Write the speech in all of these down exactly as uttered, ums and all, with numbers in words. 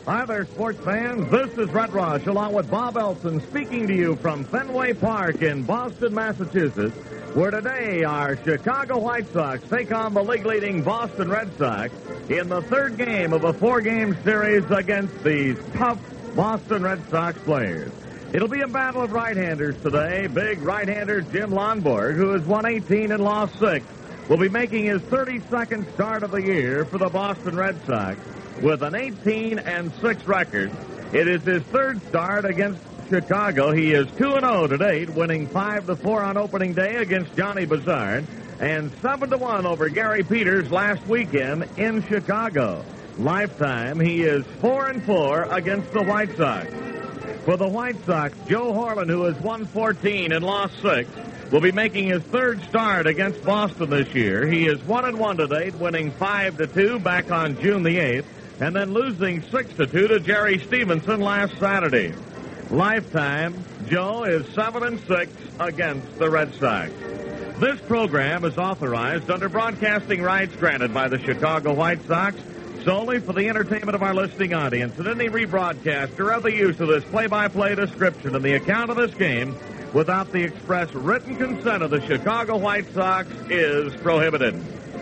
Hi there, sports fans. This is Red Rush, along with Bob Elson, speaking to you from Fenway Park in Boston, Massachusetts, where today our Chicago White Sox take on the league-leading Boston Red Sox in the third game of a four-game series against these tough Boston Red Sox players. It'll be a battle of right-handers today. Big right-hander Jim Lonborg, who has won eighteen and lost six, will be making his thirty-second start of the year for the Boston Red Sox with an eighteen and six record. It is his third start against Chicago. He is two and oh to date, winning five to four on opening day against Johnny Bazard and seven to one over Gary Peters last weekend in Chicago. Lifetime, he is four and four against the White Sox. For the White Sox, Joe Horland, who has won fourteen and lost six, will be making his third start against Boston this year. He is one and one to date, winning five to two back on June the eighth, and then losing six to two to Jerry Stevenson last Saturday. Lifetime, Joe is seven and six against the Red Sox. This program is authorized under broadcasting rights granted by the Chicago White Sox solely for the entertainment of our listening audience, and any rebroadcast or other use of this play-by-play description and the account of this game without the express written consent of the Chicago White Sox is prohibited.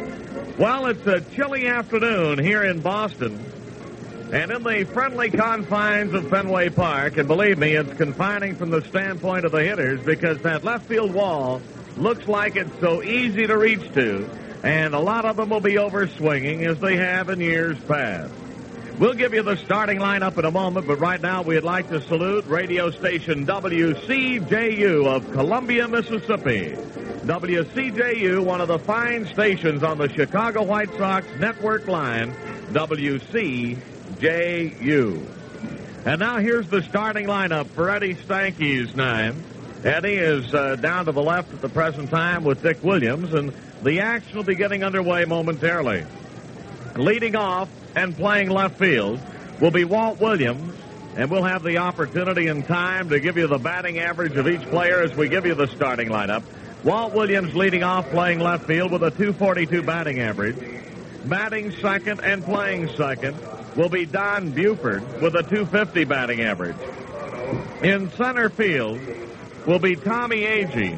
Well, it's a chilly afternoon here in Boston, and in the friendly confines of Fenway Park, and believe me, it's confining from the standpoint of the hitters because that left field wall looks like it's so easy to reach to, and a lot of them will be overswinging as they have in years past. We'll give you the starting lineup in a moment, but right now we'd like to salute radio station W C J U of Columbia, Mississippi. W C J U, one of the fine stations on the Chicago White Sox network line, W C J U. And now here's the starting lineup for Eddie Stanky's nine. Eddie is uh, down to the left at the present time with Dick Williams, and the action will be getting underway momentarily. Leading off and playing left field will be Walt Williams, and we'll have the opportunity and time to give you the batting average of each player as we give you the starting lineup. Walt Williams leading off, playing left field with a two forty-two batting average. Batting second and playing second will be Don Buford with a two fifty batting average. In center field will be Tommy Agee.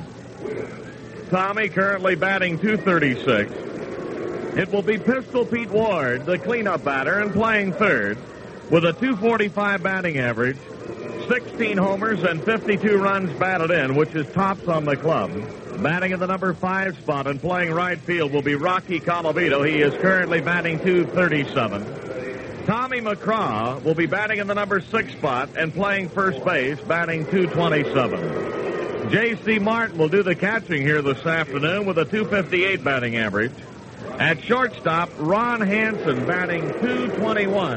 Tommy currently batting two thirty-six. It will be Pistol Pete Ward, the cleanup batter, and playing third with a two forty-five batting average, sixteen homers, and fifty-two runs batted in, which is tops on the club. Batting in the number five spot and playing right field will be Rocky Colavito. He is currently batting two thirty-seven. Tommy McCraw will be batting in the number six spot and playing first base, batting two twenty-seven. J C Martin will do the catching here this afternoon with a two fifty-eight batting average. At shortstop, Ron Hansen batting two twenty-one.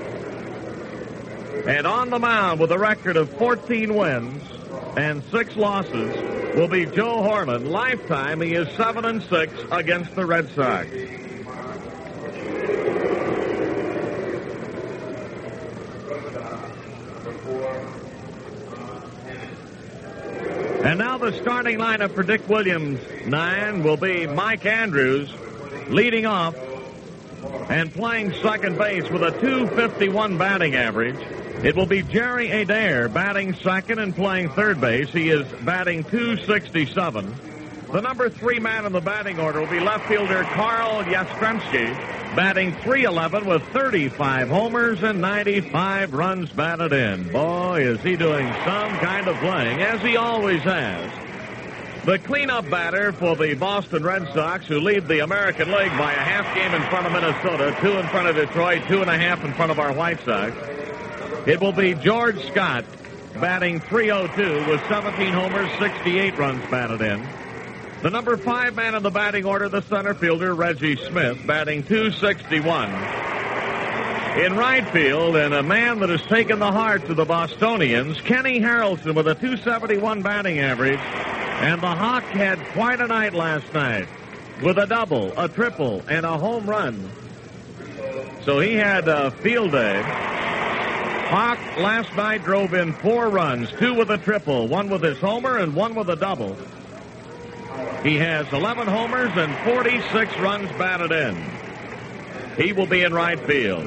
And on the mound with a record of fourteen wins and six losses will be Joe Horland. Lifetime, he is seven and six against the Red Sox. And now the starting lineup for Dick Williams' nine will be Mike Andrews leading off and playing second base with a two fifty-one batting average. It will be Jerry Adair batting second and playing third base. He is batting two sixty-seven. The number three man in the batting order will be left fielder Carl Yastrzemski, batting three eleven with thirty-five homers and ninety-five runs batted in. Boy, is he doing some kind of playing, as he always has. The cleanup batter for the Boston Red Sox, who lead the American League by a half game in front of Minnesota, two in front of Detroit, two and a half in front of our White Sox. It will be George Scott, batting three oh two with seventeen homers, sixty-eight runs batted in. The number five man in the batting order, the center fielder, Reggie Smith, batting two sixty-one. In right field, and a man that has taken the hearts of the Bostonians, Kenny Harrelson with a two seventy-one batting average. And the Hawk had quite a night last night with a double, a triple, and a home run. So he had a field day. Hawk last night drove in four runs, two with a triple, one with his homer and one with a double. He has eleven homers and forty-six runs batted in. He will be in right field.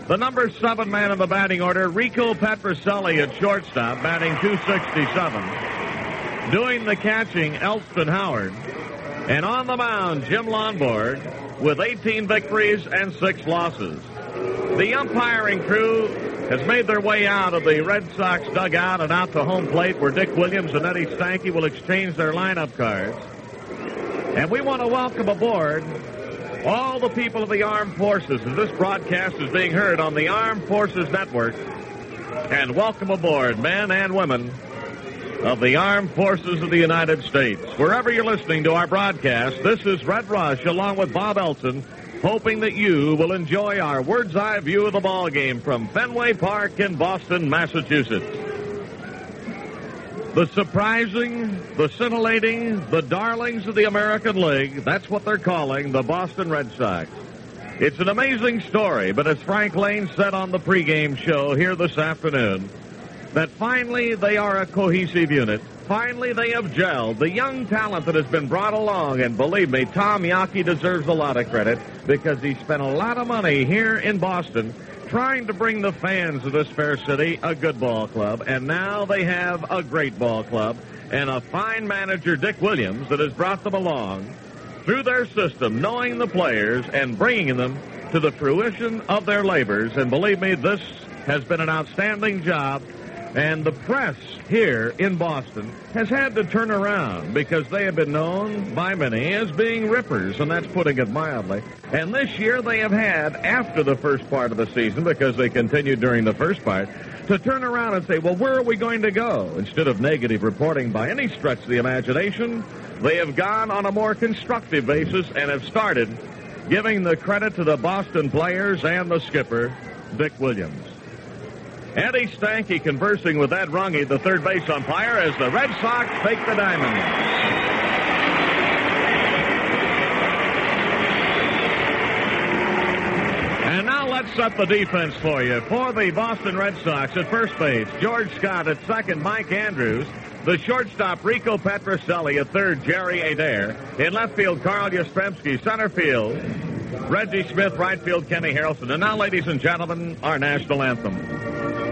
The number seven man in the batting order, Rico Petrocelli at shortstop, batting two sixty-seven. Doing the catching, Elston Howard. And on the mound, Jim Lonborg with eighteen victories and six losses. The umpiring crew has made their way out of the Red Sox dugout and out to home plate where Dick Williams and Eddie Stanky will exchange their lineup cards. And we want to welcome aboard all the people of the Armed Forces as this broadcast is being heard on the Armed Forces Network. And welcome aboard men and women of the Armed Forces of the United States. Wherever you're listening to our broadcast, this is Red Rush along with Bob Elson, hoping that you will enjoy our bird's eye view of the ball game from Fenway Park in Boston, Massachusetts. The surprising, the scintillating, the darlings of the American League, that's what they're calling the Boston Red Sox. It's an amazing story, but as Frank Lane said on the pregame show here this afternoon, that finally they are a cohesive unit. Finally, they have gelled. The young talent that has been brought along, and believe me, Tom Yawkey deserves a lot of credit because he spent a lot of money here in Boston trying to bring the fans of this fair city a good ball club, and now they have a great ball club and a fine manager, Dick Williams, that has brought them along through their system, knowing the players and bringing them to the fruition of their labors. And believe me, this has been an outstanding job. And the press here in Boston has had to turn around because they have been known by many as being rippers, and that's putting it mildly. And this year they have had, after the first part of the season, because they continued during the first part, to turn around and say, well, where are we going to go? Instead of negative reporting by any stretch of the imagination, they have gone on a more constructive basis and have started giving the credit to the Boston players and the skipper, Dick Williams. Eddie Stanky conversing with Ed Runge, the third base umpire, as the Red Sox fake the diamond. And now let's set the defense for you. For the Boston Red Sox at first base, George Scott at second, Mike Andrews. The shortstop, Rico Petrocelli at third, Jerry Adair. In left field, Carl Yastrzemski. Center field, Reggie Smith. Right field, Kenny Harrelson. And now, ladies and gentlemen, our national anthem.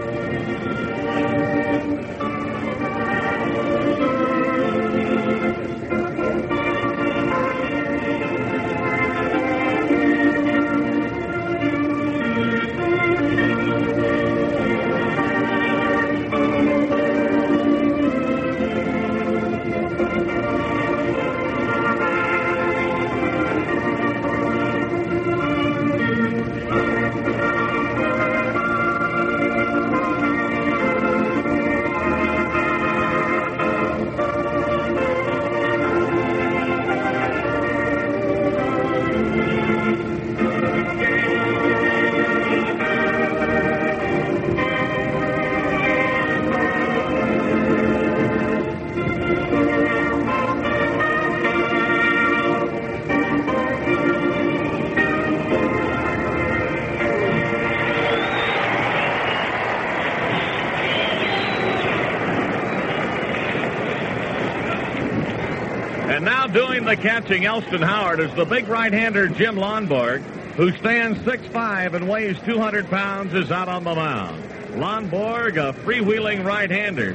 And now doing the catching, Elston Howard, is the big right-hander Jim Lonborg, who stands six five and weighs two hundred pounds, is out on the mound. Lonborg, a freewheeling right-hander,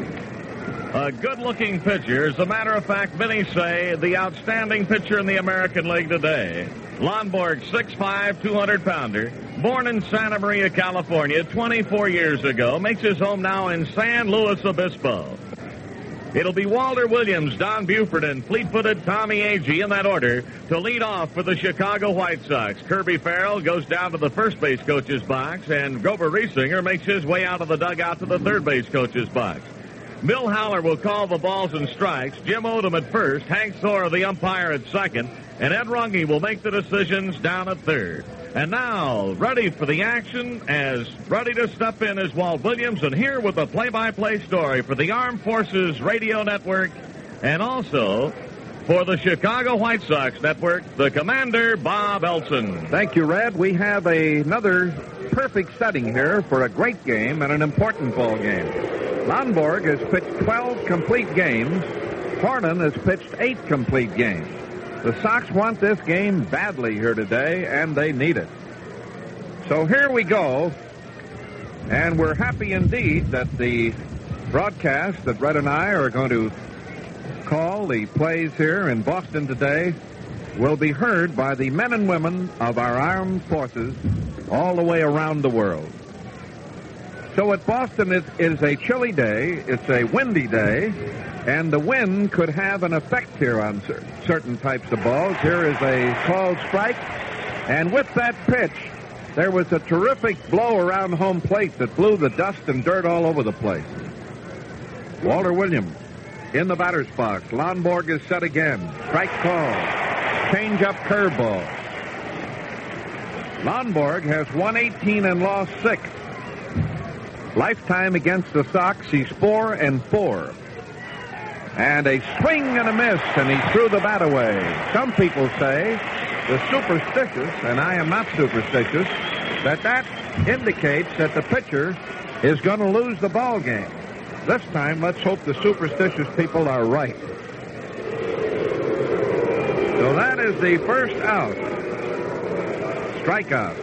a good-looking pitcher. As a matter of fact, many say the outstanding pitcher in the American League today. Lonborg, six five, two hundred pounder, born in Santa Maria, California, twenty-four years ago, makes his home now in San Luis Obispo. It'll be Walter Williams, Don Buford, and fleet-footed Tommy Agee in that order to lead off for the Chicago White Sox. Kirby Farrell goes down to the first base coach's box, and Grover Riesinger makes his way out of the dugout to the third base coach's box. Bill Howler will call the balls and strikes, Jim Odom at first, Hank Thor, the umpire, at second, and Ed Runge will make the decisions down at third. And now, ready for the action, as ready to step in is Walt Williams, and here with the play-by-play story for the Armed Forces Radio Network, and also for the Chicago White Sox Network, the Commander, Bob Elson. Thank you, Red. We have a, another perfect setting here for a great game and an important ball game. Lonborg has pitched twelve complete games. Hornan has pitched eight complete games. The Sox want this game badly here today, and they need it. So here we go. And we're happy indeed that the broadcast that Red and I are going to call the plays here in Boston today will be heard by the men and women of our armed forces all the way around the world. So at Boston, it is a chilly day, it's a windy day, and the wind could have an effect here on cer- certain types of balls. Here is a called strike, and with that pitch, there was a terrific blow around home plate that blew the dust and dirt all over the place. Walter Williams in the batter's box. Lonborg is set again. Strike call. Change-up curveball. Lonborg has won eighteen and lost six. Lifetime against the Sox, he's four and four. And a swing and a miss, and he threw the bat away. Some people say, the superstitious, and I am not superstitious, that that indicates that the pitcher is going to lose the ball game. This time, let's hope the superstitious people are right. So that is the first out. Strikeout.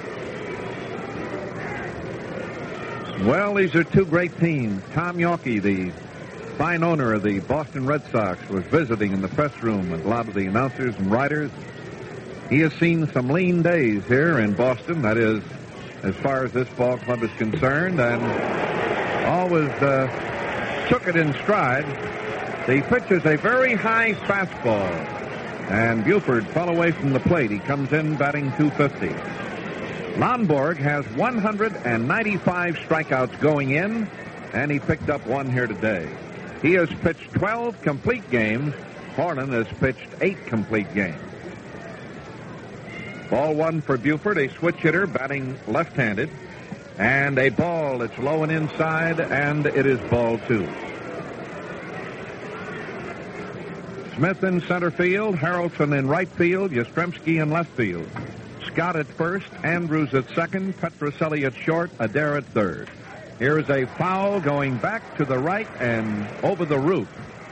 Well, these are two great teams. Tom Yawkey, the fine owner of the Boston Red Sox, was visiting in the press room with a lot of the announcers and writers. He has seen some lean days here in Boston, that is, as far as this ball club is concerned, and always uh, took it in stride. The pitch is a very high fastball, and Buford fell away from the plate. He comes in batting two fifty. Lonborg has one hundred ninety-five strikeouts going in, and he picked up one here today. He has pitched twelve complete games. Harlan has pitched eight complete games. Ball one for Buford, a switch hitter batting left-handed, and a ball that's low and inside, and it is ball two. Smith in center field, Harrelson in right field, Yastrzemski in left field. Scott at first, Andrews at second, Petroselli at short, Adair at third. Here is a foul going back to the right and over the roof.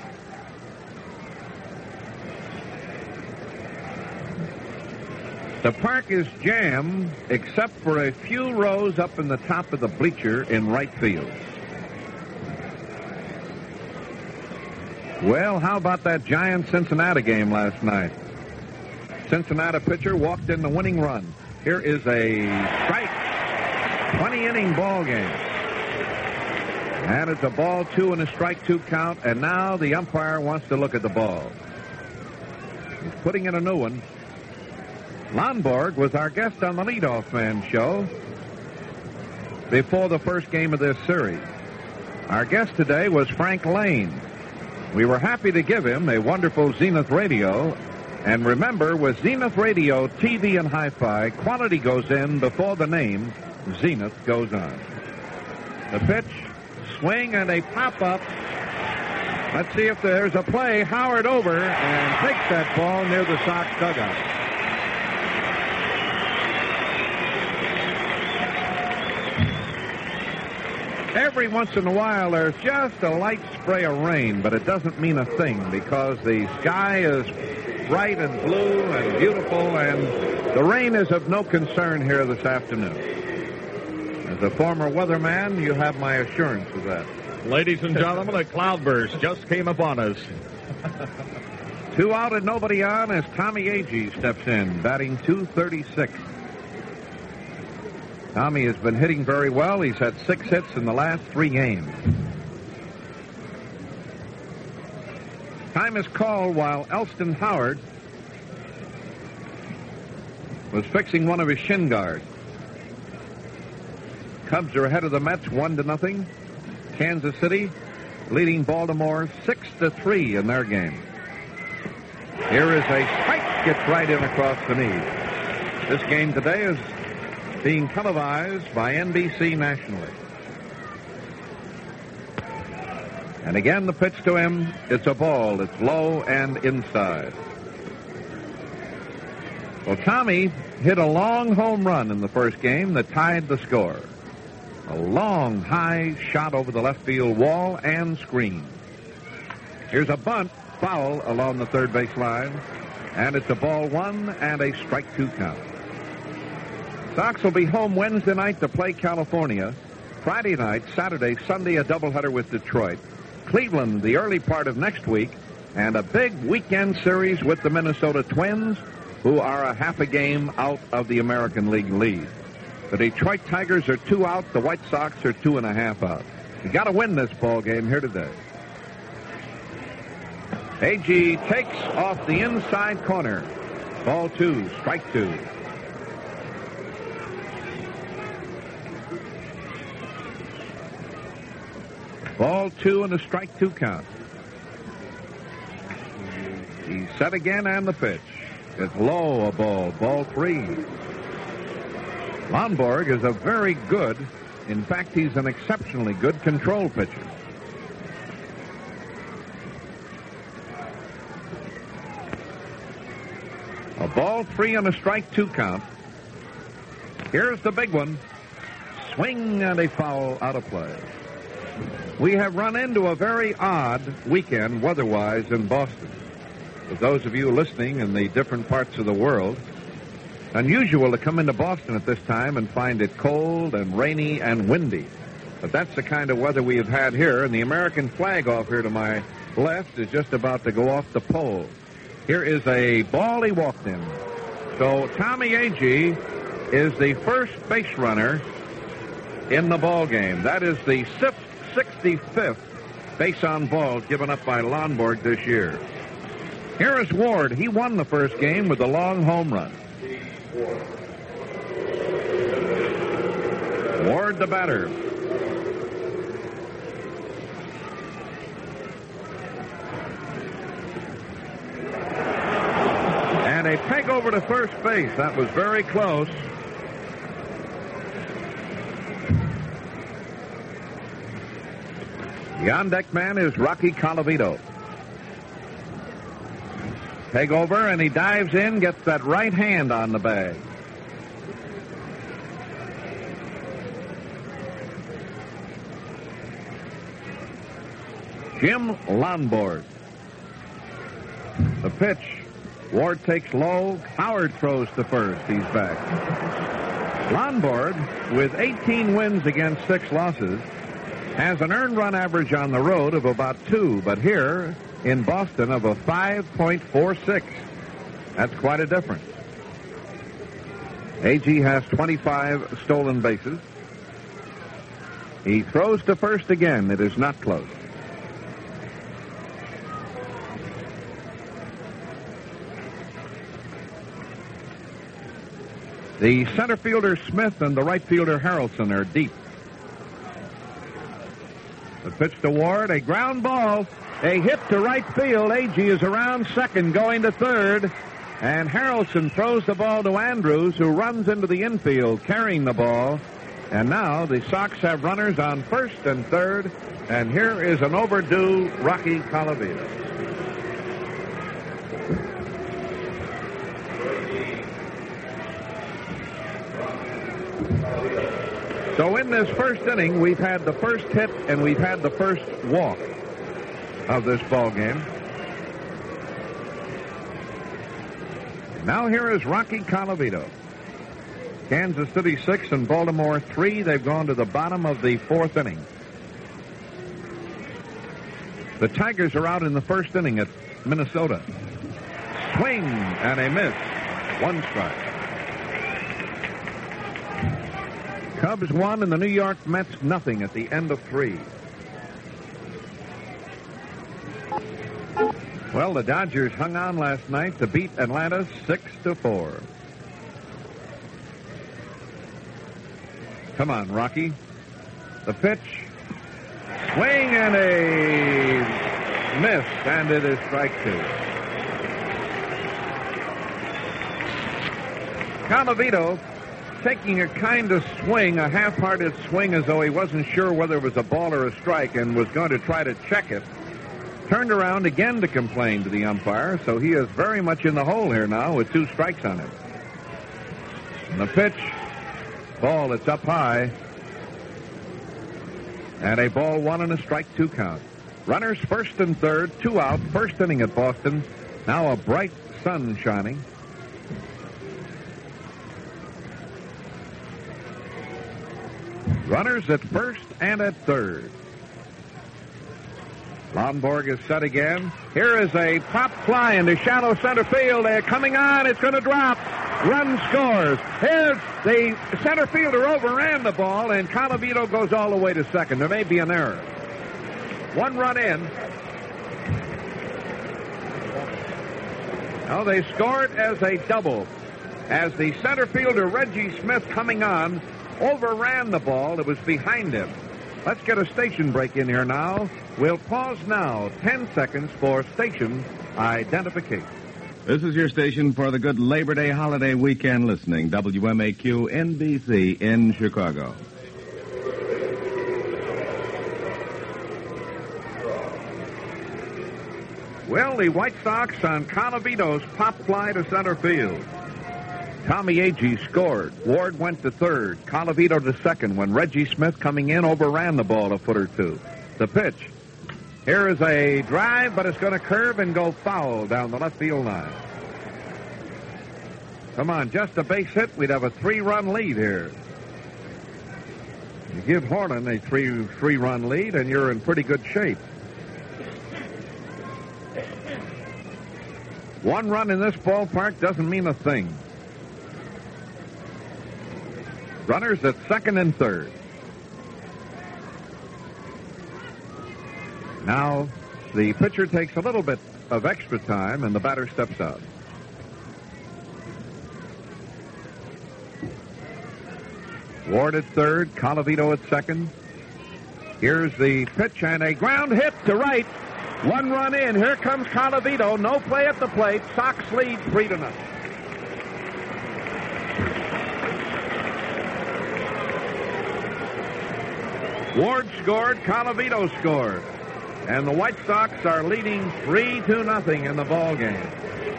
The park is jammed except for a few rows up in the top of the bleacher in right field. Well, how about that giant Cincinnati game last night? Cincinnati pitcher walked in the winning run. Here is a strike. twenty-inning ball game. And it's a ball two and a strike two count, and now the umpire wants to look at the ball. He's putting in a new one. Lonborg was our guest on the Leadoff Man show before the first game of this series. Our guest today was Frank Lane. We were happy to give him a wonderful Zenith radio. And remember, with Zenith Radio, T V, and Hi-Fi, quality goes in before the name Zenith goes on. The pitch, swing, and a pop-up. Let's see if there's a play. Howard over and takes that ball near the Sox dugout. Every once in a while, there's just a light spray of rain, but it doesn't mean a thing because the sky is bright and blue and beautiful, and the rain is of no concern here this afternoon. As a former weatherman, you have my assurance of that. Ladies and gentlemen, a cloudburst just came upon us. Two out and nobody on as Tommy Agee steps in, batting two thirty-six. Tommy has been hitting very well. He's had six hits in the last three games. Time is called while Elston Howard was fixing one of his shin guards. Cubs are ahead of the Mets one to nothing. Kansas City leading Baltimore six to three in their game. Here is a strike, gets right in across the knee. This game today is being televised by N B C nationally. And again, the pitch to him, it's a ball. It's low and inside. Well, Tommy hit a long home run in the first game that tied the score. A long, high shot over the left field wall and screen. Here's a bunt, foul along the third base line, and it's a ball one and a strike two count. Sox will be home Wednesday night to play California. Friday night, Saturday, Sunday, a doubleheader with Detroit. Cleveland the early part of next week, and a big weekend series with the Minnesota Twins, who are a half a game out of the American League lead. The Detroit Tigers are two out. The White Sox are two and a half out. You got to win this ball game here today. Agee takes off the inside corner. Ball two, strike two. Ball two and a strike two count. He's set again and the pitch. It's low, a ball. Ball three. Lonborg is a very good, in fact, he's an exceptionally good control pitcher. A ball three and a strike two count. Here's the big one. Swing and a foul out of play. We have run into a very odd weekend weather-wise in Boston. For those of you listening in the different parts of the world, unusual to come into Boston at this time and find it cold and rainy and windy. But that's the kind of weather we have had here, and the American flag off here to my left is just about to go off the pole. Here is a ball he walked in. So Tommy Agee is the first base runner in the ball game. That is the sixty-fifth base on balls given up by Lonborg this year. Here is Ward. He won the first game with a long home run. Ward the batter. And a peg over to first base. That was very close. The on-deck man is Rocky Colavito. Peg over, and he dives in, gets that right hand on the bag. Jim Lonborg. The pitch. Ward takes low. Howard throws to first. He's back. Lonborg, with eighteen wins against six losses, has an earned run average on the road of about two, but here in Boston of a five point four six. That's quite a difference. Agee has twenty-five stolen bases. He throws to first again. It is not close. The center fielder Smith and the right fielder Harrelson are deep. The pitch to Ward, a ground ball, a hit to right field. Agee is around second, going to third, and Harrelson throws the ball to Andrews, who runs into the infield, carrying the ball. And now the Sox have runners on first and third, and here is an overdue Rocky Colavito. So in this first inning, we've had the first hit and we've had the first walk of this ball game. Now here is Rocky Colavito. Kansas City six and Baltimore three. They've gone to the bottom of the fourth inning. The Tigers are out in the first inning at Minnesota. Swing and a miss. One strike. Cubs won and the New York Mets nothing at the end of three. Well, the Dodgers hung on last night to beat Atlanta six to four. Come on, Rocky. The pitch. Swing and a miss, and it is strike two. Colavito taking a kind of swing, a half-hearted swing, as though he wasn't sure whether it was a ball or a strike and was going to try to check it. Turned around again to complain to the umpire, so he is very much in the hole here now with two strikes on him. And the pitch, ball, it's up high. And a ball one and a strike two count. Runners first and third, two out, first inning at Boston. Now a bright sun shining. Runners at first and at third. Lonborg is set again. Here is a pop fly into shallow center field. They're coming on. It's going to drop. Run scores. Here's the center fielder overran the ball, and Colavito goes all the way to second. There may be an error. One run in. Oh, they scored as a double. As the center fielder, Reggie Smith, coming on, overran the ball. It was behind him. Let's get a station break in here now. We'll pause now. Ten seconds for station identification. This is your station for the good Labor Day holiday weekend listening. W M A Q N B C in Chicago. Well, the White Sox on Colavito's pop fly to center field. Tommy Agee scored. Ward went to third. Colavito to second when Reggie Smith, coming in, overran the ball a foot or two. The pitch. Here is a drive, but it's going to curve and go foul down the left field line. Come on, just a base hit. We'd have a three-run lead here. You give Harlan a three, three-run lead, and you're in pretty good shape. One run in this ballpark doesn't mean a thing. Runners at second and third. Now, the pitcher takes a little bit of extra time, and the batter steps out. Ward at third, Colavito at second. Here's the pitch, and a ground hit to right. One run in. Here comes Colavito. No play at the plate. Sox lead three to nothing. Ward scored. Colavito scored. And the White Sox are leading three to nothing in the ball game.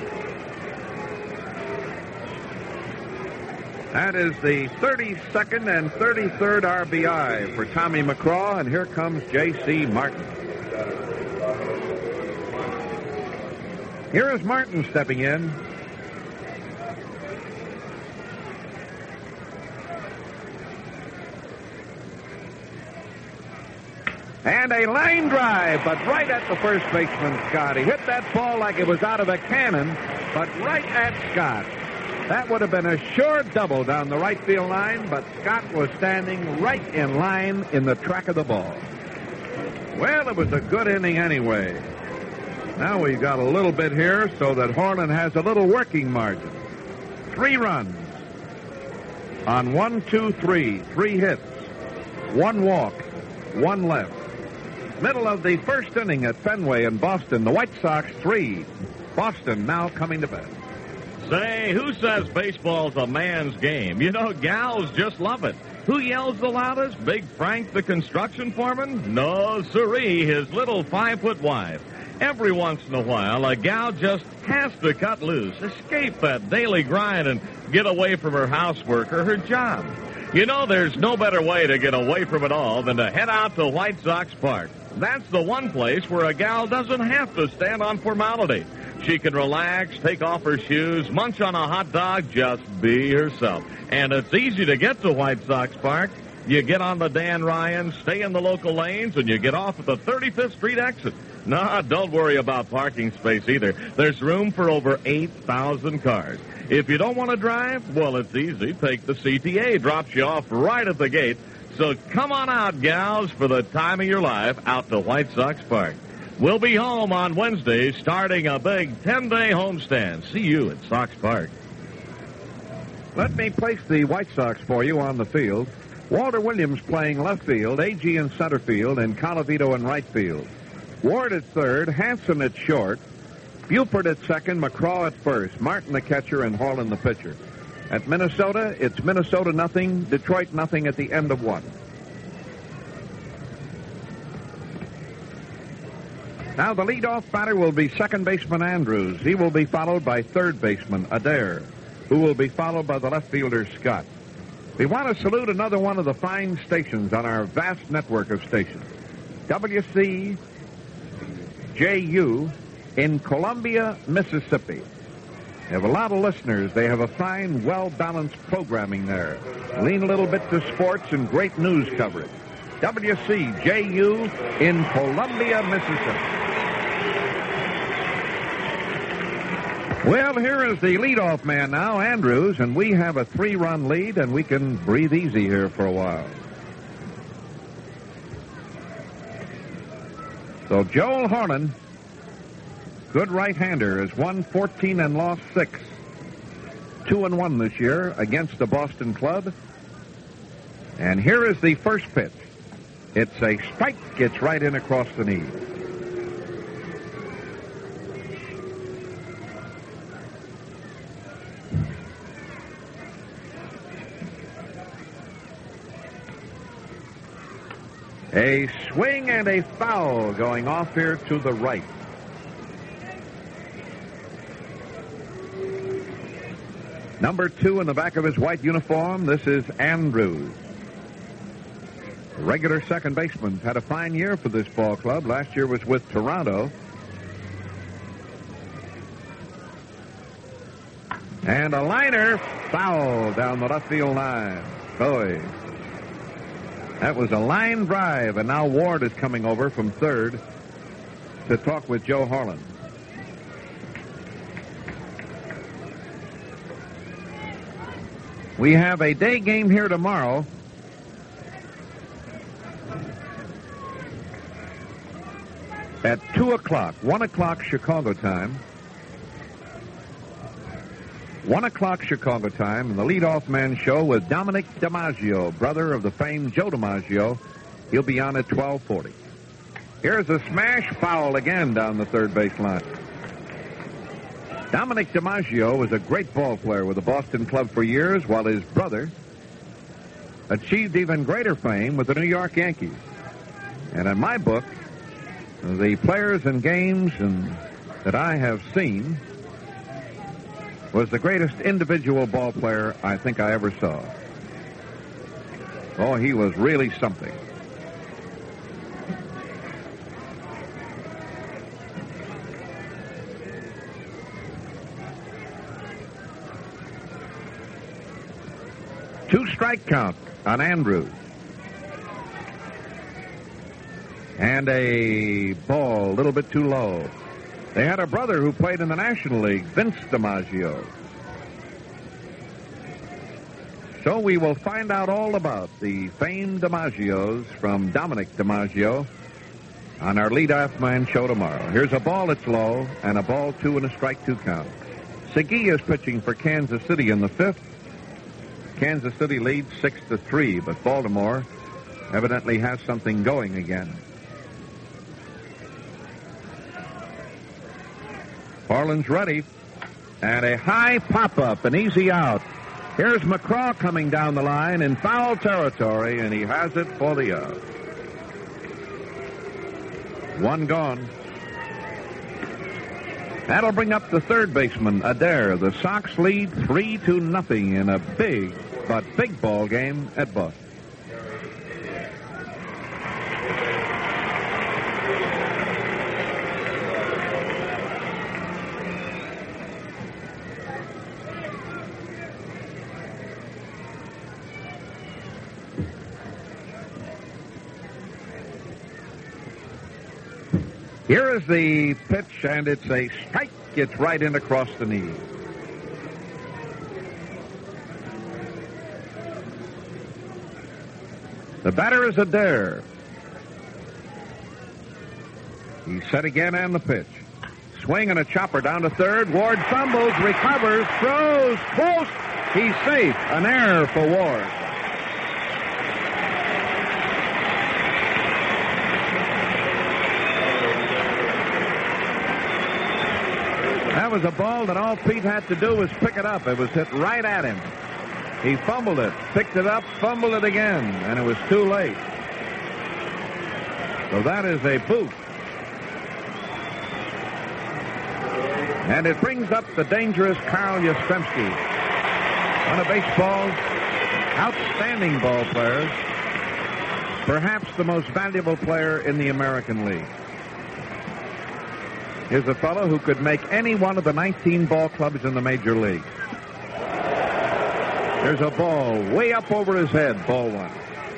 That is the thirty-second and thirty-third R B I for Tommy McCraw, and here comes J C. Martin. Here is Martin stepping in. And a line drive, but right at the first baseman, Scott. He hit that ball like it was out of a cannon, but right at Scott. That would have been a sure double down the right field line, but Scott was standing right in line in the track of the ball. Well, it was a good inning anyway. Now we've got a little bit here so that Harlan has a little working margin. Three runs on one, two, three. Three hits. One walk. One left. Middle of the first inning at Fenway in Boston. The White Sox three. Boston now coming to bed. Say, who says baseball's a man's game? You know, gals just love it. Who yells the loudest? Big Frank, the construction foreman? No, siree, his little five-foot wife. Every once in a while, a gal just has to cut loose, escape that daily grind, and get away from her housework or her job. You know, there's no better way to get away from it all than to head out to White Sox Park. That's the one place where a gal doesn't have to stand on formality. She can relax, take off her shoes, munch on a hot dog, just be herself. And it's easy to get to White Sox Park. You get on the Dan Ryan, stay in the local lanes, and you get off at the thirty-fifth Street exit. No, don't worry about parking space either. There's room for over eight thousand cars. If you don't want to drive, well, it's easy. Take the C T A, drops you off right at the gate. So come on out, gals, for the time of your life, out to White Sox Park. We'll be home on Wednesday, starting a big ten-day homestand. See you at Sox Park. Let me place the White Sox for you on the field. Walter Williams playing left field, Agee in center field, and Colavito in right field. Ward at third, Hanson at short, Buford at second, McCraw at first, Martin the catcher, and Harlan the pitcher. At Minnesota, it's Minnesota nothing, Detroit nothing at the end of one. Now the leadoff batter will be second baseman Andrews. He will be followed by third baseman Adair, who will be followed by the left fielder Scott. We want to salute another one of the fine stations on our vast network of stations. W C J U in Columbia, Mississippi. They have a lot of listeners. They have a fine, well-balanced programming there. Lean a little bit to sports and great news coverage. W C J U in Columbia, Mississippi. Well, here is the leadoff man now, Andrews, and we have a three-run lead, and we can breathe easy here for a while. So Joel Harlan, good right-hander, has won fourteen and lost six. Two and one this year against the Boston club. And here is the first pitch. It's a strike, gets right in across the knee. A swing and a foul going off here to the right. Number two in the back of his white uniform, this is Andrews. The regular second baseman had a fine year for this ball club. Last year was with Toronto. And a liner, foul down the left field line. Boy. That was a line drive, and now Ward is coming over from third to talk with Joe Harlan. We have a day game here tomorrow. At two o'clock, one o'clock Chicago time. one o'clock Chicago time, and the leadoff man show with Dominic DiMaggio, brother of the famed Joe DiMaggio. He'll be on at twelve forty. Here's a smash foul again down the third base line. Dominic DiMaggio was a great ball player with the Boston club for years, while his brother achieved even greater fame with the New York Yankees. And in my book, the players and games and that I have seen, was the greatest individual ball player I think I ever saw. Oh, he was really something. Two strike count on Andrews. And a ball a little bit too low. They had a brother who played in the National League, Vince DiMaggio. So we will find out all about the famed DiMaggios from Dominic DiMaggio on our leadoff man show tomorrow. Here's a ball that's low and a ball two and a strike two count. Segui is pitching for Kansas City in the fifth. Kansas City leads six to three, but Baltimore evidently has something going again. Harlan's ready, and a high pop-up, an easy out. Here's McCraw coming down the line in foul territory, and he has it for the out. One gone. That'll bring up the third baseman, Adair. The Sox lead three to nothing in a big, but big ball game at Boston. Here is the pitch, and it's a strike. Gets right in across the knee. The batter is Adair. He's set again, and the pitch. Swing and a chopper down to third. Ward fumbles, recovers, throws, close. He's safe. An error for Ward. That was a ball that all Pete had to do was pick it up. It was hit right at him. He fumbled it, picked it up, fumbled it again, and it was too late. So that is a boot. And it brings up the dangerous Carl Yastrzemski, one of baseball's outstanding ball players, perhaps the most valuable player in the American League. is a fellow who could make any one of the nineteen ball clubs in the major league. There's a ball way up over his head, ball one.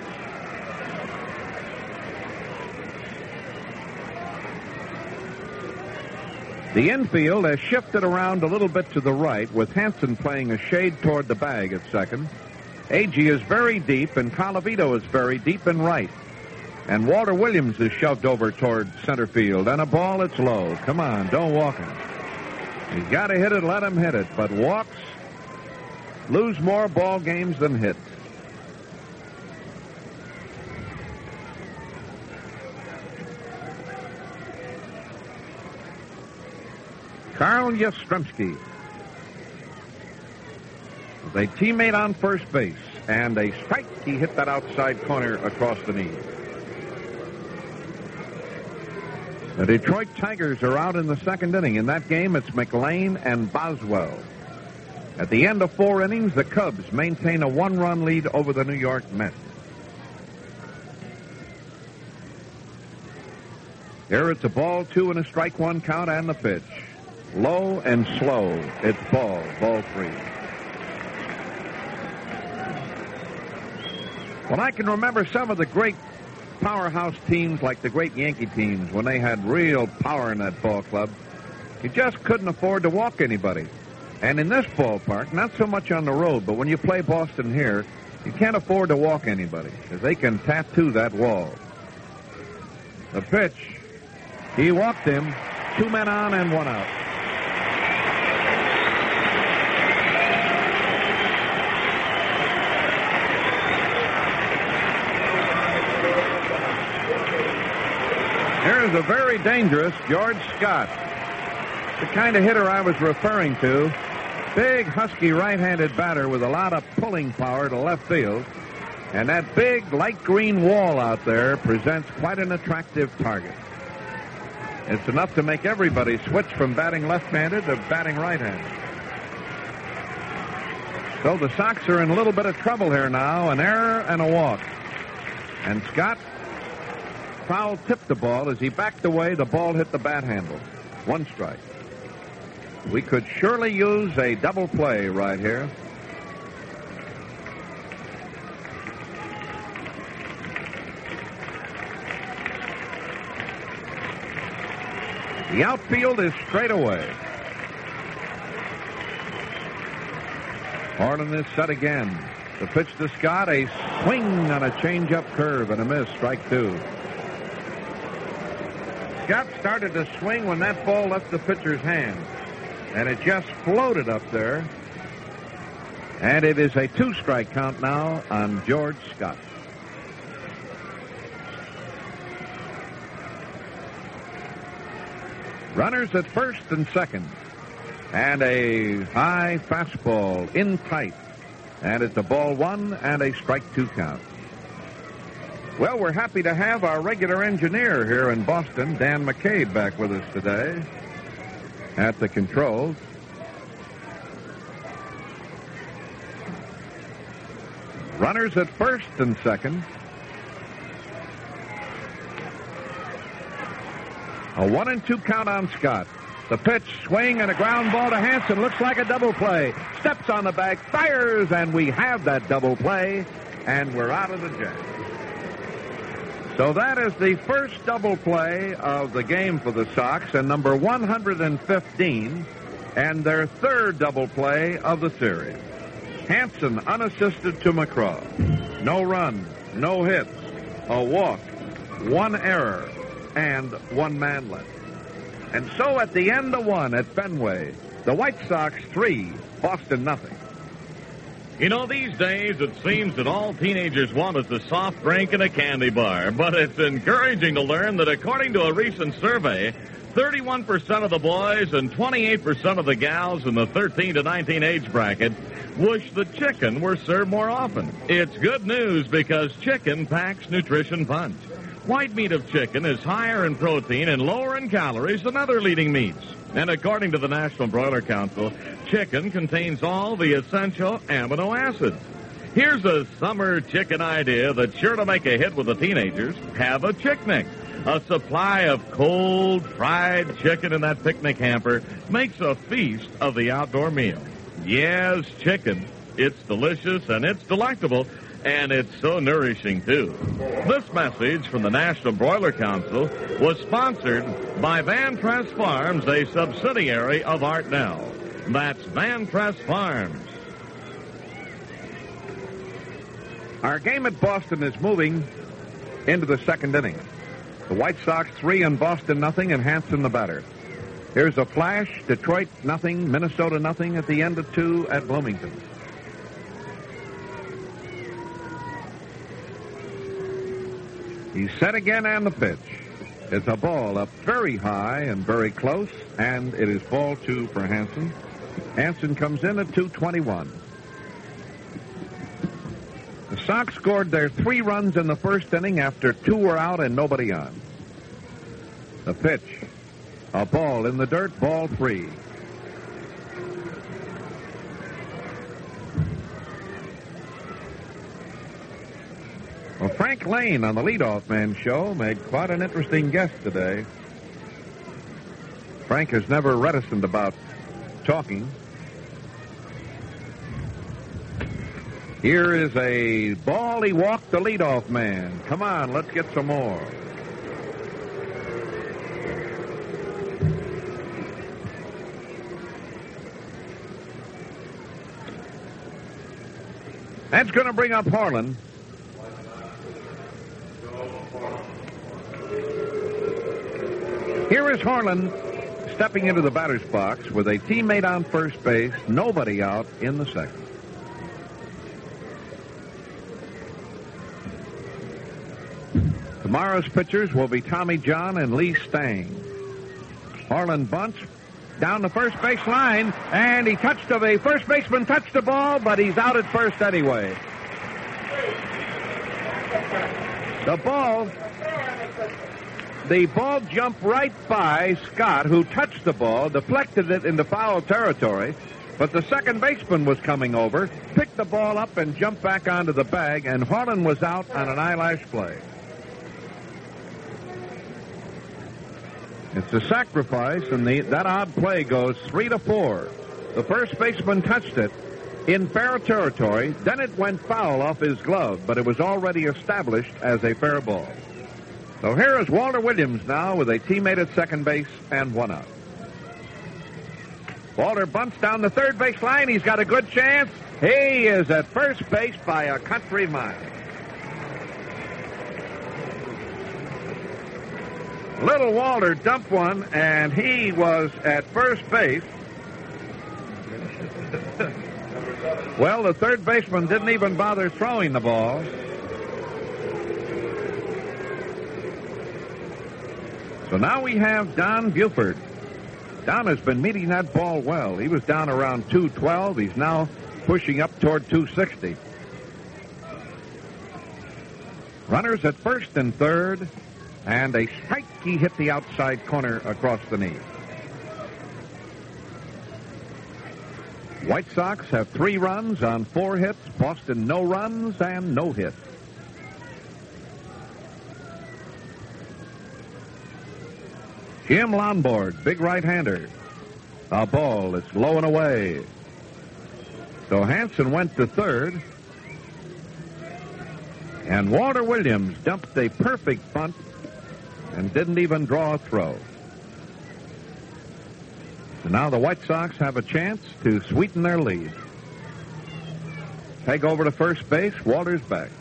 The infield has shifted around a little bit to the right, with Hansen playing a shade toward the bag at second. Agee is very deep, and Colavito is very deep in right. And Walter Williams is shoved over toward center field, and a ball that's low. Come on, don't walk him. He's got to hit it, let him hit it. But walks lose more ball games than hits. Carl Yastrzemski. They teammate on first base, and a strike. He hit that outside corner across the knee. The Detroit Tigers are out in the second inning. In that game, it's McLean and Boswell. At the end of four innings, the Cubs maintain a one-run lead over the New York Mets. Here it's a ball two and a strike one count, and the pitch. Low and slow. It's ball, ball three. Well, I can remember some of the great powerhouse teams like the great Yankee teams when they had real power in that ball club. You just couldn't afford to walk anybody. And in this ballpark, not so much on the road, but when you play Boston here, you can't afford to walk anybody because they can tattoo that wall. The pitch, he walked him, two men on and one out. Here's a very dangerous George Scott, the kind of hitter I was referring to. Big, husky right-handed batter with a lot of pulling power to left field. And that big, light green wall out there presents quite an attractive target. It's enough to make everybody switch from batting left-handed to batting right-handed. So the Sox are in a little bit of trouble here now, an error and a walk. And Scott foul tipped the ball. As he backed away, the ball hit the bat handle. One strike. We could surely use a double play right here. The outfield is straight away. Harlan is set again. The pitch to Scott, a swing on a changeup curve and a miss, strike two. Scott started to swing when that ball left the pitcher's hand, and it just floated up there. And it is a two-strike count now on George Scott. Runners at first and second. And a high fastball in tight. And it's a ball one and a strike two count. Well, we're happy to have our regular engineer here in Boston, Dan McCabe, back with us today at the controls. Runners at first and second. A one and two count on Scott. The pitch, swing, and a ground ball to Hansen. Looks like a double play. Steps on the bag, fires, and we have that double play, and we're out of the jam. So that is the first double play of the game for the Sox, and number one hundred fifteen, and their third double play of the series. Hansen unassisted to McCraw. No run, no hits, a walk, one error, and one manlet. And so at the end of one at Fenway, the White Sox three, Boston nothing. You know, these days it seems that all teenagers want is a soft drink and a candy bar. But it's encouraging to learn that according to a recent survey, thirty-one percent of the boys and twenty-eight percent of the gals in the thirteen to nineteen age bracket wish the chicken were served more often. It's good news because chicken packs nutrition punch. White meat of chicken is higher in protein and lower in calories than other leading meats. And according to the National Broiler Council, chicken contains all the essential amino acids. Here's a summer chicken idea that's sure to make a hit with the teenagers. Have a Chick Mix. A supply of cold fried chicken in that picnic hamper makes a feast of the outdoor meal. Yes, chicken. It's delicious and it's delectable, and it's so nourishing, too. This message from the National Broiler Council was sponsored by Van Tress Farms, a subsidiary of Artnell. That's Van Tress Farms. Our game at Boston is moving into the second inning. The White Sox three and Boston nothing, and Hanson the batter. Here's a flash. Detroit nothing, Minnesota nothing at the end of two at Bloomington. He's set again, and the pitch. It's a ball up very high and very close, and it is ball two for Hanson. Hanson comes in at two twenty-one. The Sox scored their three runs in the first inning after two were out and nobody on. The pitch. A ball in the dirt, ball three. Well, Frank Lane on the leadoff man show made quite an interesting guest today. Frank is never reticent about talking. Here is a ball. He walked the leadoff man. Come on, let's get some more. That's going to bring up Harlan. Here is Harlan stepping into the batter's box with a teammate on first base, nobody out in the second. Tomorrow's pitchers will be Tommy John and Lee Stang. Harlan bunts down the first base line, and he touched the a first baseman touched the ball, but he's out at first anyway. The ball, the ball jumped right by Scott, who touched the ball, deflected it into foul territory, but the second baseman was coming over, picked the ball up, and jumped back onto the bag, and Harlan was out on an eyelash play. It's a sacrifice, and the, that odd play goes three to four. The first baseman touched it in fair territory. Then it went foul off his glove, but it was already established as a fair ball. So here is Walter Williams now with a teammate at second base and one out. Walter bunts down the third base line. He's got a good chance. He is at first base by a country mile. Little Walter dumped one, and he was at first base. Well, the third baseman didn't even bother throwing the ball. So now we have Don Buford. Don has been meeting that ball well. He was down around two twelve. He's now pushing up toward two sixty. Runners at first and third. And a strike. He hit the outside corner across the knee. White Sox have three runs on four hits. Boston no runs and no hits. Jim Lonborg, big right-hander. A ball is low and away. So Hanson went to third. And Walter Williams dumped a perfect bunt and didn't even draw a throw. So now the White Sox have a chance to sweeten their lead. Take over to first base. Walter's back.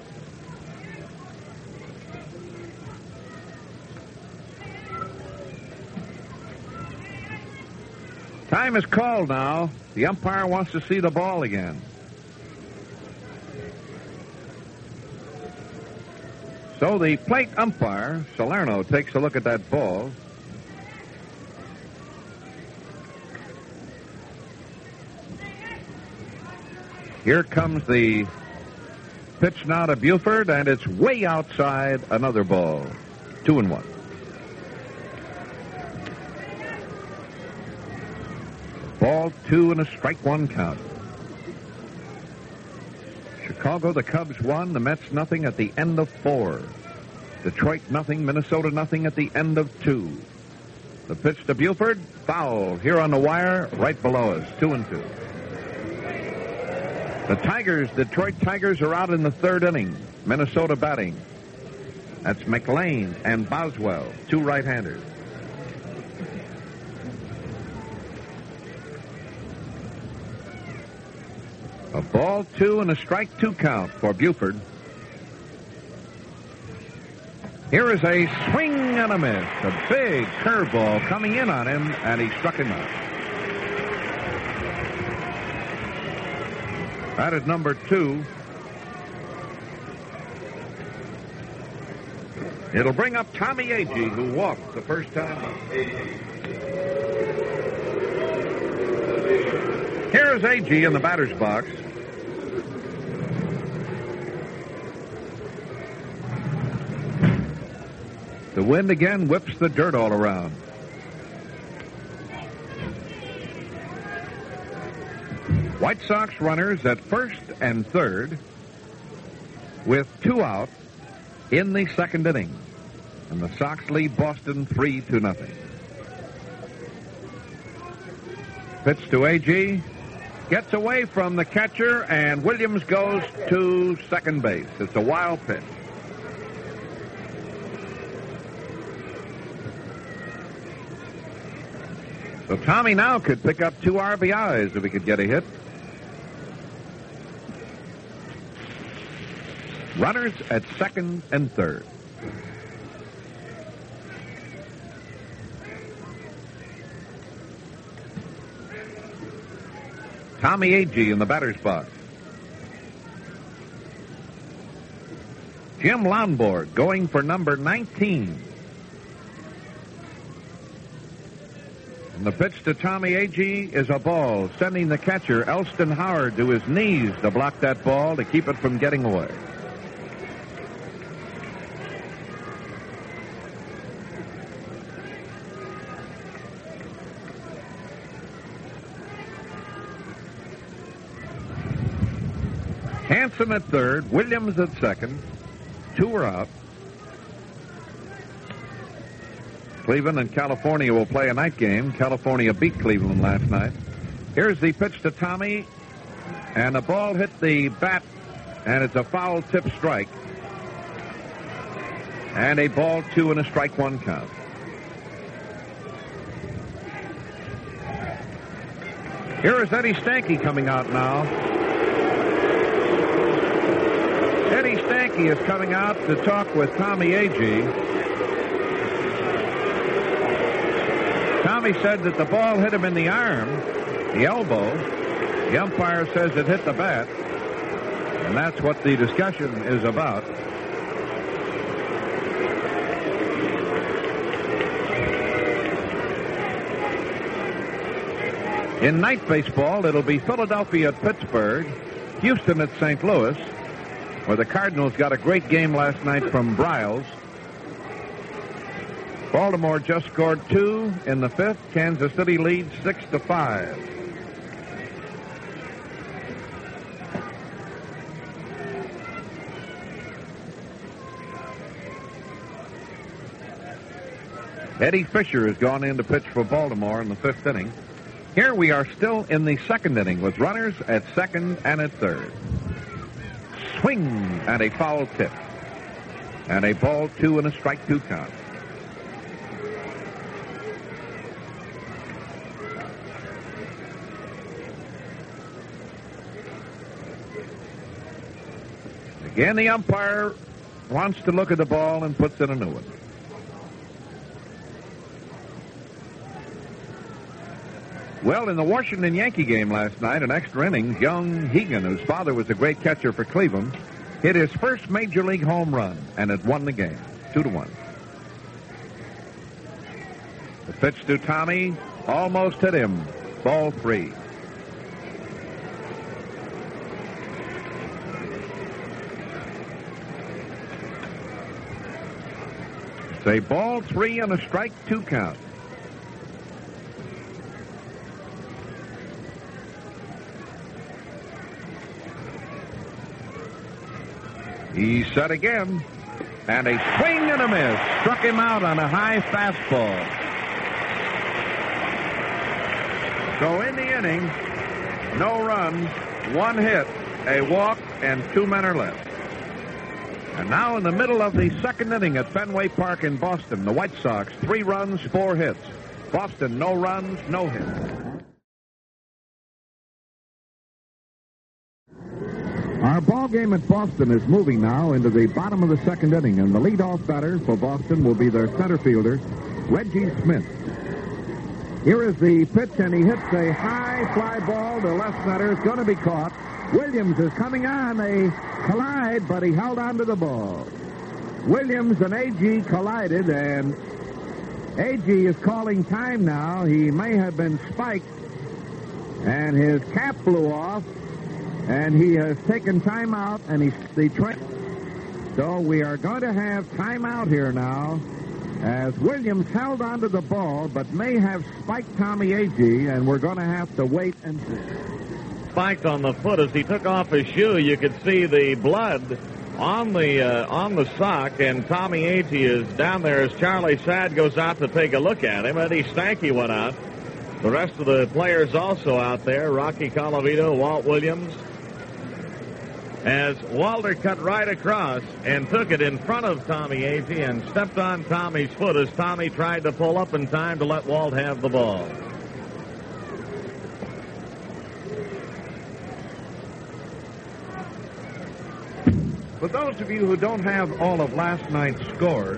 Time is called now. The umpire wants to see the ball again. So the plate umpire, Salerno, takes a look at that ball. Here comes the pitch now to Buford, and it's way outside, another ball. Two and one. Ball two and a strike one count. Chicago, the Cubs won, the Mets nothing at the end of four. Detroit nothing, Minnesota nothing at the end of two. The pitch to Buford, foul here on the wire, right below us, two and two. The Tigers, Detroit Tigers, are out in the third inning. Minnesota batting. That's McLean and Boswell, two right-handers. A ball two and a strike two count for Buford. Here is a swing and a miss. A big curveball coming in on him, and he struck him out. That is number two. It'll bring up Tommy Agee, who walked the first time up. Here's Agee in the batter's box. The wind again whips the dirt all around. White Sox runners at first and third with two out in the second inning. And the Sox lead Boston three to nothing. Pitch to Agee. Gets away from the catcher, and Williams goes to second base. It's a wild pitch. So Tommy now could pick up two R B Is if he could get a hit. Runners at second and third. Tommy Agee in the batter's box. Jim Lonborg going for number nineteen. And the pitch to Tommy Agee is a ball, sending the catcher, Elston Howard, to his knees to block that ball to keep it from getting away. Hanson at third, Williams at second. Two are out. Cleveland and California will play a night game. California beat Cleveland last night. Here's the pitch to Tommy, and the ball hit the bat, and it's a foul tip strike. And a ball two and a strike one count. Here is Eddie Stanky coming out now. Eddie Stanky is coming out to talk with Tommy Agee. Tommy said that the ball hit him in the arm, the elbow. The umpire says it hit the bat. And that's what the discussion is about. In night baseball, it'll be Philadelphia at Pittsburgh, Houston at Saint Louis, where the Cardinals got a great game last night from Bryles. Baltimore just scored two in the fifth. Kansas City leads six to five. Eddie Fisher has gone in to pitch for Baltimore in the fifth inning. Here we are still in the second inning with runners at second and at third. Swing and a foul tip. And a ball two and a strike two count. Again, the umpire wants to look at the ball and puts in a new one. Well, in the Washington Yankee game last night, in extra innings, young Hegan, whose father was a great catcher for Cleveland, hit his first major league home run, and it won the game, two to one. The pitch to Tommy almost hit him, ball three. It's a ball three and a strike two count. He's set again. And a swing and a miss. Struck him out on a high fastball. So in the inning, no runs, one hit, a walk, and two men are left. And now in the middle of the second inning at Fenway Park in Boston, the White Sox, three runs, four hits. Boston, no runs, no hits. Our ball game at Boston is moving now into the bottom of the second inning, and the leadoff batter for Boston will be their center fielder, Reggie Smith. Here is the pitch, and he hits a high fly ball to left center. It's going to be caught. Williams is coming on. They collide, but he held on to the ball. Williams and A G collided, and A G is calling time now. He may have been spiked, and his cap blew off, and he has taken time out, and he's the tra- So we are going to have time out here now, as Williams held onto the ball, but may have spiked Tommy Agee, and we're going to have to wait and see. Spiked on the foot as he took off his shoe. You could see the blood on the uh, on the sock, and Tommy Agee is down there as Charlie Sad goes out to take a look at him. Eddie Stanky went out. The rest of the players also out there. Rocky Colavito, Walt Williams. As Walter cut right across and took it in front of Tommy Agee and stepped on Tommy's foot as Tommy tried to pull up in time to let Walt have the ball. For those of you who don't have all of last night's scores,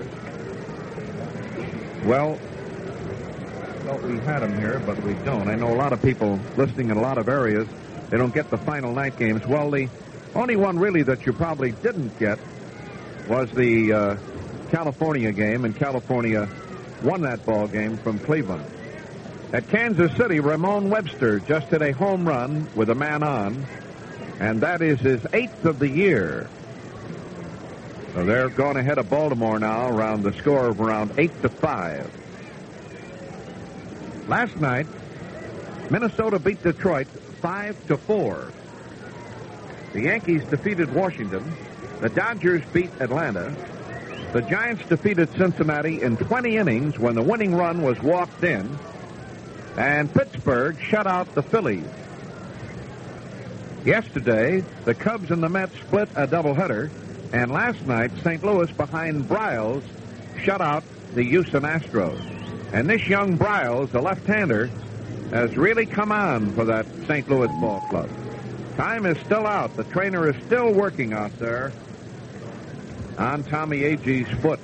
well, well, we had them here, but we don't. I know a lot of people listening in a lot of areas, they don't get the final night games. Well, the only one really that you probably didn't get was the uh, California game, and California won that ball game from Cleveland. At Kansas City, Ramon Webster just hit a home run with a man on, and that is his eighth of the year. So they're going ahead of Baltimore now around the score of around eight to five. Last night, Minnesota beat Detroit five to four. The Yankees defeated Washington. The Dodgers beat Atlanta. The Giants defeated Cincinnati in twenty innings when the winning run was walked in. And Pittsburgh shut out the Phillies. Yesterday, the Cubs and the Mets split a doubleheader. And last night, Saint Louis, behind Briles, shut out the Houston Astros. And this young Briles, the left-hander, has really come on for that Saint Louis ball club. Time is still out. The trainer is still working out there on Tommy Agee's foot.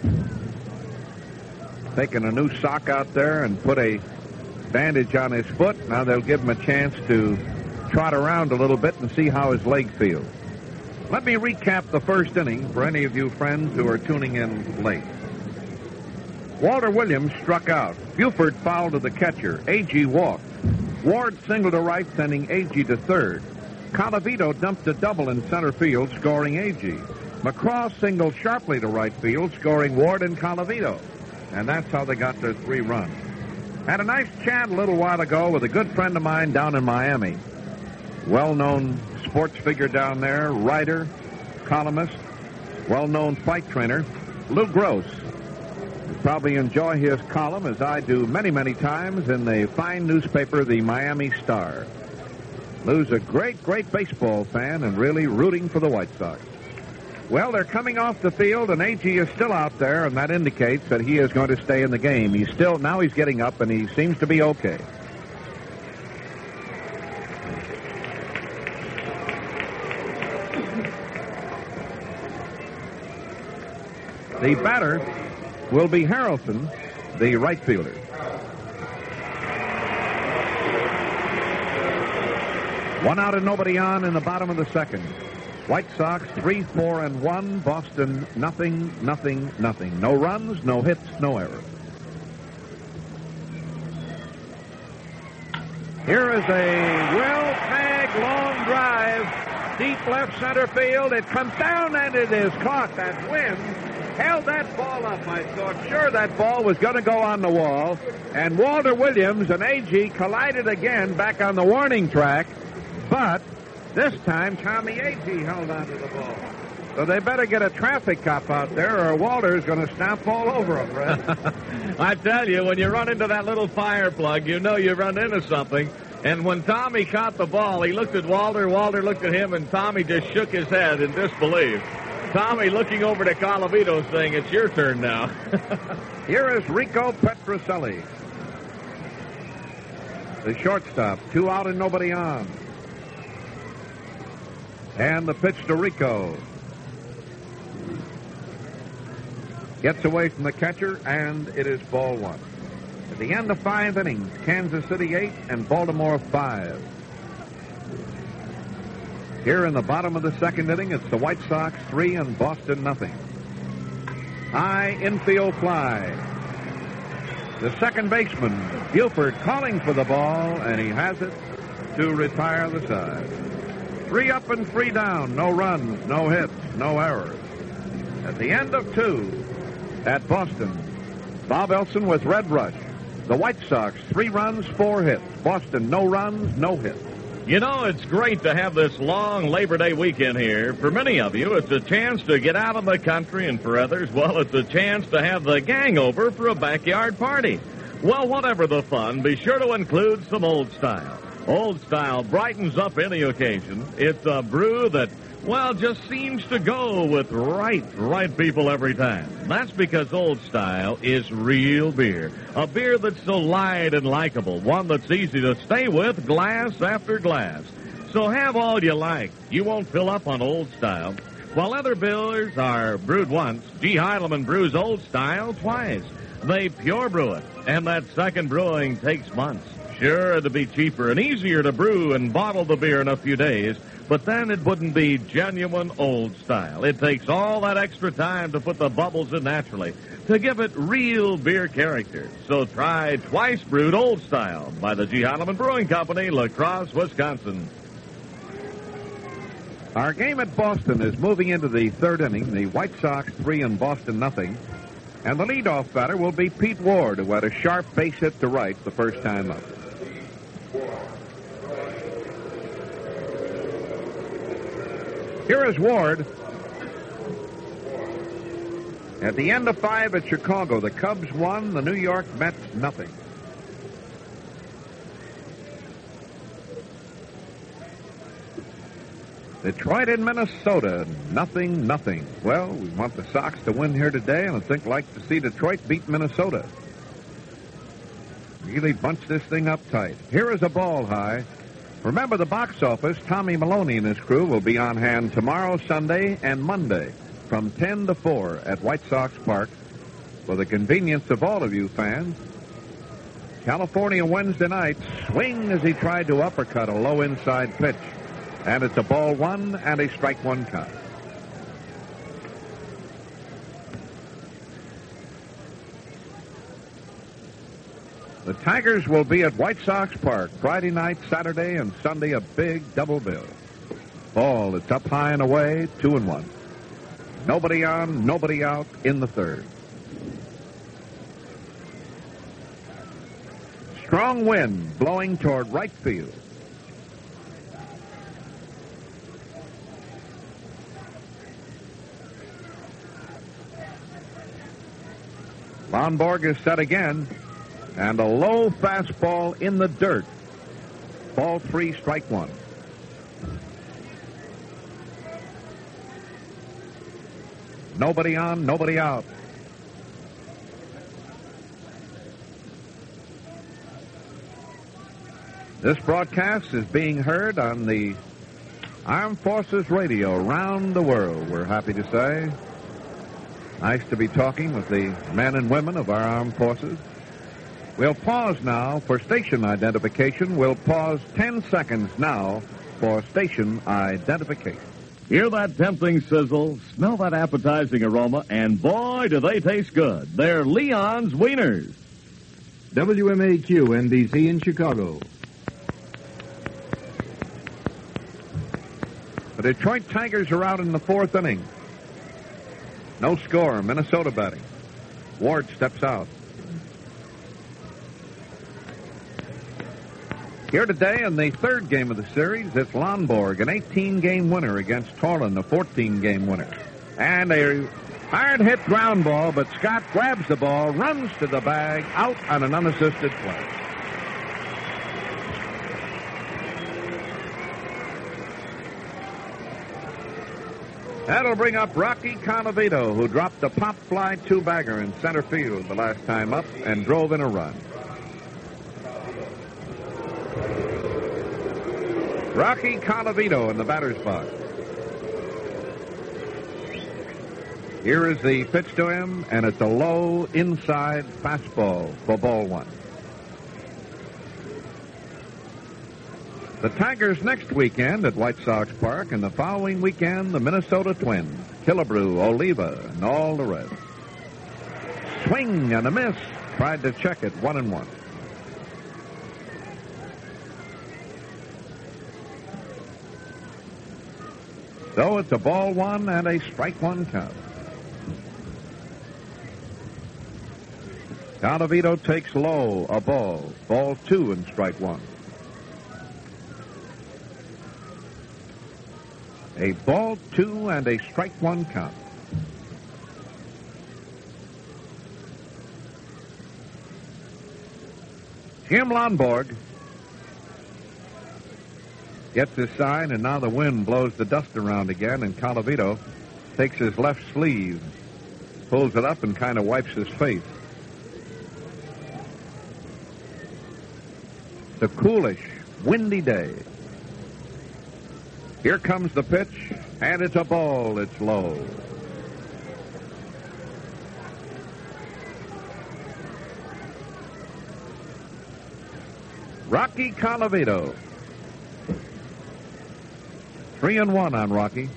Taking a new sock out there and put a bandage on his foot. Now they'll give him a chance to trot around a little bit and see how his leg feels. Let me recap the first inning for any of you friends who are tuning in late. Walter Williams struck out. Buford fouled to the catcher. Agee walked. Ward singled to right, sending Agee to third. Colavito dumped a double in center field, scoring Agee. McCraw singled sharply to right field, scoring Ward and Colavito. And that's how they got their three runs. Had a nice chat a little while ago with a good friend of mine down in Miami. Well-known sports figure down there, writer, columnist, well-known fight trainer, Lou Gross. You probably enjoy his column, as I do many, many times, in the fine newspaper, the Miami Star. Lou's a great, great baseball fan and really rooting for the White Sox. Well, they're coming off the field, and Agee is still out there, and that indicates that he is going to stay in the game. He's still, now he's getting up, and he seems to be okay. The batter will be Harrelson, the right fielder. One out and nobody on in the bottom of the second. White Sox three, four, and one. Boston nothing, nothing, nothing. No runs, no hits, no errors. Here is a well-tagged long drive, deep left center field. It comes down and it is caught. That wind held that ball up. I thought sure that ball was going to go on the wall. And Walter Williams and Agee collided again back on the warning track. But this time, Tommy Agee held onto the ball. So they better get a traffic cop out there or Walter's going to stomp all over them, Red. I tell you, when you run into that little fire plug, you know you run into something. And when Tommy caught the ball, he looked at Walter, Walter looked at him, and Tommy just shook his head in disbelief. Tommy looking over to Colavito saying, it's your turn now. Here is Rico Petroselli, the shortstop. Two out and nobody on. And the pitch to Rico. Gets away from the catcher, and it is ball one. At the end of five innings, Kansas City eight and Baltimore five. Here in the bottom of the second inning, it's the White Sox three and Boston nothing. High infield fly. The second baseman, Buford, calling for the ball, and he has it to retire the side. Three up and three down. No runs, no hits, no errors. At the end of two, at Boston, Bob Elson with Red Rush. The White Sox, three runs, four hits. Boston, no runs, no hits. You know, it's great to have this long Labor Day weekend here. For many of you, it's a chance to get out of the country, and for others, well, it's a chance to have the gang over for a backyard party. Well, whatever the fun, be sure to include some Old Style. Old Style brightens up any occasion. It's a brew that, well, just seems to go with right, right people every time. That's because Old Style is real beer. A beer that's so light and likable. One that's easy to stay with glass after glass. So have all you like. You won't fill up on Old Style. While other beers are brewed once, G. Heidelman brews Old Style twice. They pure brew it, and that second brewing takes months. Sure, it'd be cheaper and easier to brew and bottle the beer in a few days, but then it wouldn't be genuine Old Style. It takes all that extra time to put the bubbles in naturally, to give it real beer character. So try twice brewed Old Style by the G. Heidelman Brewing Company, La Crosse, Wisconsin. Our game at Boston is moving into the third inning. The White Sox three and Boston nothing. And the leadoff batter will be Pete Ward, who had a sharp base hit to right the first time up. Here is Ward. At the end of five at Chicago, the Cubs won, the New York Mets nothing. Detroit and Minnesota, nothing, nothing. Well, we want the Sox to win here today, and I think like to see Detroit beat Minnesota. Really bunch this thing up tight. Here is a ball high. Remember the box office. Tommy Maloney and his crew will be on hand tomorrow, Sunday, and Monday from ten to four at White Sox Park for the convenience of all of you fans. California Wednesday night, swing as he tried to uppercut a low inside pitch. And it's a ball one and a strike one count. The Tigers will be at White Sox Park Friday night, Saturday, and Sunday, a big double bill. Ball, it's up high and away, two and one. Nobody on, nobody out in the third. Strong wind blowing toward right field. Lonborg is set again, and a low fastball in the dirt. Ball three, strike one. Nobody on, nobody out. This broadcast is being heard on the Armed Forces Radio around the world, we're happy to say. Nice to be talking with the men and women of our armed forces. We'll pause now for station identification. We'll pause ten seconds now for station identification. Hear that tempting sizzle, smell that appetizing aroma, and boy, do they taste good. They're Leon's Wieners. W M A Q N B C in Chicago. The Detroit Tigers are out in the fourth inning. No score. Minnesota batting. Ward steps out. Here today in the third game of the series, it's Lonborg, an eighteen-game winner against Torlin, a fourteen-game winner. And a hard-hit ground ball, but Scott grabs the ball, runs to the bag, out on an unassisted play. That'll bring up Rocky Colavito, who dropped a pop fly two-bagger in center field the last time up and drove in a run. Rocky Colavito in the batter's box. Here is the pitch to him, and it's a low inside fastball for ball one. The Tigers next weekend at White Sox Park, and the following weekend, the Minnesota Twins, Killebrew, Oliva, and all the rest. Swing and a miss. Tried to check it, one and one. So it's a ball one and a strike one count. Colavito takes low, a ball. Ball two and strike one. A ball two and a strike one count. Jim Lonborg gets his sign, and now the wind blows the dust around again, and Colavito takes his left sleeve, pulls it up, and kind of wipes his face. It's a coolish, windy day. Here comes the pitch, and it's a ball. It's low. Rocky Colavito. Three and one on Rocky.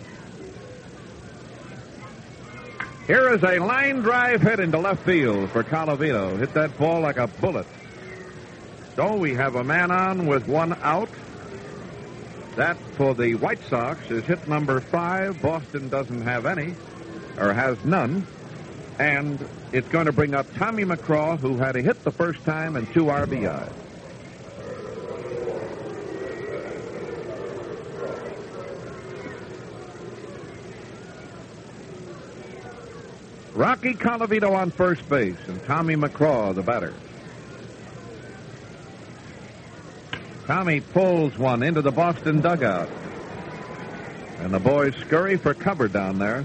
Here is a line drive hit into left field for Colavito. Hit that ball like a bullet. So we have a man on with one out. That for the White Sox is hit number five. Boston doesn't have any, or has none. And it's going to bring up Tommy McCraw, who had a hit the first time and two R B Is. Rocky Colavito on first base, and Tommy McCraw, the batter. Tommy pulls one into the Boston dugout. And the boys scurry for cover down there.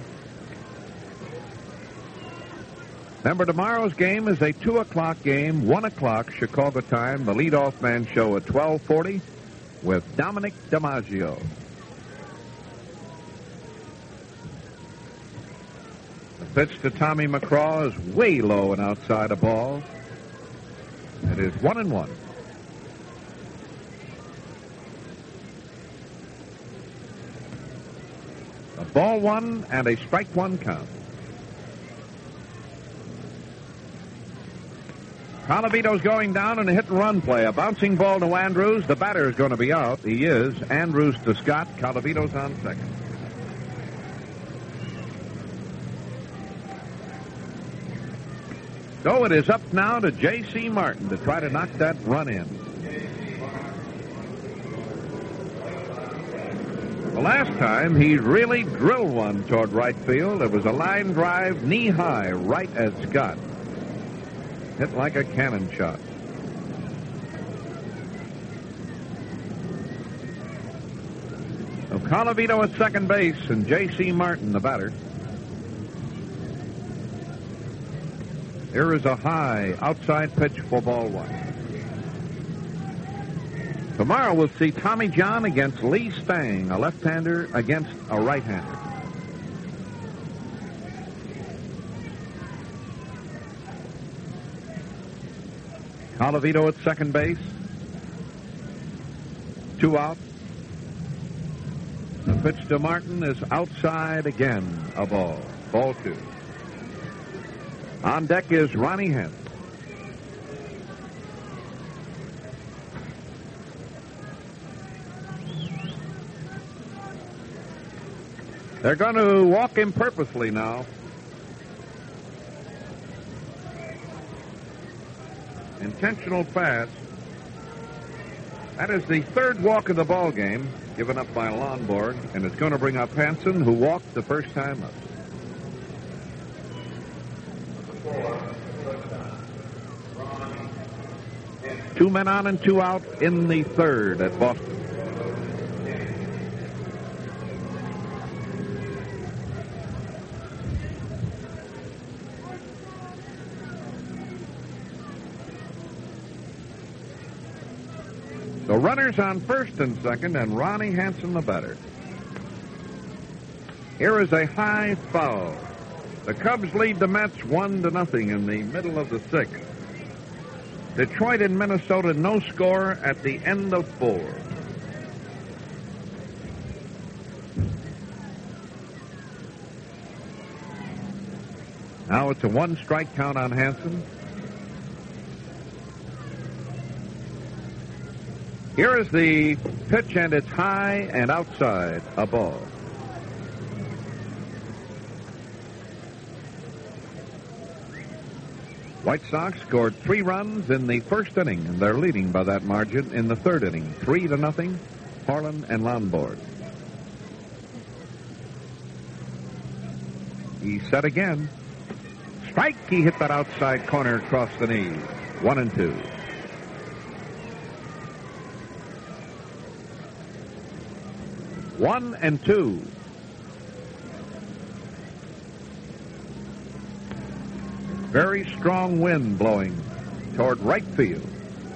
Remember, tomorrow's game is a two o'clock game, one o'clock Chicago time. The leadoff man show at twelve forty with Dominic DiMaggio. The pitch to Tommy McCraw is way low and outside a ball. It is one and one. A ball one and a strike one count. Colavito's going down in a hit and run play. A bouncing ball to Andrews. The batter is going to be out. He is. Andrews to Scott. Colavito's on second. So it is up now to J C. Martin to try to knock that run in. The last time he really drilled one toward right field. It was a line drive knee high right at Scott. Hit like a cannon shot. So Colavito at second base and J C. Martin the batter. Here is a high outside pitch for ball one. Tomorrow we'll see Tommy John against Lee Stang, a left-hander against a right-hander. Colavito at second base. Two out. The pitch to Martin is outside again, a ball. Ball two. On deck is Ronnie Hent. They're going to walk him purposely now. Intentional pass. That is the third walk of the ball game given up by Lonborg, and it's going to bring up Hansen, who walked the first time up. Two men on and two out in the third at Boston. The runners on first and second, and Ronnie Hansen the batter. Here is a high foul. The Cubs lead the Mets one to nothing in the middle of the sixth. Detroit and Minnesota no score at the end of four. Now it's a one strike count on Hansen. Here is the pitch, and it's high and outside, a ball. White Sox scored three runs in the first inning, and they're leading by that margin in the third inning, three to nothing, Harlan and Lonborg. He set again. Strike, he hit that outside corner across the knees. One and two. One and two. Very strong wind blowing toward right field.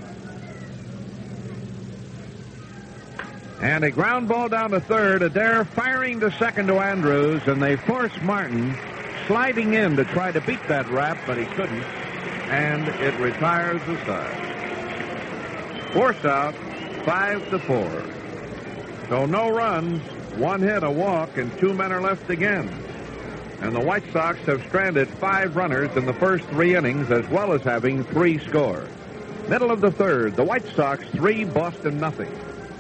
And a ground ball down to third. Adair firing to second to Andrews, and they force Martin sliding in to try to beat that wrap, but he couldn't, and it retires the side. Force out, five to four. So no runs, one hit, a walk, and two men are left again. And the White Sox have stranded five runners in the first three innings, as well as having three score. Middle of the third, the White Sox three, Boston nothing.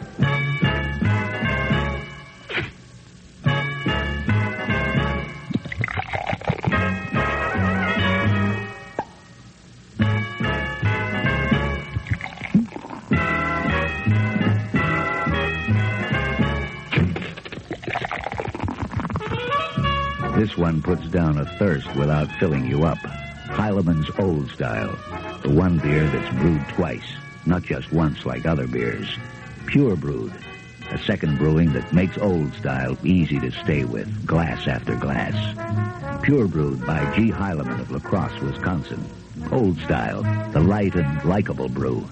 This one puts down a thirst without filling you up. Heileman's Old Style, the one beer that's brewed twice, not just once like other beers. Pure brewed, a second brewing that makes Old Style easy to stay with, glass after glass. Pure brewed by G. Heileman of La Crosse, Wisconsin. Old Style, the light and likable brew.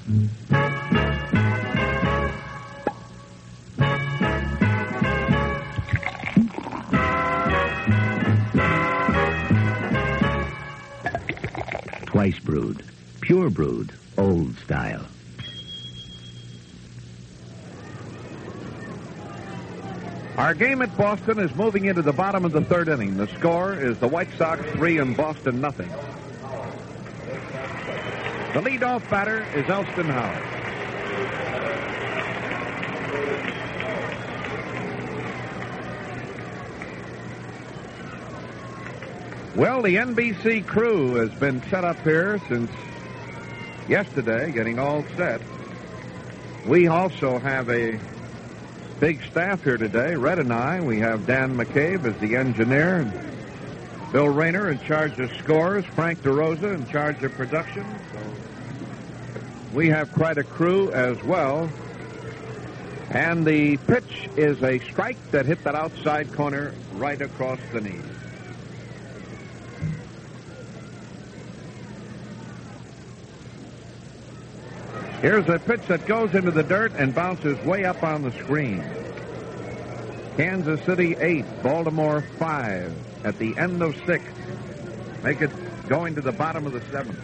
Twice brewed, pure brewed, Old Style. Our game at Boston is moving into the bottom of the third inning. The score is the White Sox three and Boston nothing. The leadoff batter is Elston Howard. Well, the N B C crew has been set up here since yesterday, getting all set. We also have a big staff here today. Red and I, we have Dan McCabe as the engineer, and Bill Rayner in charge of scores, Frank DeRosa in charge of production. So we have quite a crew as well. And the pitch is a strike that hit that outside corner right across the knees. Here's a pitch that goes into the dirt and bounces way up on the screen. Kansas City eight, Baltimore five at the end of six. Make it going to the bottom of the seventh.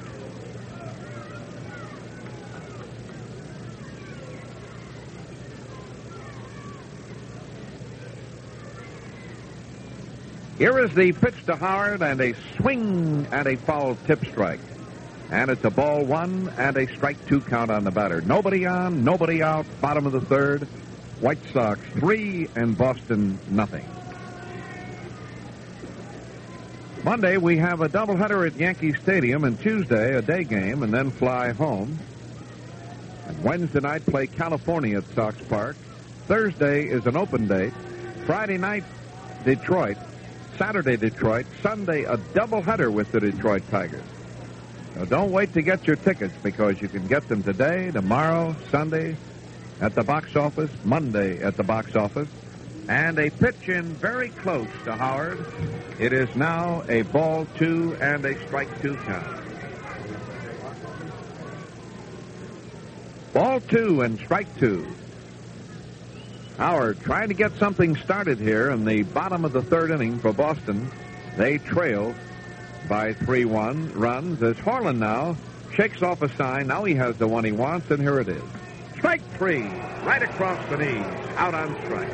Here is the pitch to Howard, and a swing and a foul tip strike. And it's a ball one and a strike two count on the batter. Nobody on, nobody out, bottom of the third. White Sox three and Boston nothing. Monday we have a doubleheader at Yankee Stadium, and Tuesday a day game, and then fly home. And Wednesday night play California at Sox Park. Thursday is an open date. Friday night, Detroit. Saturday, Detroit. Sunday, a doubleheader with the Detroit Tigers. So don't wait to get your tickets, because you can get them today, tomorrow, Sunday at the box office, Monday at the box office. And a pitch in very close to Howard. It is now a ball two and a strike two count. Ball two and strike two. Howard trying to get something started here in the bottom of the third inning for Boston. They trail by three one runs as Harlan now shakes off a sign. Now he has the one he wants, and here it is. Strike three, right across the knees, out on strike.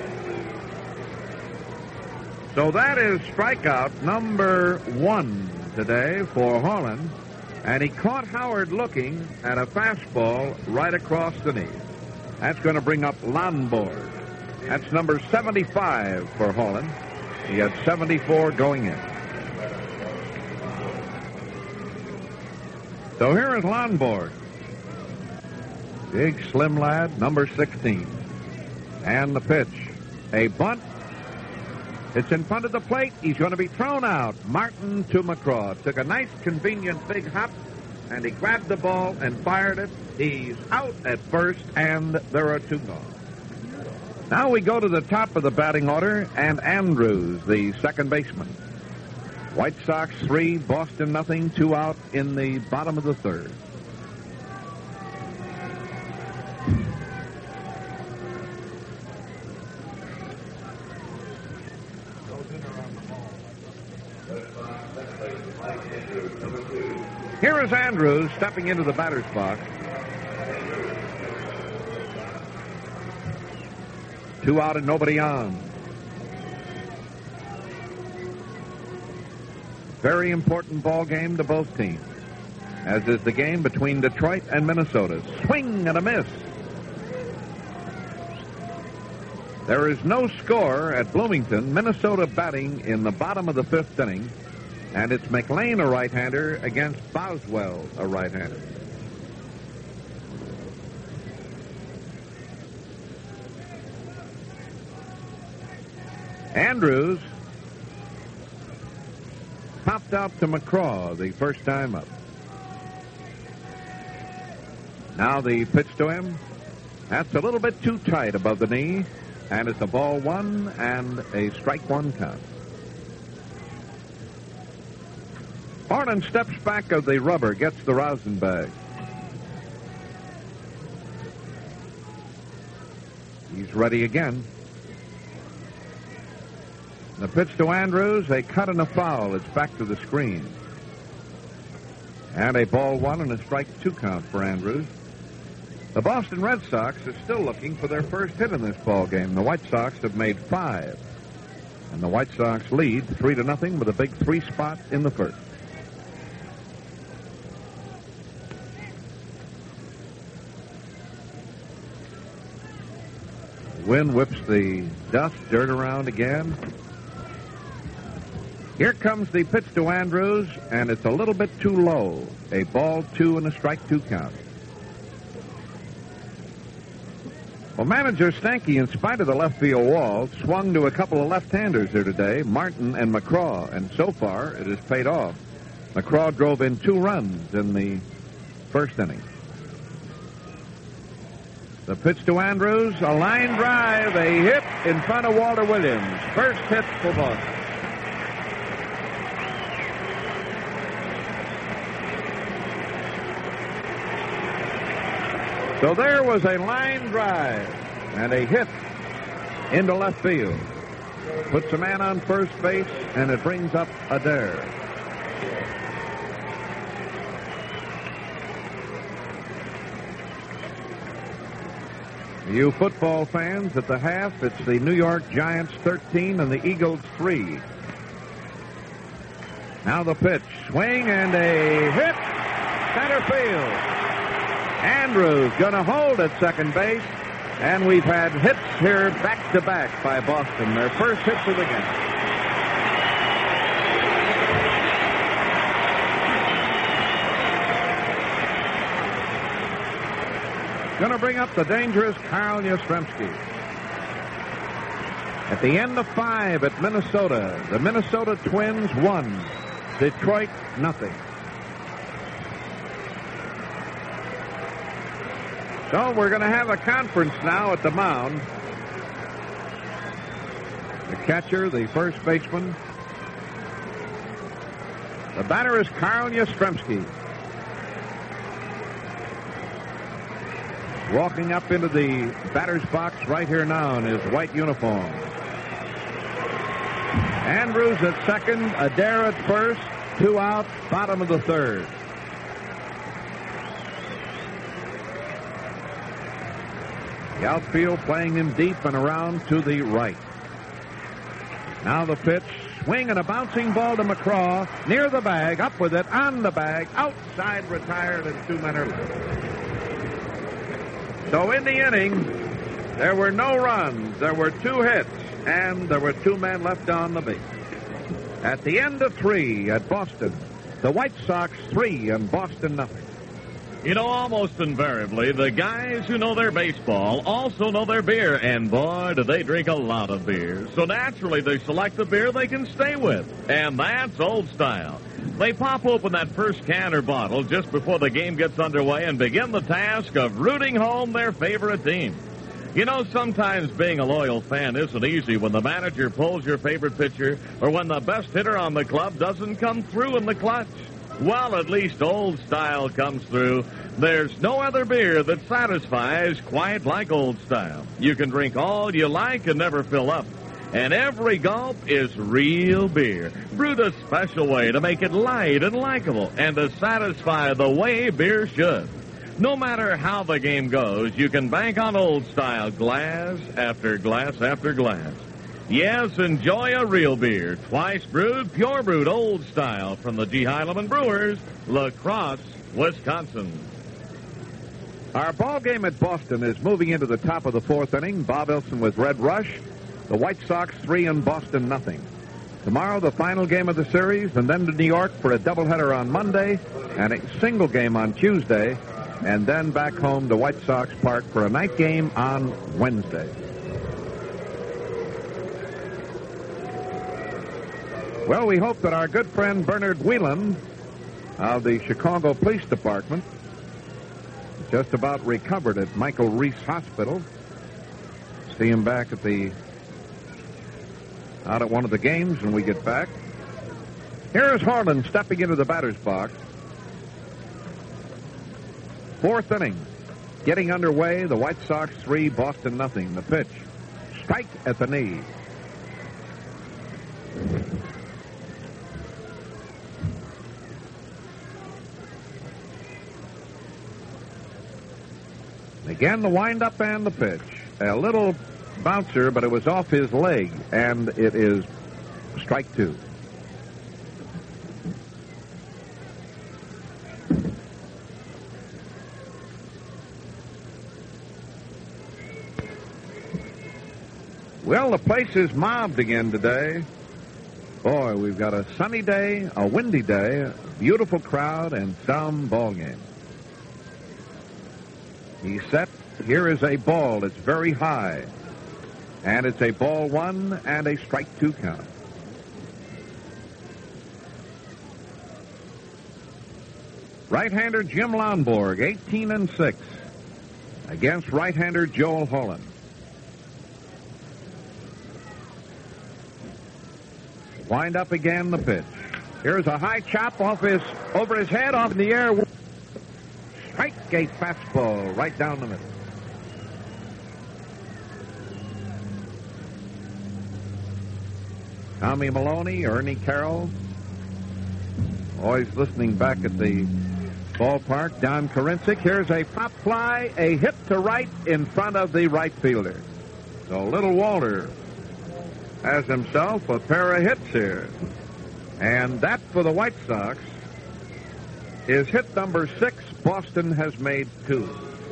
So that is strikeout number one today for Harlan, and he caught Howard looking at a fastball right across the knees. That's going to bring up Lonborg. That's number seventy-five for Harlan. He had seventy-four going in. So here is Lonborg. Big, slim lad, number sixteen. And the pitch. A bunt. It's in front of the plate. He's going to be thrown out. Martin to McCraw. Took a nice, convenient big hop, and he grabbed the ball and fired it. He's out at first, and there are two gone. Now we go to the top of the batting order, and Andrews, the second baseman. White Sox three, Boston nothing, two out in the bottom of the third. Here is Andrews stepping into the batter's box. Two out and nobody on. Very important ball game to both teams, as is the game between Detroit and Minnesota. Swing and a miss. There is no score at Bloomington. Minnesota batting in the bottom of the fifth inning, and it's McLean, a right-hander, against Boswell, a right-hander. Andrews popped out to McCraw the first time up. Now the pitch to him. That's a little bit too tight above the knee, and it's a ball one and a strike one count. Harlan steps back of the rubber, gets the rosin bag. He's ready again. The pitch to Andrews, a cut and a foul. It's back to the screen. And a ball one and a strike two count for Andrews. The Boston Red Sox are still looking for their first hit in this ball game. The White Sox have made five. And the White Sox lead three to nothing with a big three spot in the first. Wind whips the dust, dirt around again. Here comes the pitch to Andrews, and it's a little bit too low. A ball two and a strike two count. Well, manager Stanky, in spite of the left field wall, swung to a couple of left-handers here today, Martin and McCraw, and so far it has paid off. McCraw drove in two runs in the first inning. The pitch to Andrews, a line drive, a hit in front of Walter Williams. First hit for Boston. So there was a line drive and a hit into left field. Puts a man on first base, and it brings up Adair. You football fans, at the half, it's the New York Giants thirteen and the Eagles three. Now the pitch. Swing and a hit. Center field. Andrews going to hold at second base, and we've had hits here back-to-back by Boston. Their first hits of the game. going to bring up the dangerous Carl Yastrzemski. At the end of five at Minnesota, the Minnesota Twins won. Detroit, nothing. So we're going to have a conference now at the mound. The catcher, the first baseman. The batter is Carl Yastrzemski. Walking up into the batter's box right here now in his white uniform. Andrews at second, Adair at first, two out, bottom of the third. The outfield playing him deep and around to the right. Now the pitch, swing and a bouncing ball to McCraw, near the bag, up with it, on the bag, outside retired, and two men are left. So in the inning, there were no runs, there were two hits, and there were two men left on the base. At the end of three at Boston, the White Sox three and Boston nothing. You know, almost invariably, the guys who know their baseball also know their beer, and boy, do they drink a lot of beer. So naturally, they select the beer they can stay with, and that's Old Style. They pop open that first can or bottle just before the game gets underway and begin the task of rooting home their favorite team. You know, sometimes being a loyal fan isn't easy when the manager pulls your favorite pitcher or when the best hitter on the club doesn't come through in the clutch. Well, at least Old Style comes through. There's no other beer that satisfies quite like Old Style. You can drink all you like and never fill up. And every gulp is real beer, brewed a special way to make it light and likable and to satisfy the way beer should. No matter how the game goes, you can bank on Old Style glass after glass after glass. Yes, enjoy a real beer, twice brewed, pure brewed Old Style from the G. Heilemann Brewers, La Crosse, Wisconsin. Our ball game at Boston is moving into the top of the fourth inning. Bob Elson with Red Rush. The White Sox three and Boston nothing. Tomorrow the final game of the series, and then to New York for a doubleheader on Monday and a single game on Tuesday, and then back home to White Sox Park for a night game on Wednesday. Well, we hope that our good friend Bernard Whelan of the Chicago Police Department just about recovered at Michael Reese Hospital. See him back at the out at one of the games when we get back. Here is Harlan stepping into the batter's box. Fourth inning, getting underway. The White Sox three, Boston nothing. The pitch, strike at the knee. Again, the windup and the pitch. A little bouncer, but it was off his leg, and it is strike two. Well, the place is mobbed again today. Boy, we've got a sunny day, a windy day, a beautiful crowd, and some ball game. He's set. Here is a ball that's very high. And it's a ball one and a strike two count. Right-hander Jim Lonborg, eighteen and six, against right-hander Joel Holland. Wind up again, the pitch. Here's a high chop off his over his head, off in the air. Strike a fastball right down the middle. Tommy Maloney, Ernie Carroll, always listening back at the ballpark. Don Korincic. Here's a pop fly, a hit to right in front of the right fielder. So Little Walter has himself a pair of hits here. And that for the White Sox is hit number six. Boston has made two.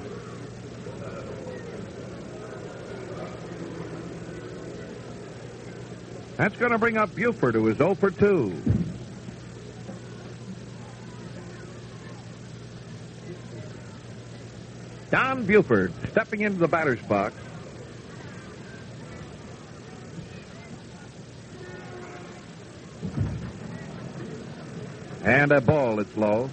That's going to bring up Buford, who is oh for two. Don Buford stepping into the batter's box. And a ball, it's low.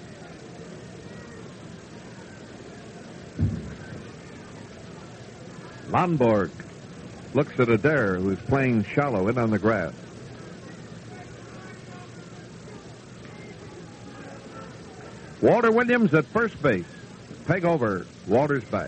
Lonborg looks at Adair, who's playing shallow in on the grass. Walter Williams at first base. Peg over. Walter's back.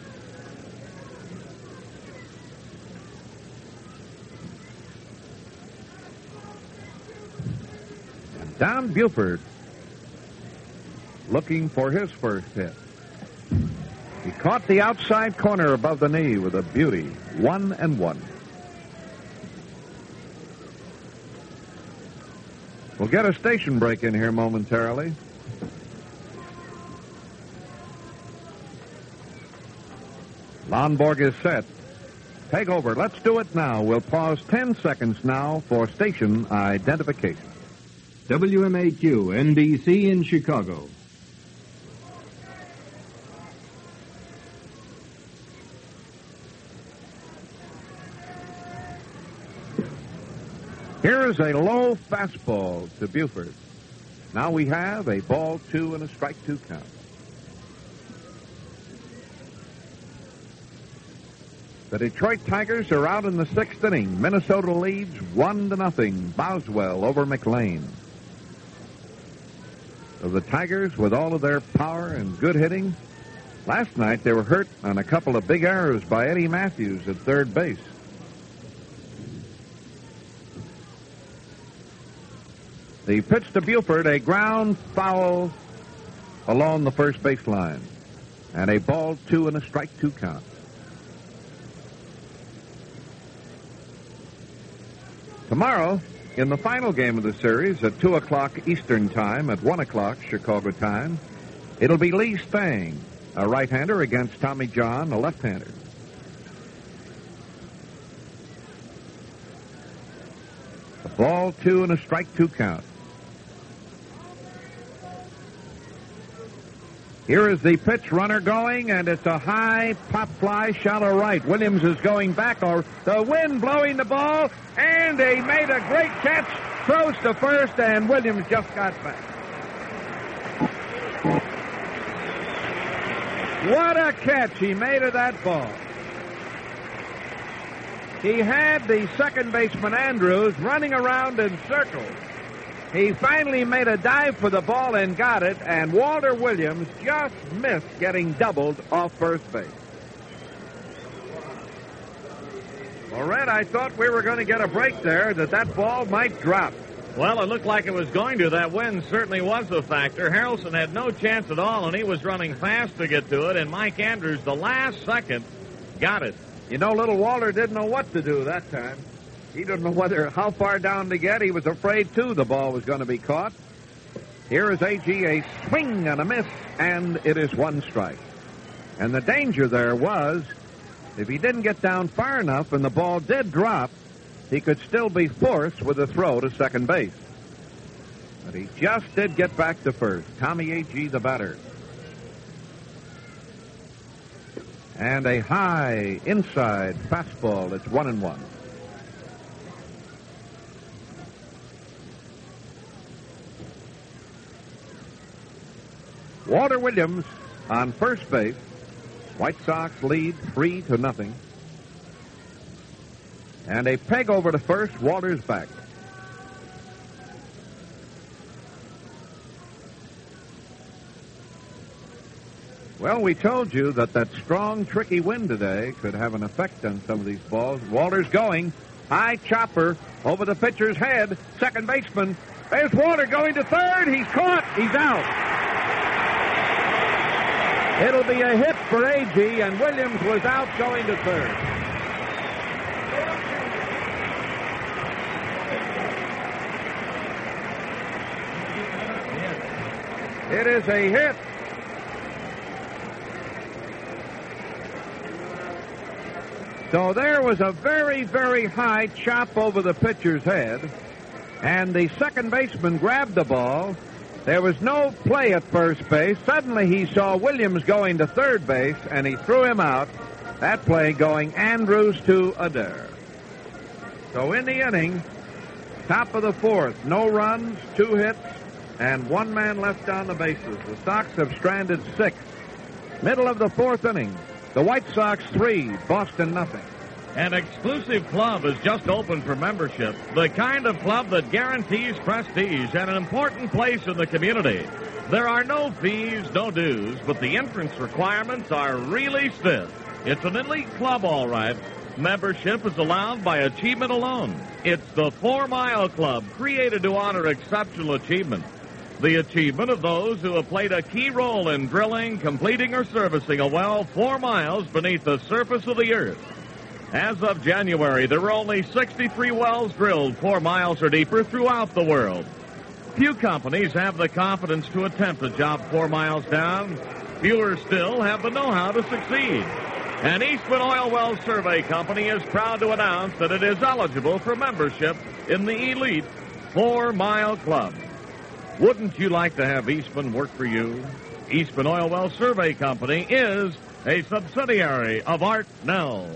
And Don Buford looking for his first hit. He caught the outside corner above the knee with a beauty. One and one. We'll get a station break in here momentarily. Lonborg is set. Take over. Let's do it now. We'll pause ten seconds now for station identification. W M A Q, N B C in Chicago. Here is a low fastball to Buford. Now we have a ball two and a strike two count. The Detroit Tigers are out in the sixth inning. Minnesota leads one to nothing. Boswell over McLean. So the Tigers, with all of their power and good hitting, last night they were hurt on a couple of big errors by Eddie Matthews at third base. The pitch to Buford, a ground foul along the first baseline. And a ball two and a strike two count. Tomorrow, in the final game of the series at two o'clock Eastern Time, at one o'clock Chicago time, it'll be Lee Stang, a right-hander, against Tommy John, a left-hander. A ball two and a strike two count. Here is the pitch, runner going, and it's a high pop fly, shallow right. Williams is going back, or the wind blowing the ball, and he made a great catch, throws to first, and Williams just got back. What a catch he made of that ball. He had the second baseman, Andrews, running around in circles. He finally made a dive for the ball and got it, and Walter Williams just missed getting doubled off first base. Well, Red, I thought we were going to get a break there, that that ball might drop. Well, it looked like it was going to. That wind certainly was a factor. Harrelson had no chance at all, and he was running fast to get to it, and Mike Andrews, the last second, got it. You know, little Walter didn't know what to do that time. He didn't know whether how far down to get. He was afraid, too, the ball was going to be caught. Here is A G, a swing and a miss, and it is one strike. And the danger there was, if he didn't get down far enough and the ball did drop, he could still be forced with a throw to second base. But he just did get back to first. Tommy A G, the batter. And a high inside fastball. It's one and one. Walter Williams on first base. White Sox lead three to nothing. And a peg over to first. Walter's back. Well, we told you that that strong, tricky wind today could have an effect on some of these balls. Walter's going. High chopper over the pitcher's head. Second baseman. There's Walter going to third. He's caught. He's out. It'll be a hit for A G, and Williams was out going to third. It is a hit. So there was a very, very high chop over the pitcher's head, and the second baseman grabbed the ball, There was no play at first base. Suddenly he saw Williams going to third base, and he threw him out. That play going Andrews to Adair. So in the inning, top of the fourth, no runs, two hits, and one man left on the bases. The Sox have stranded six. Middle of the fourth inning, the White Sox three, Boston nothing. An exclusive club is just opened for membership, the kind of club that guarantees prestige and an important place in the community. There are no fees, no dues, but the entrance requirements are really stiff. It's an elite club, all right. Membership is allowed by achievement alone. It's the Four Mile Club, created to honor exceptional achievement. The achievement of those who have played a key role in drilling, completing, or servicing a well four miles beneath the surface of the earth. As of January, there were only sixty-three wells drilled four miles or deeper throughout the world. Few companies have the confidence to attempt a job four miles down. Fewer still have the know-how to succeed. And Eastman Oil Well Survey Company is proud to announce that it is eligible for membership in the elite Four Mile Club. Wouldn't you like to have Eastman work for you? Eastman Oil Well Survey Company is a subsidiary of Art Nell.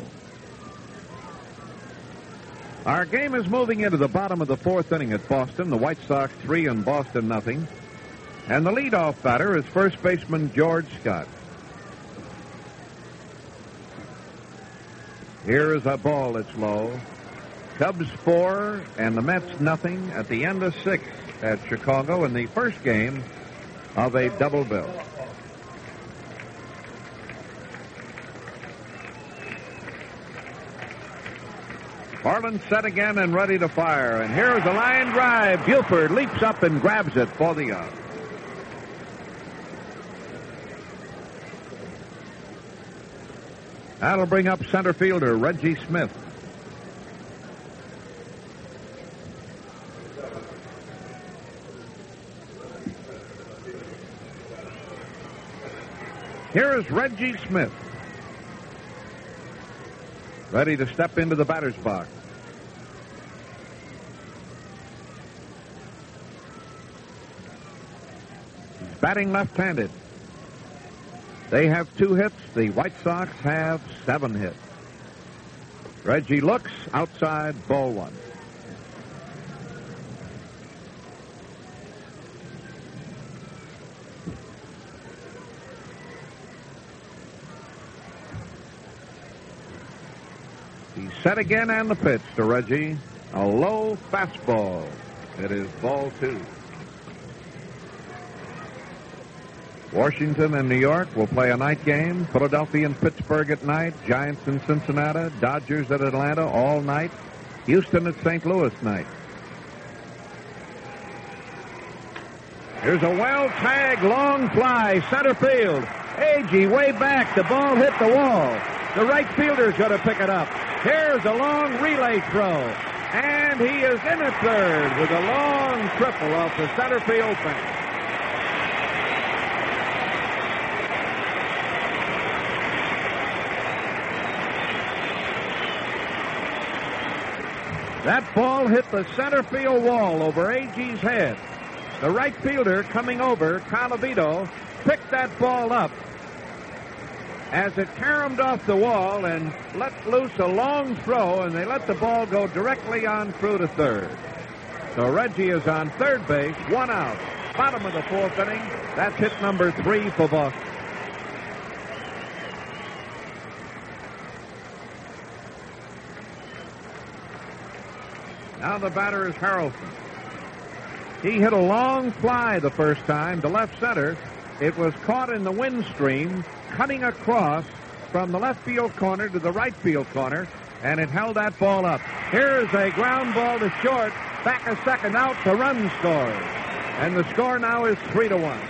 Our game is moving into the bottom of the fourth inning at Boston. The White Sox three and Boston nothing. And the leadoff batter is first baseman George Scott. Here is a ball that's low. Cubs four and the Mets nothing at the end of six at Chicago in the first game of a double bill. Harlan set again and ready to fire. And here's a line drive. Buford leaps up and grabs it for the out. That'll bring up center fielder Reggie Smith. Here is Reggie Smith, ready to step into the batter's box. He's batting left-handed. They have two hits. The White Sox have seven hits. Reggie looks outside, ball one. He's set again and the pitch to Reggie. A low fastball. It is ball two. Washington and New York will play a night game. Philadelphia and Pittsburgh at night. Giants and Cincinnati. Dodgers at Atlanta all night. Houston at Saint Louis night. Here's a well-tagged long fly, center field. Agee way back. The ball hit the wall. The right fielder's going to pick it up. Here's a long relay throw. And he is in at third with a long triple off the center field fence. That ball hit the center field wall over Agee's head. The right fielder coming over, Colavito, picked that ball up as it caromed off the wall and let loose a long throw, and they let the ball go directly on through to third. So Reggie is on third base, one out. Bottom of the fourth inning. That's hit number three for Boston. Now the batter is Harrelson. He hit a long fly the first time to left center. It was caught in the wind stream, cutting across from the left field corner to the right field corner, and it held that ball up. Here's a ground ball to short, back a second out, the run scores. And the score now is three to one.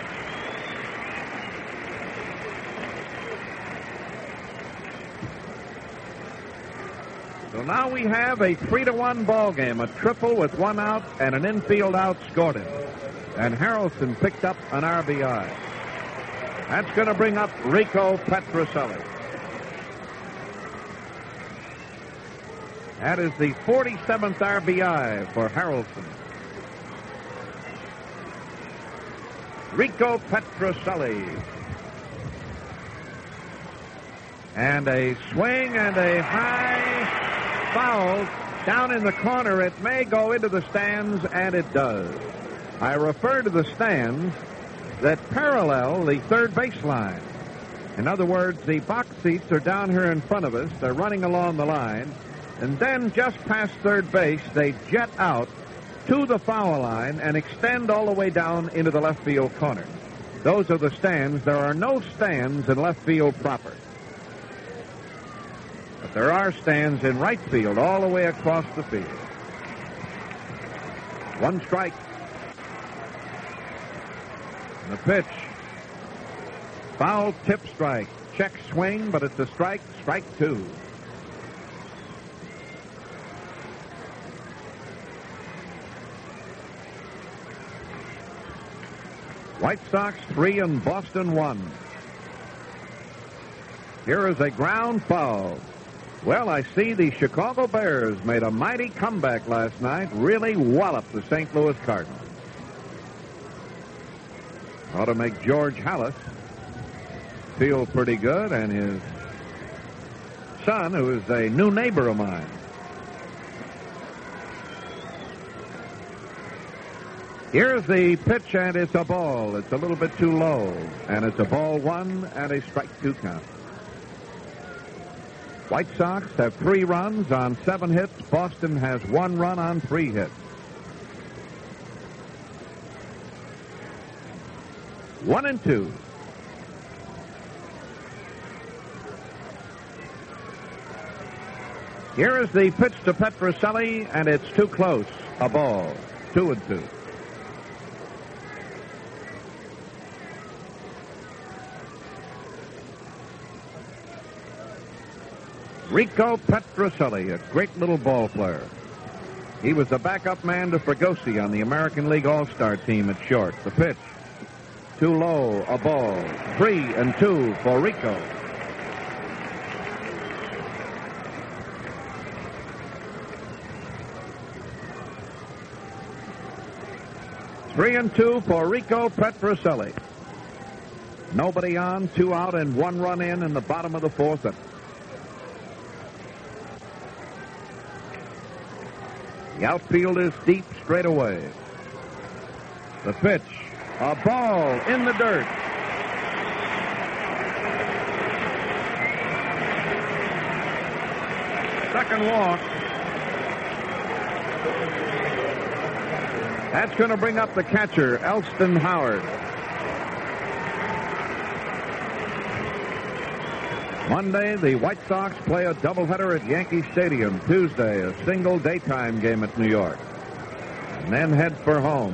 So now we have a three to one ball game, a triple with one out and an infield out scored in. And Harrelson picked up an R B I. That's going to bring up Rico Petrocelli. That is the forty-seventh R B I for Harrelson. Rico Petrocelli. And a swing and a high foul down in the corner. It may go into the stands, and it does. I refer to the stands that parallel the third baseline. In other words, the box seats are down here in front of us. They're running along the line. And then just past third base, they jet out to the foul line and extend all the way down into the left field corner. Those are the stands. There are no stands in left field proper. But there are stands in right field all the way across the field. One strike. And the pitch. Foul tip strike. Check swing, but it's a strike. Strike two. White Sox three and Boston one. Here is a ground foul. Well, I see the Chicago Bears made a mighty comeback last night, really walloped the Saint Louis Cardinals. Ought to make George Halas feel pretty good, and his son, who is a new neighbor of mine. Here's the pitch, and it's a ball. It's a little bit too low, and it's a ball one and a strike two count. White Sox have three runs on seven hits. Boston has one run on three hits. One and two. Here is the pitch to Petrocelli, and it's too close. A ball. Two and two. Rico Petrocelli, a great little ball player. He was the backup man to Fregosi on the American League All-Star team at short. The pitch. Too low, a ball. Three and two for Rico. Three and two for Rico Petrocelli. Nobody on, two out, and one run in in the bottom of the fourth inning. The outfield is deep straight away. The pitch, a ball in the dirt. Second walk. That's going to bring up the catcher, Elston Howard. Monday, the White Sox play a doubleheader at Yankee Stadium. Tuesday, a single daytime game at New York. And then head for home.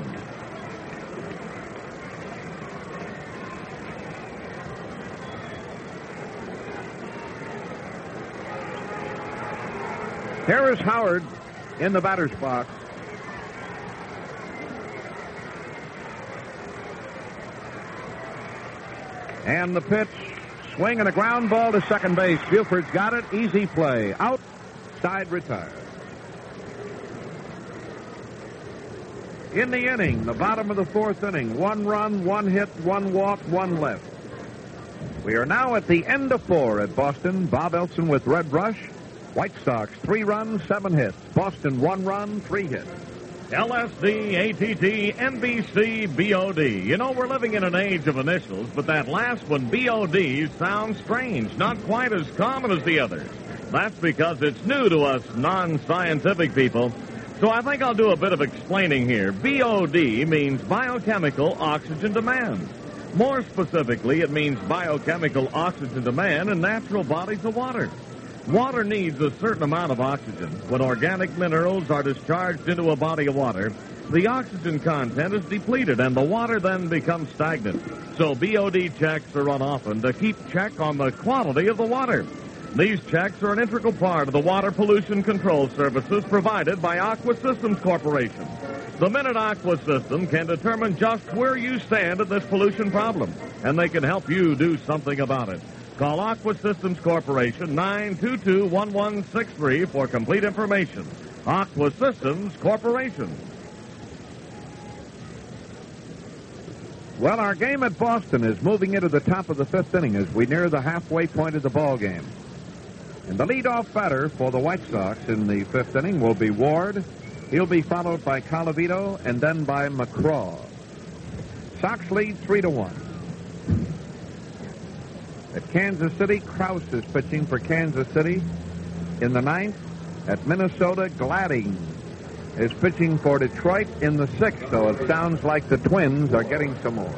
Here is Howard in the batter's box. And the pitch. Swing and a ground ball to second base. Buford's got it. Easy play. Outside retire. In the inning, the bottom of the fourth inning, one run, one hit, one walk, one left. We are now at the end of four at Boston. Bob Elson with Red Rush. White Sox, three runs, seven hits. Boston, one run, three hits. L S D, A T T, N B C, B O D. You know, we're living in an age of initials, but that last one, B O D, sounds strange. Not quite as common as the others. That's because it's new to us non-scientific people. So I think I'll do a bit of explaining here. B O D means biochemical oxygen demand. More specifically, it means biochemical oxygen demand in natural bodies of water. Water needs a certain amount of oxygen. When organic minerals are discharged into a body of water, the oxygen content is depleted and the water then becomes stagnant. So B O D checks are run often to keep check on the quality of the water. These checks are an integral part of the water pollution control services provided by Aqua Systems Corporation. The Minute Aqua System can determine just where you stand at this pollution problem, and they can help you do something about it. Call Aqua Systems Corporation, nine two two, one one six three for complete information. Aqua Systems Corporation. Well, our game at Boston is moving into the top of the fifth inning as we near the halfway point of the ball game. And the leadoff batter for the White Sox in the fifth inning will be Ward. He'll be followed by Colavito and then by McCraw. Sox lead three to one. At Kansas City, Krause is pitching for Kansas City. In the ninth, at Minnesota, Gladding is pitching for Detroit in the sixth, so it sounds like the Twins are getting some more.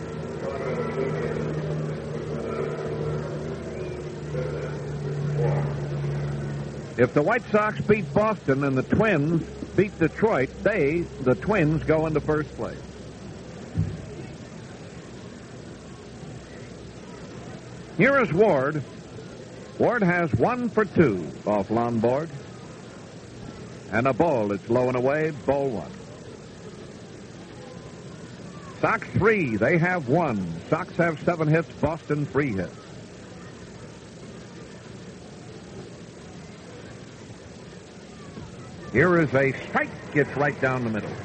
If the White Sox beat Boston and the Twins beat Detroit, they, the Twins, go into first place. Here is Ward. Ward has one for two off Lonborg. And a ball. It's low and away. Ball one. Sox three. They have one. Sox have seven hits. Boston three hits. Here is a strike. Gets right down the middle.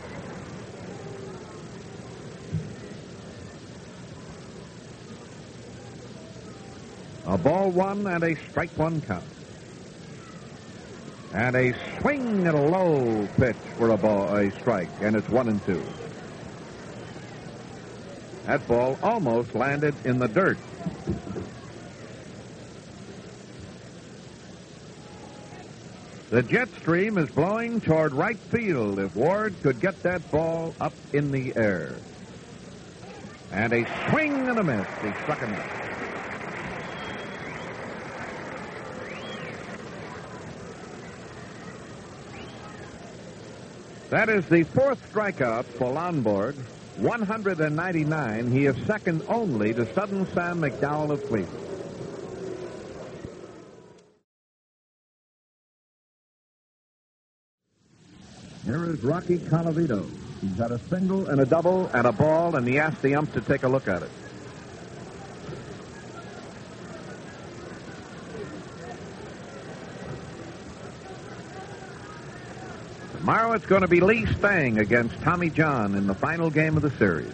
A ball one and a strike one count. And a swing and a low pitch for a ball, a strike, and it's one and two. That ball almost landed in the dirt. The jet stream is blowing toward right field if Ward could get that ball up in the air. And a swing and a miss. He struck him out. That is the fourth strikeout for Lonborg. one hundred ninety-nine. He is second only to Sudden Sam McDowell of Cleveland. Here is Rocky Colavito. He's had a single and a double and a ball, and he asked the ump to take a look at it. Tomorrow it's going to be Lee Stang against Tommy John in the final game of the series.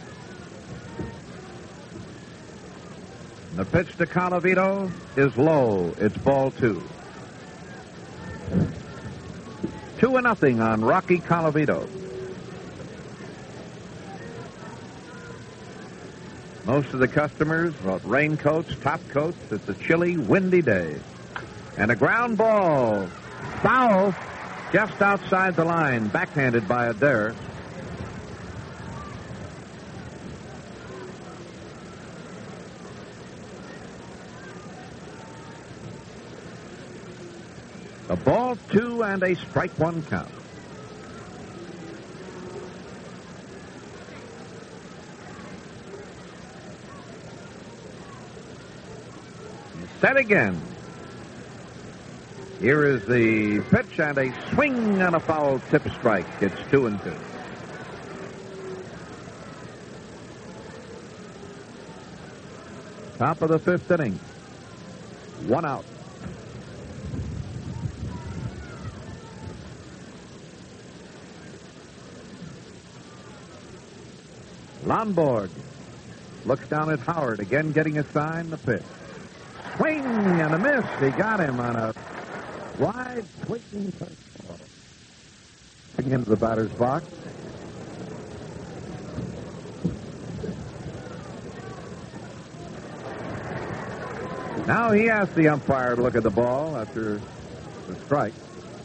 And the pitch to Colavito is low. It's ball two. Two and nothing on Rocky Colavito. Most of the customers brought raincoats, top coats. It's a chilly, windy day. And a ground ball. Foul. Just outside the line, backhanded by Adair. A ball two and a strike one count. Set again. Here is the pitch and a swing and a foul tip strike. It's two and two. Top of the fifth inning. One out. Lonborg looks down at Howard, again getting a sign, the pitch. Swing and a miss. He got him on a wide swinging first ball. Bring him to the batter's box. Now he asked the umpire to look at the ball after the strike.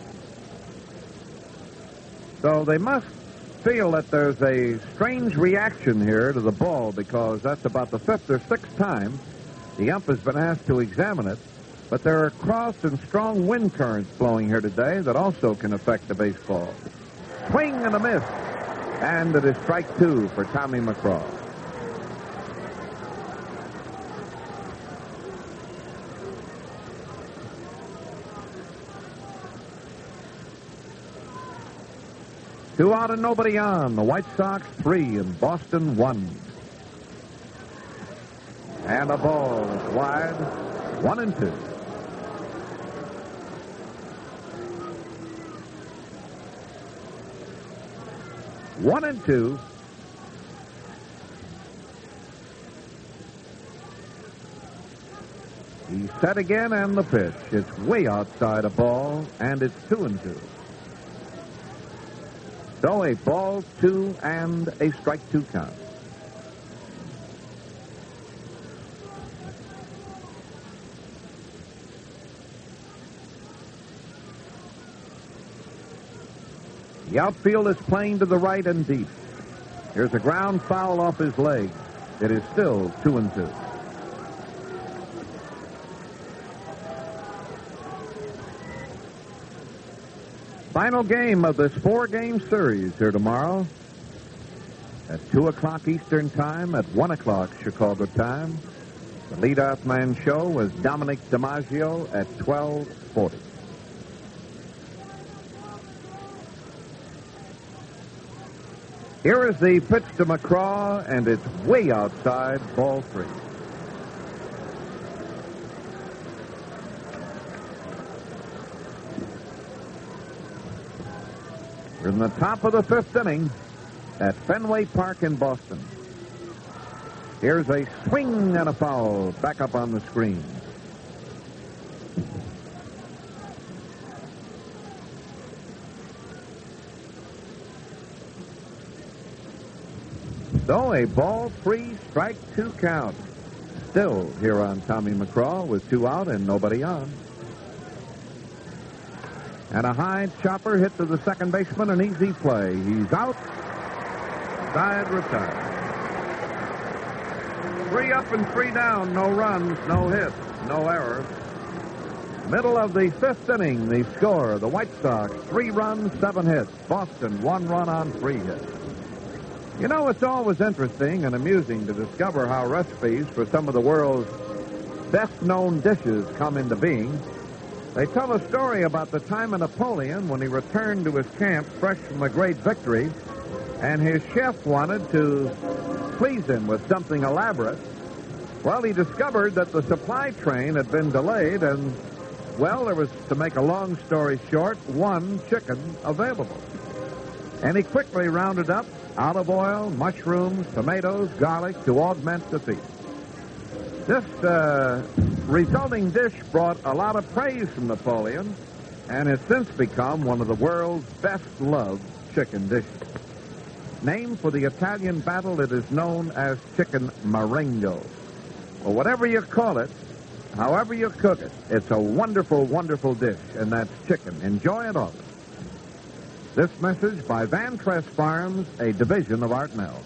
So they must feel that there's a strange reaction here to the ball because that's about the fifth or sixth time the ump has been asked to examine it. But there are cross and strong wind currents blowing here today that also can affect the baseball. Swing and a miss. And it is strike two for Tommy McCraw. Two out and nobody on. The White Sox three and Boston one. And a ball is wide. One and two. One and two. He's set again, and the pitch. It's way outside a ball, and it's two and two. So a ball, two, and a strike two count. The outfield is playing to the right and deep. Here's a ground foul off his leg. It is still two and two. Final game of this four-game series here tomorrow at two o'clock Eastern Time, at one o'clock Chicago time. The leadoff man show was Dominic DiMaggio at twelve forty. Here is the pitch to McCraw, and it's way outside, ball three. We're in the top of the fifth inning at Fenway Park in Boston. Here's a swing and a foul back up on the screen. So a ball, three, strike two count. Still here on Tommy McCraw with two out and nobody on. And a high chopper hit to the second baseman, an easy play. He's out. Side retired. Three up and three down, no runs, no hits, no errors. Middle of the fifth inning, the score, the White Sox, three runs, seven hits. Boston, one run on three hits. You know, it's always interesting and amusing to discover how recipes for some of the world's best-known dishes come into being. They tell a story about the time of Napoleon when he returned to his camp fresh from a great victory, and his chef wanted to please him with something elaborate. Well, he discovered that the supply train had been delayed, and, well, there was, to make a long story short, one chicken available. And he quickly rounded up olive oil, mushrooms, tomatoes, garlic to augment the feast. This uh, resulting dish brought a lot of praise from Napoleon and has since become one of the world's best-loved chicken dishes. Named for the Italian battle, it is known as chicken marengo. Well, whatever you call it, however you cook it, it's a wonderful, wonderful dish, and that's chicken. Enjoy it often. This message by Van Tress Farms, a division of Art Mills.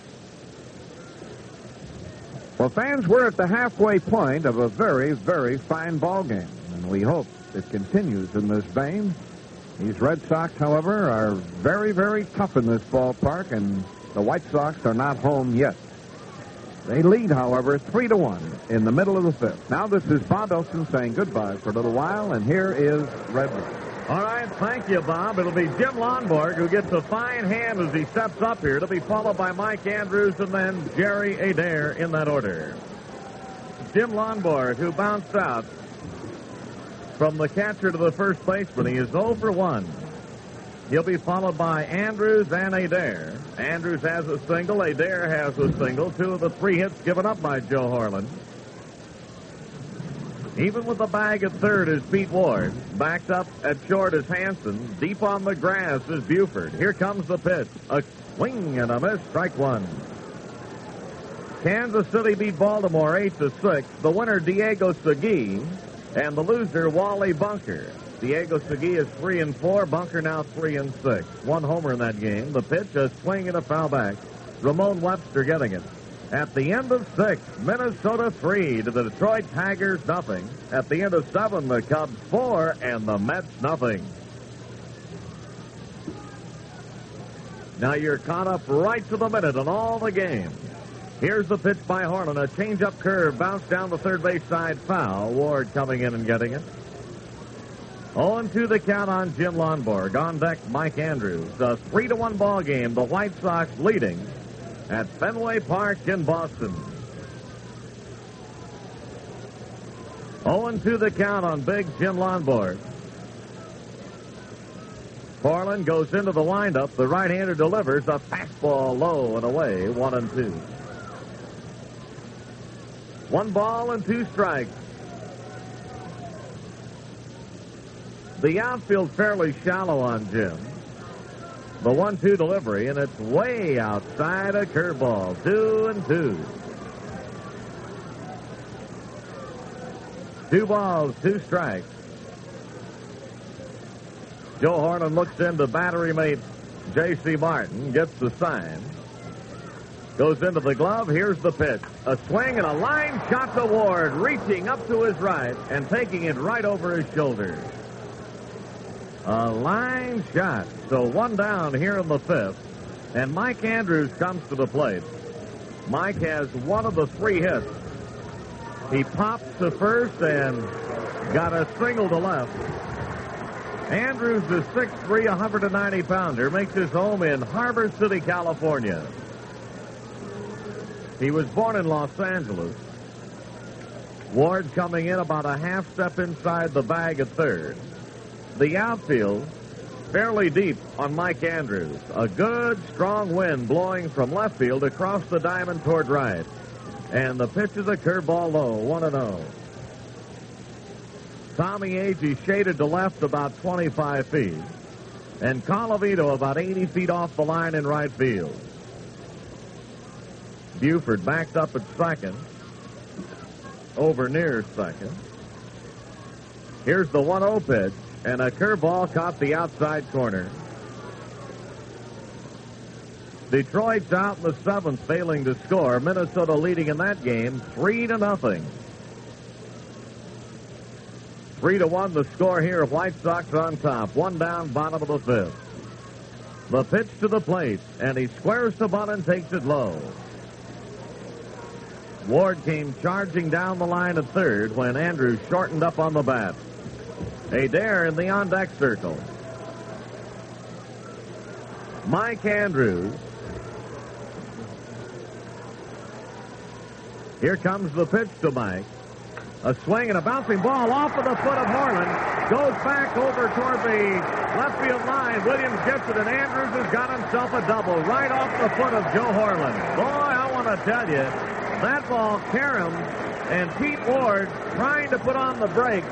Well, fans, we're at the halfway point of a very, very fine ball game, and we hope it continues in this vein. These Red Sox, however, are very, very tough in this ballpark, and the White Sox are not home yet. They lead, however, three to one in the middle of the fifth. Now this is Bob Elson saying goodbye for a little while, and here is Red Rock. All right, thank you, Bob. It'll be Jim Lonborg who gets a fine hand as he steps up here. It'll be followed by Mike Andrews and then Jerry Adair in that order. Jim Lonborg, who bounced out from the catcher to the first baseman. He is oh for one. He'll be followed by Andrews and Adair. Andrews has a single. Adair has a single. Two of the three hits given up by Joe Harlan. Even with the bag at third is Pete Ward. Backed up at short is Hanson. Deep on the grass is Buford. Here comes the pitch. A swing and a miss. Strike one. Kansas City beat Baltimore eight to six. The winner, Diego Segui, and the loser, Wally Bunker. Diego Segui is three and four. Bunker now three and six. One homer in that game. The pitch, a swing and a foul back. Ramon Webster getting it. At the end of six, Minnesota three to the Detroit Tigers nothing. At the end of seven, the Cubs four and the Mets nothing. Now you're caught up right to the minute on all the games. Here's the pitch by Harlan. A change-up curve bounced down the third base side foul. Ward coming in and getting it. oh and two the count on Jim Lonborg. On deck, Mike Andrews. A three to one ball game. The White Sox leading at Fenway Park in Boston. oh and two the count on big Jim Lonborg. Harlan goes into the windup. The right-hander delivers a fastball low and away. One and two. One ball and two strikes. The outfield fairly shallow on Jim. The one two delivery, and it's way outside a curveball. Two and two. Two balls, two strikes. Joe Horland looks into battery mate J C. Martin, gets the sign. Goes into the glove. Here's the pitch. A swing and a line shot to Ward, reaching up to his right and taking it right over his shoulder. A line shot. So one down here in the fifth. And Mike Andrews comes to the plate. Mike has one of the three hits. He pops to first and got a single to left. Andrews, the six three, one hundred ninety pounder, makes his home in Harbor City, California. He was born in Los Angeles. Ward coming in about a half step inside the bag at third. The outfield fairly deep on Mike Andrews. A good, strong wind blowing from left field across the diamond toward right. And the pitch is a curveball low, one and oh. Tommy Agee shaded to left about twenty-five feet. And Colavito about eighty feet off the line in right field. Buford backed up at second. Over near second. Here's the one oh pitch. And a curveball caught the outside corner. Detroit's out in the seventh, failing to score. Minnesota leading in that game, three to nothing. Three to one the score here. White Sox on top. One down, bottom of the fifth. The pitch to the plate, and he squares the bunt and takes it low. Ward came charging down the line at third when Andrews shortened up on the bat. Adair in the on-deck circle. Mike Andrews. Here comes the pitch to Mike. A swing and a bouncing ball off of the foot of Horland. Goes back over toward the left field line. Williams gets it, and Andrews has got himself a double right off the foot of Joe Horland. Boy, I want to tell you, that ball, Karam and Pete Ward trying to put on the brakes,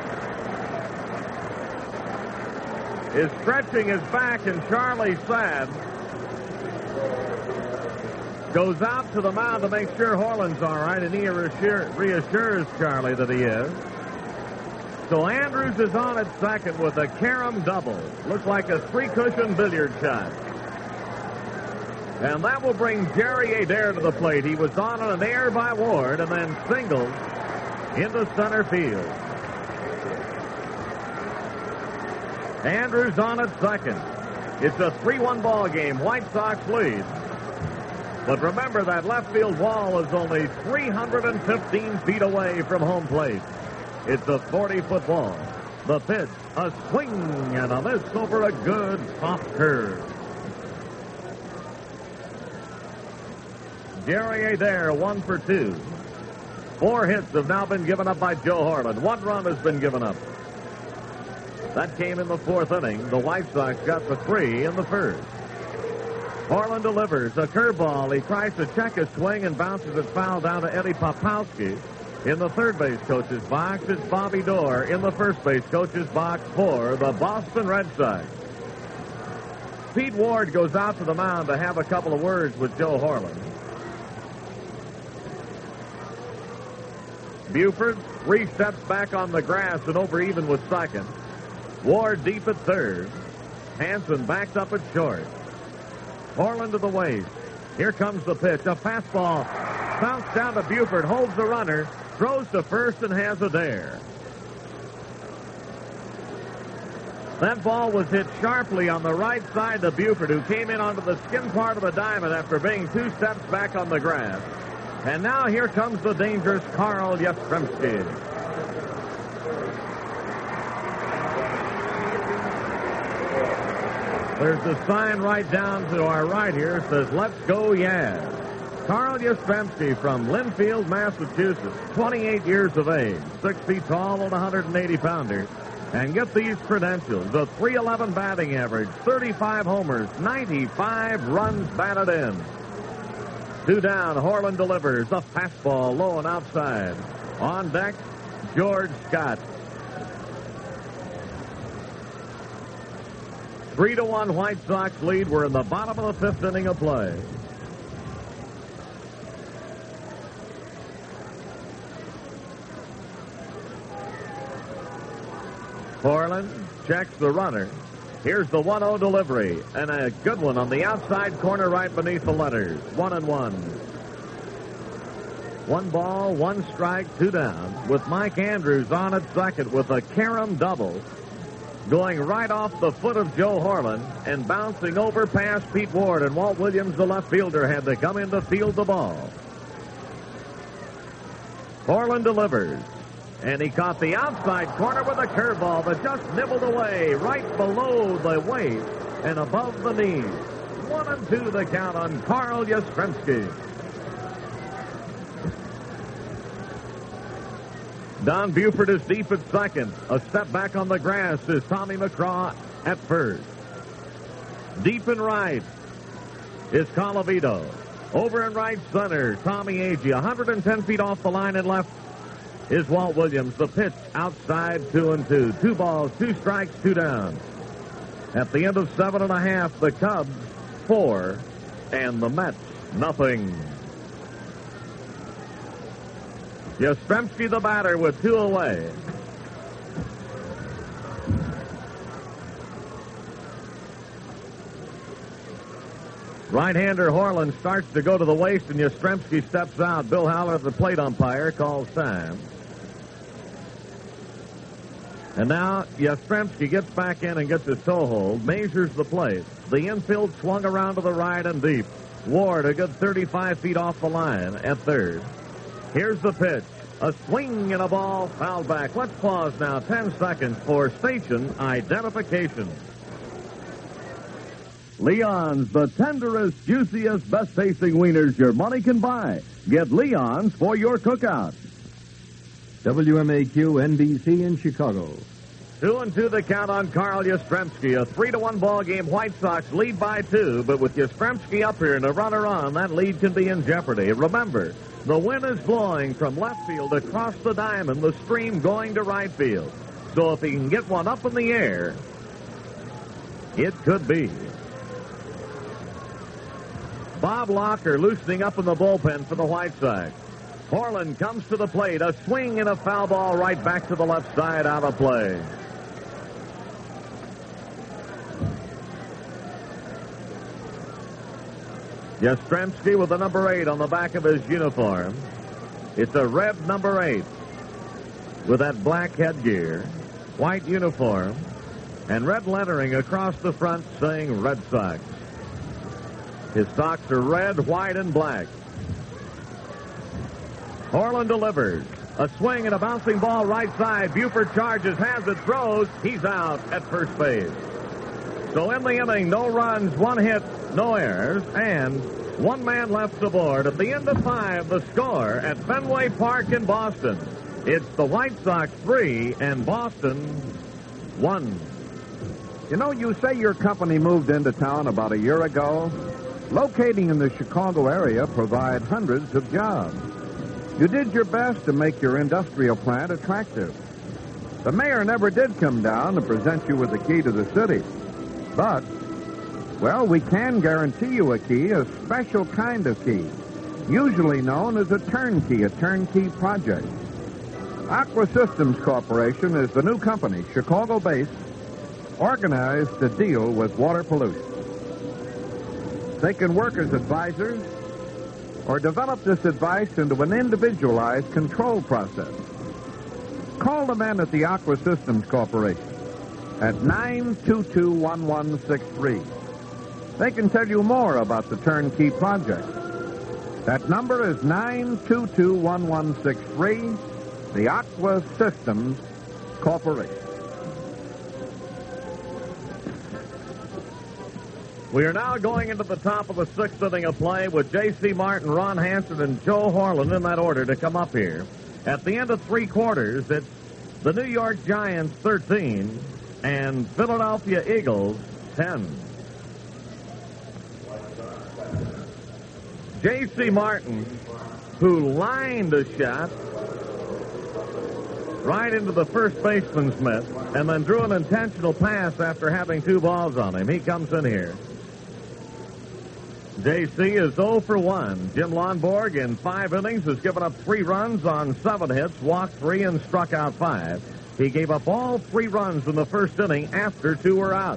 is stretching his back, and Charlie Sadd goes out to the mound to make sure Horland's all right, and he reassure, reassures Charlie that he is. So Andrews is on at second with a Karam double. Looks like a three-cushion billiard shot. And that will bring Jerry Adair to the plate. He was on an air by Ward and then singled into center field. Andrews on at second. It's a three one ball game. White Sox lead. But remember, that left field wall is only three hundred fifteen feet away from home plate. It's a forty-foot ball. The pitch, a swing and a miss over a good soft curve. Jerry Adair, one for two. Four hits have now been given up by Joe Horland. One run has been given up. That came in the fourth inning. The White Sox got the three in the first. Horland delivers a curveball. He tries to check his swing and bounces it foul down to Eddie Popowski. In the third base coach's box, it's Bobby Doerr in the first base coach's box for the Boston Red Sox. Pete Ward goes out to the mound to have a couple of words with Joe Horland. Buford three steps back on the grass and over even with second. Ward deep at third. Hansen backed up at short. Horland to the waist. Here comes the pitch. A fastball. Bounced down to Buford. Holds the runner. Throws to first and has Adair. That ball was hit sharply on the right side to Buford, who came in onto the skin part of the diamond after being two steps back on the grass. And now here comes the dangerous Carl Yastrzemski. There's a sign right down to our right here. It says, "Let's go, Yaz." Carl Yastrzemski from Linfield, Massachusetts, twenty-eight years of age, six feet tall and one hundred eighty pounder. And get these credentials: a three eleven batting average, thirty-five homers, ninety-five runs batted in. Two down, Horland delivers a fastball low and outside. On deck, George Scott. three to one White Sox lead. We're in the bottom of the fifth inning of play. Portland checks the runner. Here's the one oh delivery, and a good one on the outside corner right beneath the letters. One and one. One ball, one strike, two down, with Mike Andrews on at second with a carom double, going right off the foot of Joe Horland and bouncing over past Pete Ward, and Walt Williams, the left fielder, had to come in to field the ball. Horland delivers. And he caught the outside corner with a curveball that just nibbled away right below the waist and above the knees. One and two the count on Carl Yastrzemski. Don Buford is deep at second. A step back on the grass is Tommy McCraw at first. Deep in right is Colavito. Over in right center, Tommy Agee. one hundred ten feet off the line and left is Walt Williams. The pitch outside, two and two. Two balls, two strikes, two down. At the end of seven and a half, the Cubs four and the Mets nothing. Yastrzemski the batter with two away. Right-hander Horland starts to go to the waist, and Yastrzemski steps out. Bill Haller, the plate umpire, calls time. And now Yastrzemski gets back in and gets his toe hold, measures the plate. The infield swung around to the right and deep. Ward a good thirty-five feet off the line at third. Here's the pitch. A swing and a ball fouled back. Let's pause now ten seconds for station identification. Leon's, the tenderest, juiciest, best-tasting wieners your money can buy. Get Leon's for your cookout. W M A Q N B C in Chicago. Two and two the count on Carl Yastrzemski. A three to one ball game. White Sox lead by two, but with Yastrzemski up here and a runner on, that lead can be in jeopardy. Remember, the wind is blowing from left field across the diamond, the stream going to right field. So if he can get one up in the air, it could be. Bob Locker loosening up in the bullpen for the White Sox. Horland comes to the plate. A swing and a foul ball right back to the left side, out of play. Yastrzemski with the number eight on the back of his uniform. It's a red number eight with that black headgear, white uniform, and red lettering across the front saying Red Sox. His socks are red, white, and black. Horland delivers. A swing and a bouncing ball right side. Buford charges, has it, throws. He's out at first base. So in the inning, no runs, one hit, no errors, and one man left aboard. At the end of five, the score at Fenway Park in Boston. It's the White Sox three and Boston one. You know, you say your company moved into town about a year ago. Locating in the Chicago area provide hundreds of jobs. You did your best to make your industrial plant attractive. The mayor never did come down and present you with the key to the city. But, well, we can guarantee you a key, a special kind of key, usually known as a turnkey, a turnkey project. Aqua Systems Corporation is the new company, Chicago-based, organized to deal with water pollution. They can work as advisors or develop this advice into an individualized control process. Call the men at the Aqua Systems Corporation at nine two two, one one six three. They can tell you more about the turnkey project. That number is nine two two, one one six three, the Aqua Systems Corporation. We are now going into the top of the sixth inning of play with J C. Martin, Ron Hansen, and Joe Horland in that order to come up here. At the end of three quarters, it's the New York Giants thirteen and Philadelphia Eagles ten. J C. Martin, who lined a shot, right into the first baseman's mitt, and then drew an intentional pass after having two balls on him. He comes in here. J C is oh for one. Jim Lonborg in five innings has given up three runs on seven hits, walked three, and struck out five. He gave up all three runs in the first inning after two were out.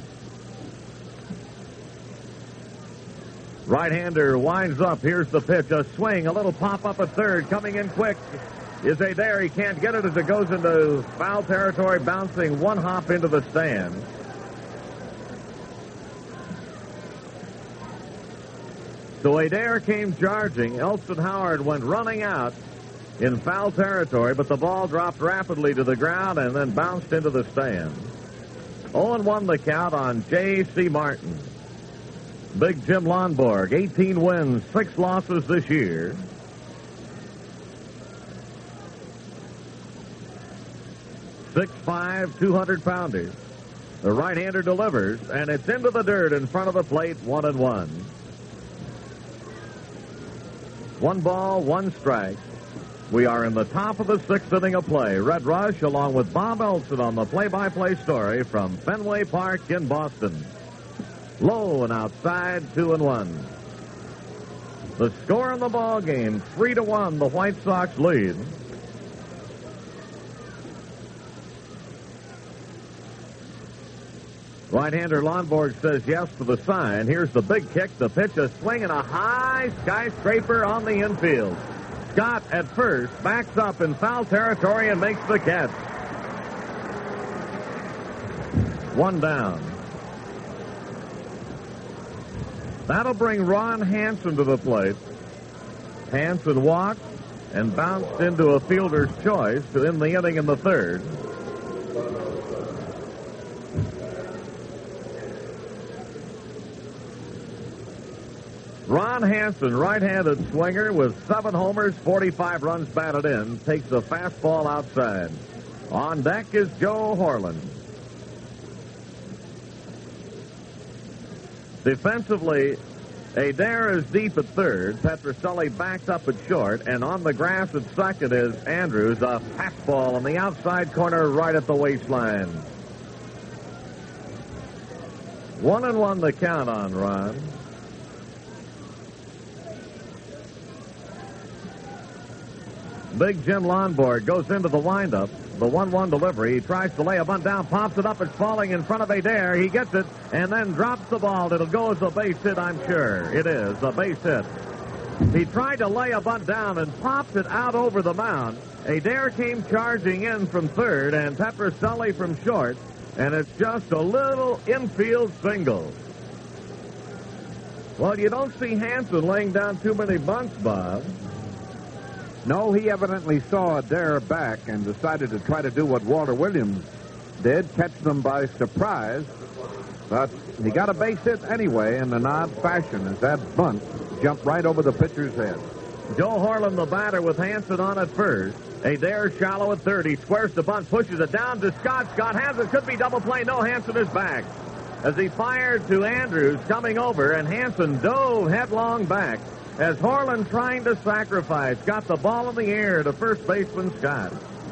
Right-hander winds up. Here's the pitch. A swing, a little pop-up at third. Coming in quick is Adair. He can't get it as it goes into foul territory, bouncing one hop into the stand. So Adair came charging. Elston Howard went running out in foul territory, but the ball dropped rapidly to the ground and then bounced into the stand. oh and one the count on J C. Martin. Big Jim Lonborg, eighteen wins, six losses this year. six five, two hundred pounder. The right-hander delivers, and it's into the dirt in front of the plate, one and one. One ball, one strike. We are in the top of the sixth inning of play. Red Rush, along with Bob Elson on the play-by-play story from Fenway Park in Boston. Low and outside, two and one. The score in the ball game, three to one. The White Sox lead. Right-hander Lonborg says yes to the sign. Here's the big kick. The pitch, a swing, and a high skyscraper on the infield. Scott at first backs up in foul territory and makes the catch. One down. That'll bring Ron Hansen to the plate. Hansen walked and bounced into a fielder's choice to end the inning in the third. Ron Hansen, right-handed swinger with seven homers, forty-five runs batted in, takes a fastball outside. On deck is Joe Horland. Defensively, Adair is deep at third. Petroselli backs up at short, and on the grass at second is Andrews, a fastball on the outside corner right at the waistline. One and one the count on Ron. Big Jim Lonborg goes into the windup. The one one delivery. He tries to lay a bunt down, pops it up. It's falling in front of Adair. He gets it and then drops the ball. It'll go as a base hit, I'm sure. It is a base hit. He tried to lay a bunt down and popped it out over the mound. Adair came charging in from third and Petroselli from short, and it's just a little infield single. Well, you don't see Hansen laying down too many bunts, Bob. No, he evidently saw Adair back and decided to try to do what Walter Williams did, catch them by surprise. But he got a base hit anyway in an odd fashion as that bunt jumped right over the pitcher's head. Joe Horland, the batter, with Hansen on at first. Adair shallow at third. He squares the bunt, pushes it down to Scott. Scott has it. Could be double play. No, Hansen is back. As he fired to Andrews coming over, and Hansen dove headlong back. As Horland, trying to sacrifice, got the ball in the air to first baseman Scott.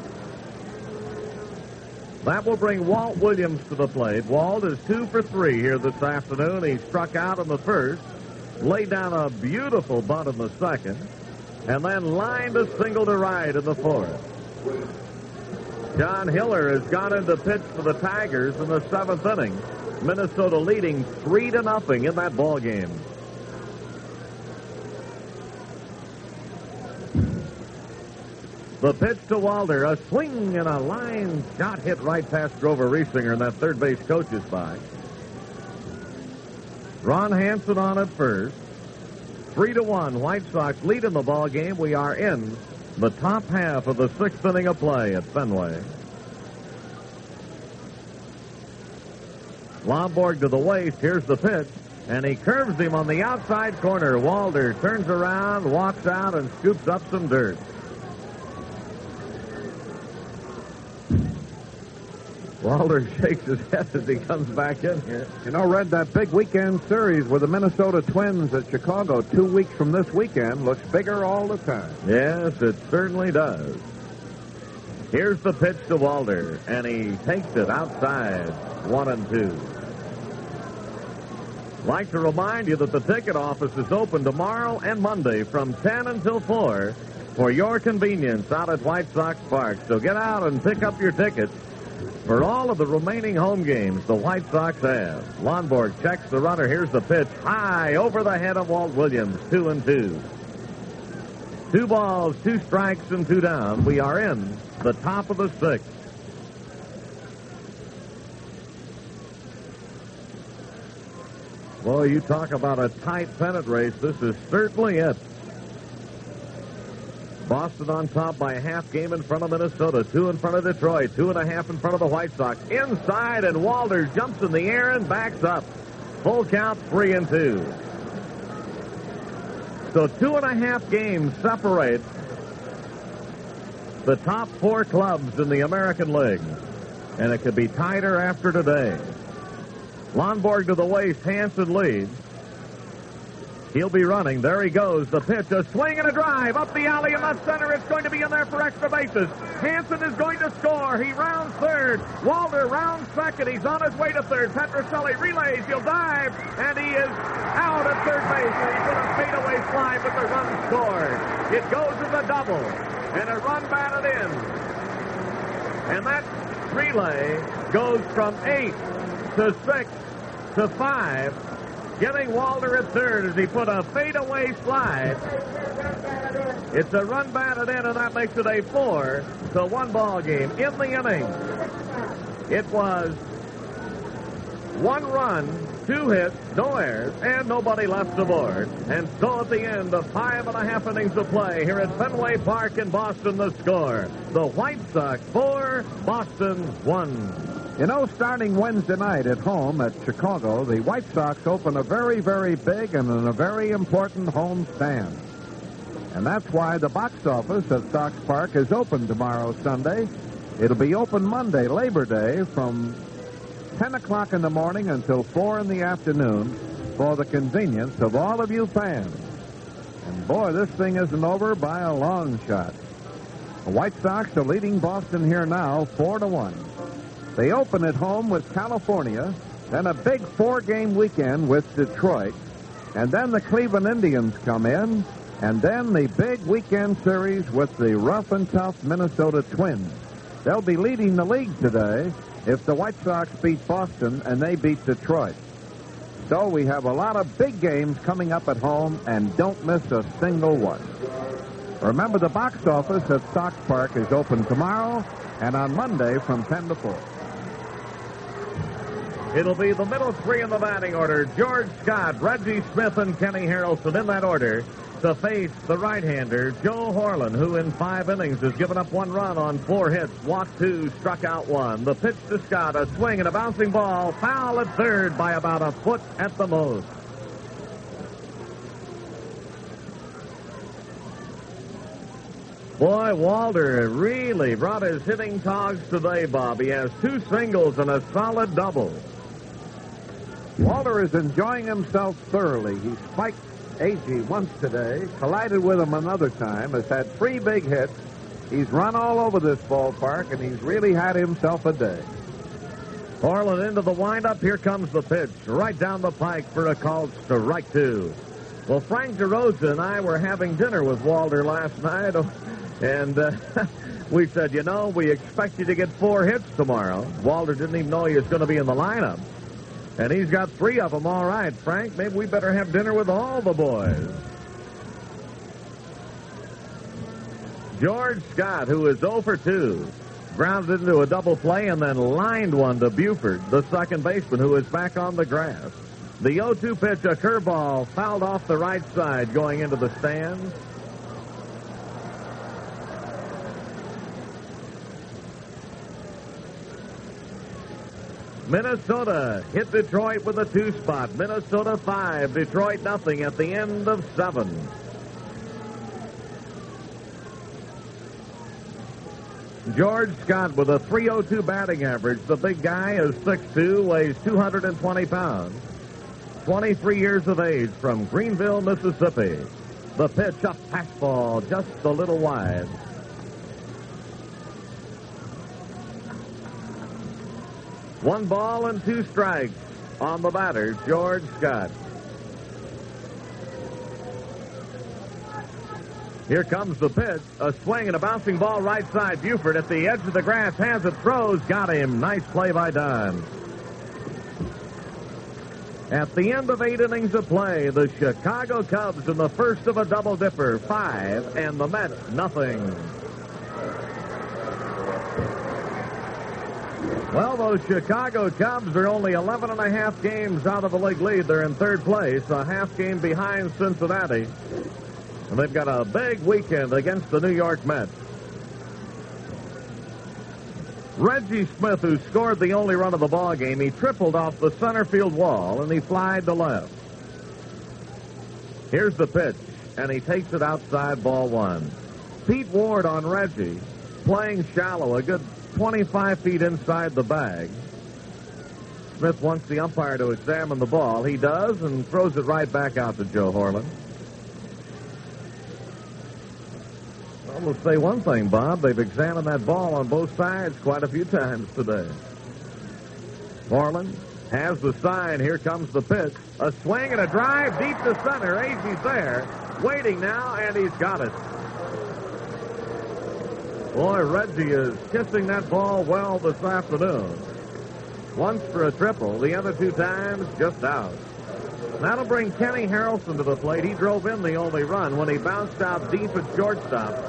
That will bring Walt Williams to the plate. Walt is two for three here this afternoon. He struck out in the first, laid down a beautiful bunt in the second, and then lined a single to right in the fourth. John Hiller has gone into pitch for the Tigers in the seventh inning. Minnesota leading three to nothing in that ball game. The pitch to Walter, a swing and a line shot hit right past Grover Riesinger in that third base coach's box. Ron Hansen on at first. Three to one, White Sox lead in the ball game. We are in the top half of the sixth inning of play at Fenway. Lonborg to the waist. Here's the pitch, and he curves him on the outside corner. Walter turns around, walks out, and scoops up some dirt. Walter shakes his head as he comes back in here. You know, Red, that big weekend series with the Minnesota Twins at Chicago two weeks from this weekend looks bigger all the time. Yes, it certainly does. Here's the pitch to Walder, and he takes it outside, one and two. Like to remind you that the ticket office is open tomorrow and Monday from ten until four for your convenience out at White Sox Park. So get out and pick up your tickets for all of the remaining home games the White Sox have. Lonborg checks the runner. Here's the pitch. High over the head of Walt Williams. Two and two. Two balls, two strikes, and two down. We are in the top of the sixth. Boy, you talk about a tight pennant race. This is certainly it. Boston on top by a half game in front of Minnesota, two in front of Detroit, two and a half in front of the White Sox. Inside, and Walder jumps in the air and backs up. Full count, three and two. So two and a half games separate the top four clubs in the American League. And it could be tighter after today. Lonborg to the waist, Hansen leads. He'll be running. There he goes. The pitch, a swing and a drive up the alley in left center. It's going to be in there for extra bases. Hansen is going to score. He rounds third. Walder rounds second. He's on his way to third. Petrocelli relays. He'll dive, and he is out at third base. And he's going to fadeaway slide, but the run scored. It goes as a double, and a run batted in. And that relay goes from eight to six to five. Getting Walder at third as he put a fadeaway slide. It's a run batted in, and that makes it a four to one ball game. In the inning, it was one run, two hits, no errors, and nobody left aboard. And so at the end of five and a half innings of play here at Fenway Park in Boston, the score: the White Sox four, Boston one. You know, starting Wednesday night at home at Chicago, the White Sox open a very, very big and a very important home stand. And that's why the box office at Sox Park is open tomorrow, Sunday. It'll be open Monday, Labor Day, from ten o'clock in the morning until four in the afternoon for the convenience of all of you fans. And boy, this thing isn't over by a long shot. The White Sox are leading Boston here now, four to one. They open at home with California, then a big four-game weekend with Detroit, and then the Cleveland Indians come in, and then the big weekend series with the rough and tough Minnesota Twins. They'll be leading the league today if the White Sox beat Boston and they beat Detroit. So we have a lot of big games coming up at home, and don't miss a single one. Remember, the box office at Sox Park is open tomorrow and on Monday from ten to four. It'll be the middle three in the batting order: George Scott, Reggie Smith, and Kenny Harrelson in that order to face the right-hander Joe Horlen, who in five innings has given up one run on four hits, walked two, struck out one. The pitch to Scott, a swing and a bouncing ball, foul at third by about a foot at the most. Boy, Walder really brought his hitting togs today, Bob. He has two singles and a solid double. Walder is enjoying himself thoroughly. He spiked Agee once today, collided with him another time, has had three big hits. He's run all over this ballpark, and he's really had himself a day. Horlen into the windup. Here comes the pitch. Right down the pike for a called strike two. Well, Frank DeRosa and I were having dinner with Walder last night, and uh, we said, you know, we expect you to get four hits tomorrow. Walder didn't even know he was going to be in the lineup. And he's got three of them, all right, Frank. Maybe we better have dinner with all the boys. George Scott, who is oh for two, grounded into a double play and then lined one to Buford, the second baseman, who is back on the grass. The oh two pitch, a curveball, fouled off the right side going into the stands. Minnesota hit Detroit with a two-spot. Minnesota five, Detroit nothing at the end of seven. George Scott with a three oh two batting average. The big guy is six two, weighs two hundred twenty pounds. twenty-three years of age, from Greenville, Mississippi. The pitch, up fastball, just a little wide. One ball and two strikes on the batter, George Scott. Here comes the pitch. A swing and a bouncing ball right side. Buford at the edge of the grass. Hands it, throws. Got him. Nice play by Don. At the end of eight innings of play, the Chicago Cubs in the first of a double dipper. Five, and the Mets nothing. Well, those Chicago Cubs are only eleven and a half games out of the league lead. They're in third place, a half game behind Cincinnati. And they've got a big weekend against the New York Mets. Reggie Smith, who scored the only run of the ball game, he tripled off the center field wall, and he flied to left. Here's the pitch, and he takes it outside, ball one. Pete Ward on Reggie, playing shallow, a good twenty-five feet inside the bag. Smith wants the umpire to examine the ball. He does, and throws it right back out to Joe Horland. I'm going to say one thing, Bob. They've examined that ball on both sides quite a few times today. Horland has the sign. Here comes the pitch. A swing and a drive deep to center. Agee there, waiting now, and he's got it. Boy, Reggie is kissing that ball well this afternoon. Once for a triple, the other two times just out. That'll bring Kenny Harrelson to the plate. He drove in the only run when he bounced out deep at shortstop.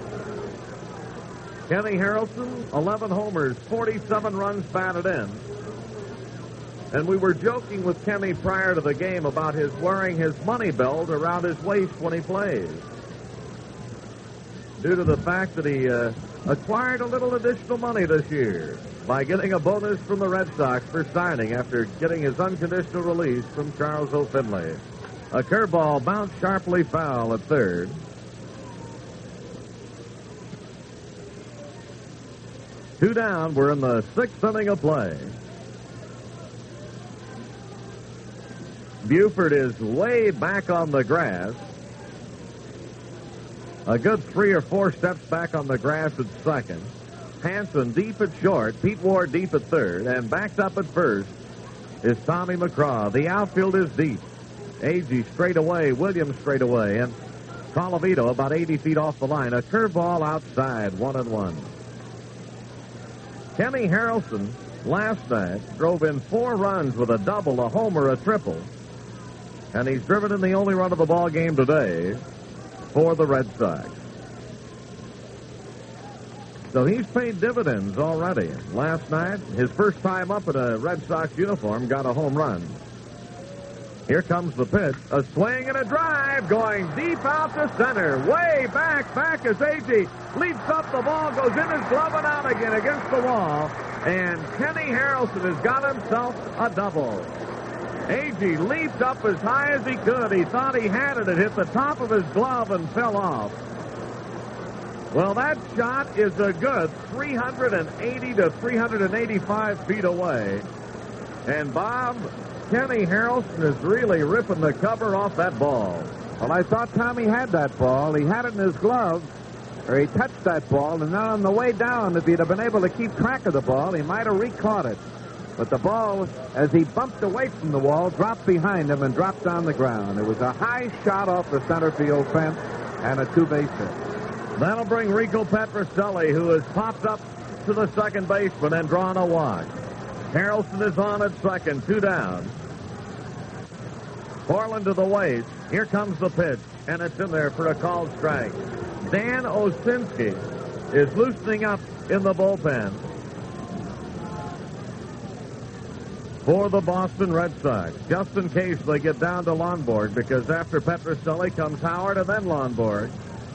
Kenny Harrelson, eleven homers, forty-seven runs batted in. And we were joking with Kenny prior to the game about his wearing his money belt around his waist when he plays, due to the fact that he uh, acquired a little additional money this year by getting a bonus from the Red Sox for signing after getting his unconditional release from Charles O. Finley. A curveball bounced sharply foul at third. Two down. We're in the sixth inning of play. Buford is way back on the grass. A good three or four steps back on the grass at second. Hanson deep at short. Pete Ward deep at third. And backed up at first is Tommy McCraw. The outfield is deep. Agee straight away. Williams straight away. And Colavito about eighty feet off the line. A curveball outside. One and one. Kenny Harrelson last night drove in four runs with a double, a homer, a triple. And he's driven in the only run of the ball game today for the Red Sox. So he's paid dividends already. Last night, his first time up in a Red Sox uniform, got a home run. Here comes the pitch. A swing and a drive going deep out to center. Way back, back as Agee leaps up the ball, goes in his glove and out again against the wall. And Kenny Harrelson has got himself a double. Agee leaped up as high as he could. He thought he had it. It hit the top of his glove and fell off. Well, that shot is a good three eighty to three eighty-five feet away. And Bob, Kenny Harrelson is really ripping the cover off that ball. Well, I thought Tommy had that ball. He had it in his glove, or he touched that ball, and then on the way down, if he'd have been able to keep track of the ball, he might have re-caught it. But the ball, as he bumped away from the wall, dropped behind him and dropped on the ground. It was a high shot off the center field fence and a two-base hit. That'll bring Rico Petrocelli, who has popped up to the second baseman and drawn a walk. Harrelson is on at second, two down. Horland to the waist. Here comes the pitch, and it's in there for a called strike. Dan Osinski is loosening up in the bullpen for the Boston Red Sox, just in case they get down to Lonborg, because after Petrocelli comes Howard and then Lonborg.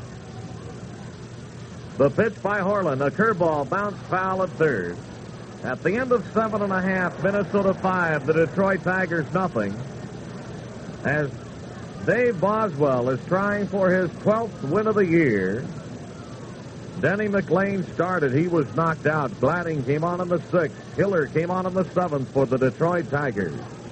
The pitch by Horland, a curveball, bounced foul at third. At the end of seven and a half, Minnesota five, the Detroit Tigers nothing. As Dave Boswell is trying for his twelfth win of the year. Denny McLain started. He was knocked out. Gladding came on in the sixth. Hiller came on in the seventh for the Detroit Tigers.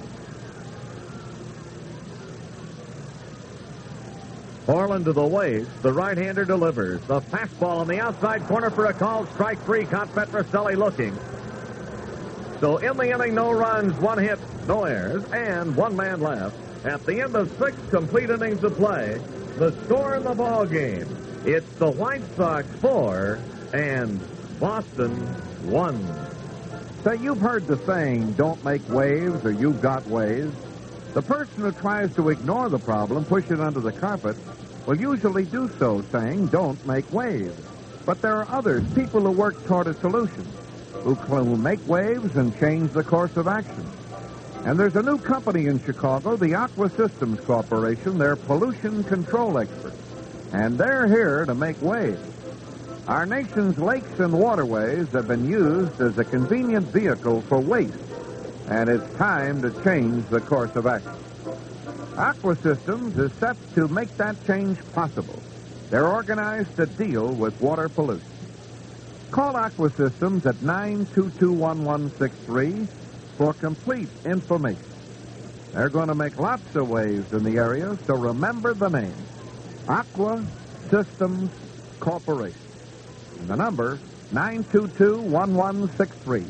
Horland to the waist. The right-hander delivers. The fastball on the outside corner for a call. Strike three. Caught Petrocelli looking. So in the inning, no runs, one hit, no errors, and one man left. At the end of six complete innings of play, the score in the ball game, it's the White Sox four and Boston one. Say, you've heard the saying, don't make waves or you've got waves. The person who tries to ignore the problem, push it under the carpet, will usually do so, saying, don't make waves. But there are others, people who work toward a solution, who will make waves and change the course of action. And there's a new company in Chicago, the Aqua Systems Corporation. They're pollution control experts, and they're here to make waves. Our nation's lakes and waterways have been used as a convenient vehicle for waste, and it's time to change the course of action. Aqua Systems is set to make that change possible. They're organized to deal with water pollution. Call Aqua Systems at nine two two, one one six three for complete information. They're going to make lots of waves in the area, so remember the name, Aqua Systems Corporation. And the number, nine two two, one one six three.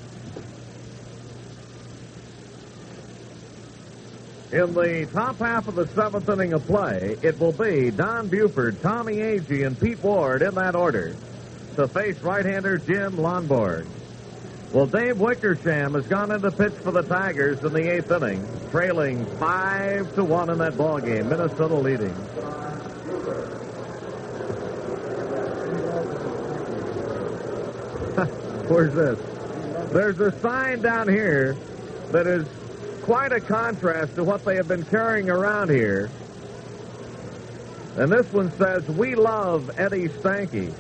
In the top half of the seventh inning of play, it will be Don Buford, Tommy Agee, and Pete Ward in that order to face right-hander Jim Lonborg. Well, Dave Wickersham has gone in to pitch for the Tigers in the eighth inning, trailing five to one in that ball game. Minnesota leading. Where's this? There's a sign down here that is quite a contrast to what they have been carrying around here. And this one says, "We love Eddie Stanky."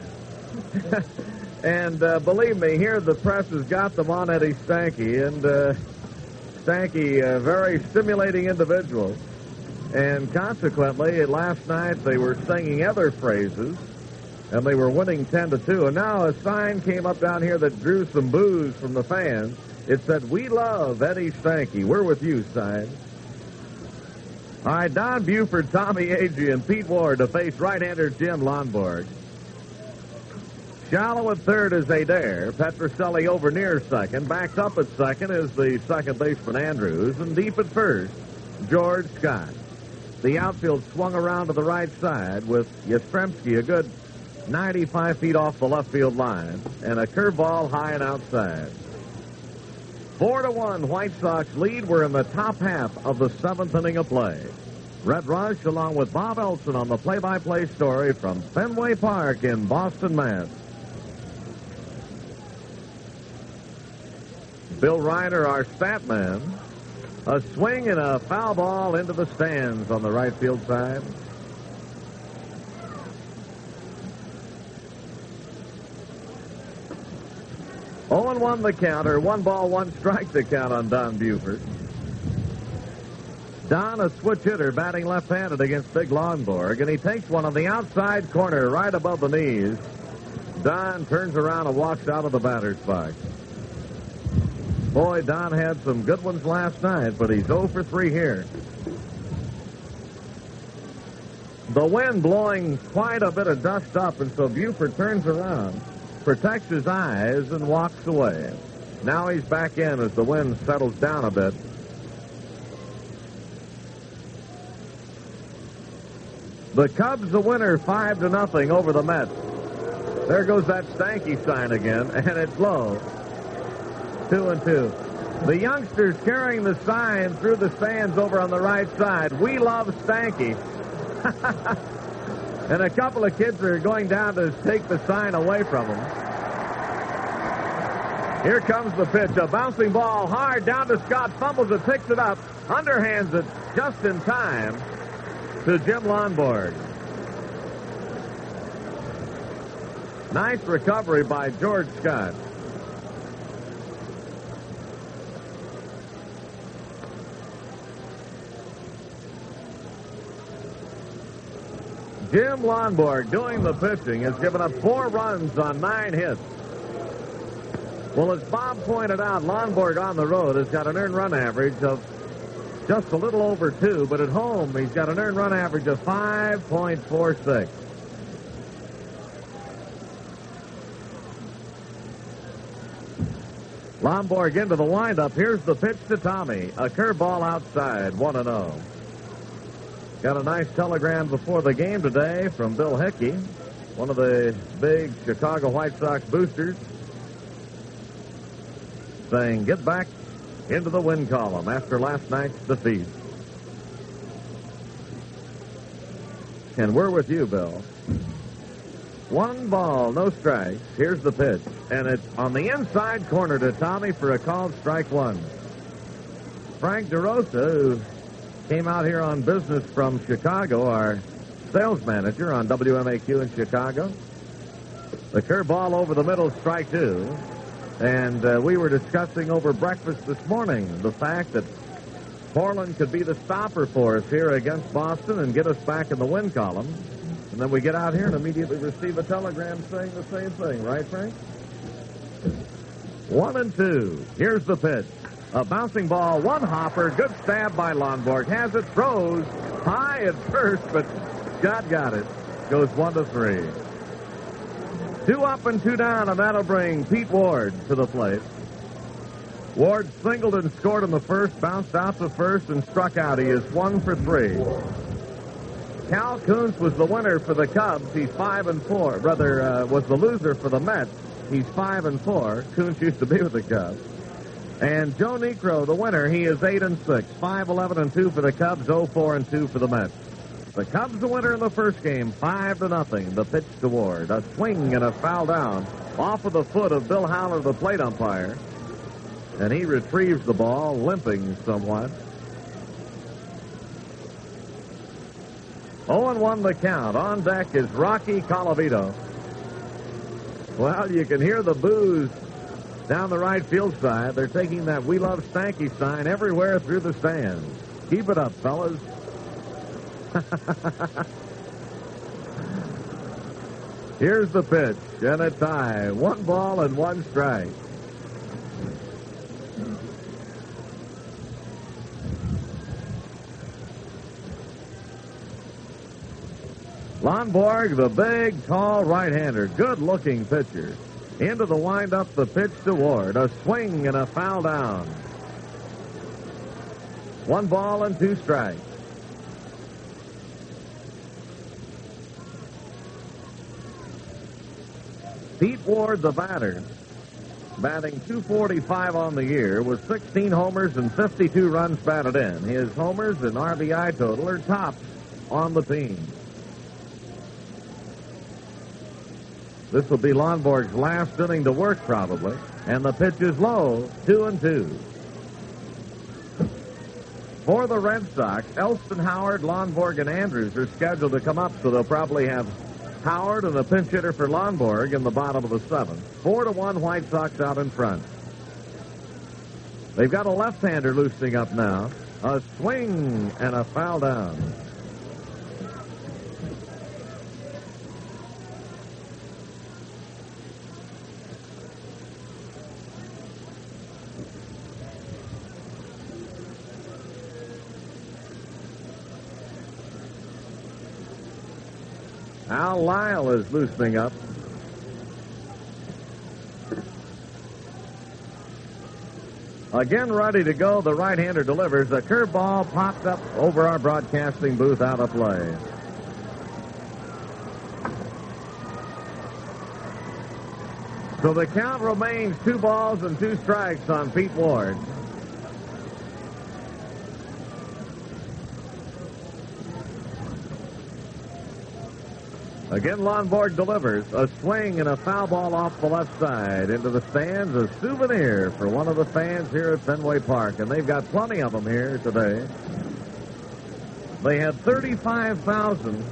And uh, believe me, here the press has got them on Eddie Stanky. And uh, Stanky, a very stimulating individual. And consequently, last night they were singing other phrases, and they were winning ten to two. And now a sign came up down here that drew some boos from the fans. It said, "We love Eddie Stanky." We're with you, sign. All right, Don Buford, Tommy Agee, and Pete Ward to face right-hander Jim Lonborg. Shallow at third is Adair. Petroselli over near second. Backed up at second is the second baseman Andrews. And deep at first, George Scott. The outfield swung around to the right side with Yastrzemski a good ninety-five feet off the left field line. And a curveball high and outside. Four to one White Sox lead. We're in the top half of the seventh inning of play. Red Rush along with Bob Elson on the play-by-play story from Fenway Park in Boston, Mass. Bill Reiner, our stat man. A swing and a foul ball into the stands on the right field side. oh and one the counter. One ball, one strike the count on Don Buford. Don, a switch hitter, batting left-handed against Big Lonborg, and he takes one on the outside corner right above the knees. Don turns around and walks out of the batter's box. Boy, Don had some good ones last night, but he's oh for three here. The wind blowing quite a bit of dust up, and so Buford turns around, protects his eyes, and walks away. Now he's back in as the wind settles down a bit. The Cubs, the winner, five to nothing over the Mets. There goes that Stanky sign again, and it's low. Two and two. The youngsters carrying the sign through the stands over on the right side. "We love Stanky." And a couple of kids are going down to take the sign away from them. Here comes the pitch. A bouncing ball hard down to Scott. Fumbles it, picks it up, underhands it just in time to Jim Lonborg. Nice recovery by George Scott. Jim Lonborg, doing the pitching, has given up four runs on nine hits. Well, as Bob pointed out, Lonborg on the road has got an earned run average of just a little over two, but at home he's got an earned run average of five point four six. Lomborg into the windup. Here's the pitch to Tommy. A curveball outside, one and oh. Got a nice telegram before the game today from Bill Hickey, one of the big Chicago White Sox boosters, saying, get back into the win column after last night's defeat. And we're with you, Bill. One ball, no strikes. Here's the pitch. And it's on the inside corner to Tommy for a called strike one. Frank DeRosa, who came out here on business from Chicago, our sales manager on W M A Q in Chicago. The curveball over the middle, strike two. And uh, we were discussing over breakfast this morning the fact that Portland could be the stopper for us here against Boston and get us back in the win column. And then we get out here and immediately receive a telegram saying the same thing. Right, Frank? One and two. Here's the pitch. A bouncing ball, one hopper. Good stab by Lomborg. Has it, throws high at first, but Scott got it. Goes one to three. Two up and two down, and that'll bring Pete Ward to the plate. Ward singled and scored in the first, bounced out to first, and struck out. He is one for three. Cal Kuntz was the winner for the Cubs. He's five and four. Rather, uh, was the loser for the Mets. He's five and four. Kuntz used to be with the Cubs. And Joe Niekro, the winner, he is eight and six. five, eleven, and two for the Cubs. oh, four, and two for the Mets. The Cubs the winner in the first game, five to nothing. The pitch to Ward. A swing and a foul down off of the foot of Bill Howler, the plate umpire. And he retrieves the ball, limping somewhat. oh and one the count. On deck is Rocky Colavito. Well, you can hear the boos down the right field side. They're taking that We Love Stanky sign everywhere through the stands. Keep it up, fellas. Here's the pitch, and a tie. One ball and one strike. Lomborg, the big, tall right-hander, good-looking pitcher. Into the windup, the pitch to Ward. A swing and a foul down. One ball and two strikes. Pete Ward, the batter, batting two forty-five on the year with sixteen homers and fifty-two runs batted in. His homers and R B I total are tops on the team. This will be Lomborg's last inning to work, probably. And the pitch is low, two and two. For the Red Sox, Elston, Howard, Lomborg, and Andrews are scheduled to come up, so they'll probably have Howard and a pinch hitter for Lomborg in the bottom of the seventh. Four to one, White Sox out in front. They've got a left-hander loosening up now. A swing and a foul down. Al Lyle is loosening up. Again ready to go. The right-hander delivers. A curveball popped up over our broadcasting booth, out of play. So the count remains two balls and two strikes on Pete Ward. Again, Lomborg delivers. A swing and a foul ball off the left side into the stands. A souvenir for one of the fans here at Fenway Park. And they've got plenty of them here today. They had thirty-five thousand.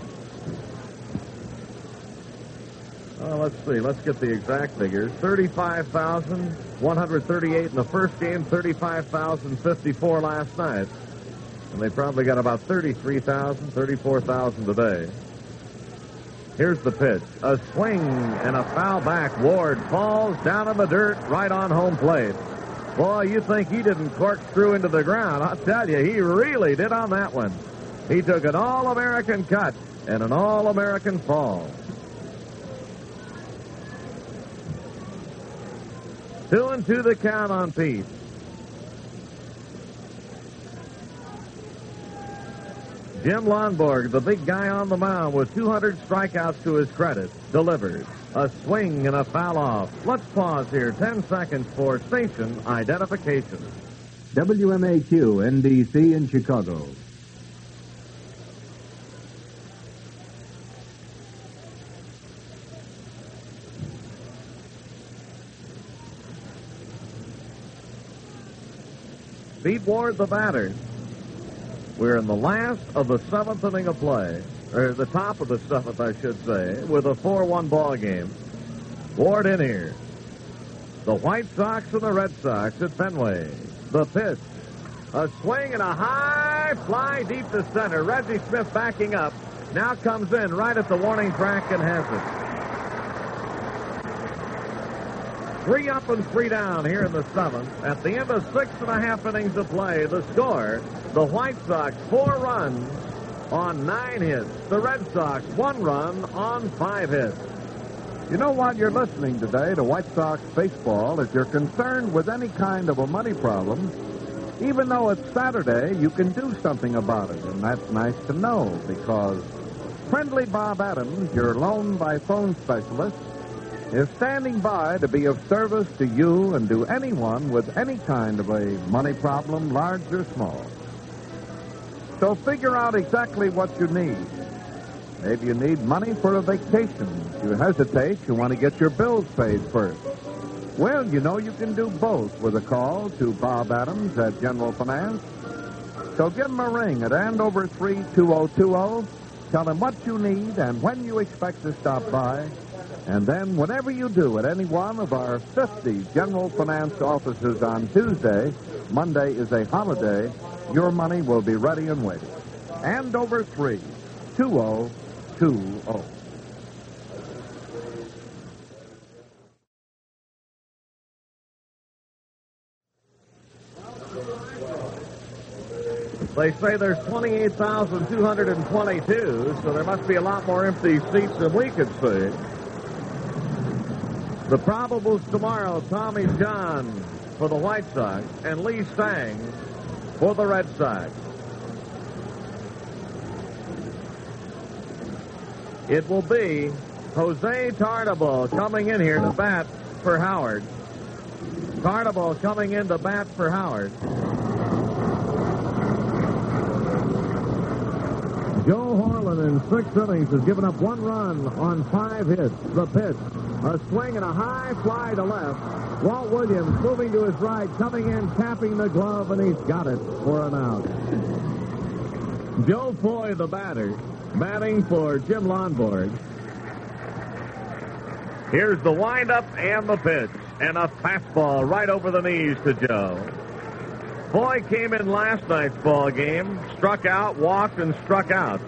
Oh, let's see. Let's get the exact figures. thirty-five thousand one hundred thirty-eight in the first game. thirty-five thousand fifty-four last night. And they probably got about thirty-three thousand, thirty-four thousand today. Here's the pitch. A swing and a foul back. Ward falls down in the dirt right on home plate. Boy, you think he didn't corkscrew into the ground. I'll tell you, he really did on that one. He took an All-American cut and an All-American fall. Two and two the count on Pete. Jim Lonborg, the big guy on the mound with two hundred strikeouts to his credit, delivers. A swing and a foul off. Let's pause here ten seconds for station identification. W M A Q, N B C in Chicago. Pete Ward, the batter. We're in the last of the seventh inning of play, or the top of the seventh, I should say, with a four one ball game. Ward in here. The White Sox and the Red Sox at Fenway. The pitch. A swing and a high fly deep to center. Reggie Smith backing up. Now comes in right at the warning track and has it. Three up and three down here in the seventh. At the end of six and a half innings of play, the score, the White Sox four runs on nine hits. The Red Sox one run on five hits. You know what? You're listening today to White Sox baseball. If you're concerned with any kind of a money problem, even though it's Saturday, you can do something about it. And that's nice to know because friendly Bob Adams, your loan by phone specialist, is standing by to be of service to you and to anyone with any kind of a money problem, large or small. So figure out exactly what you need. Maybe you need money for a vacation. You hesitate, you want to get your bills paid first. Well, you know you can do both with a call to Bob Adams at General Finance. So give him a ring at Andover three two oh two oh. Tell him what you need and when you expect to stop by. And then whenever you do at any one of our fifty General Finance offices on Tuesday, Monday is a holiday, your money will be ready and waiting. Andover three two oh two oh. They say there's twenty-eight thousand two hundred twenty-two, so there must be a lot more empty seats than we could see. The probables tomorrow, Tommy John for the White Sox and Lee Stang for the Red Sox. It will be Jose Tartabull coming in here to bat for Howard. Tartabull coming in to bat for Howard. Joe Horland in six innings has given up one run on five hits. The pitch. A swing and a high fly to left. Walt Williams moving to his right, coming in, tapping the glove, and he's got it for an out. Joe Foy, the batter, batting for Jim Lonborg. Here's the windup and the pitch, and a fastball right over the knees to Joe. Foy came in last night's ball game, struck out, walked, and struck out.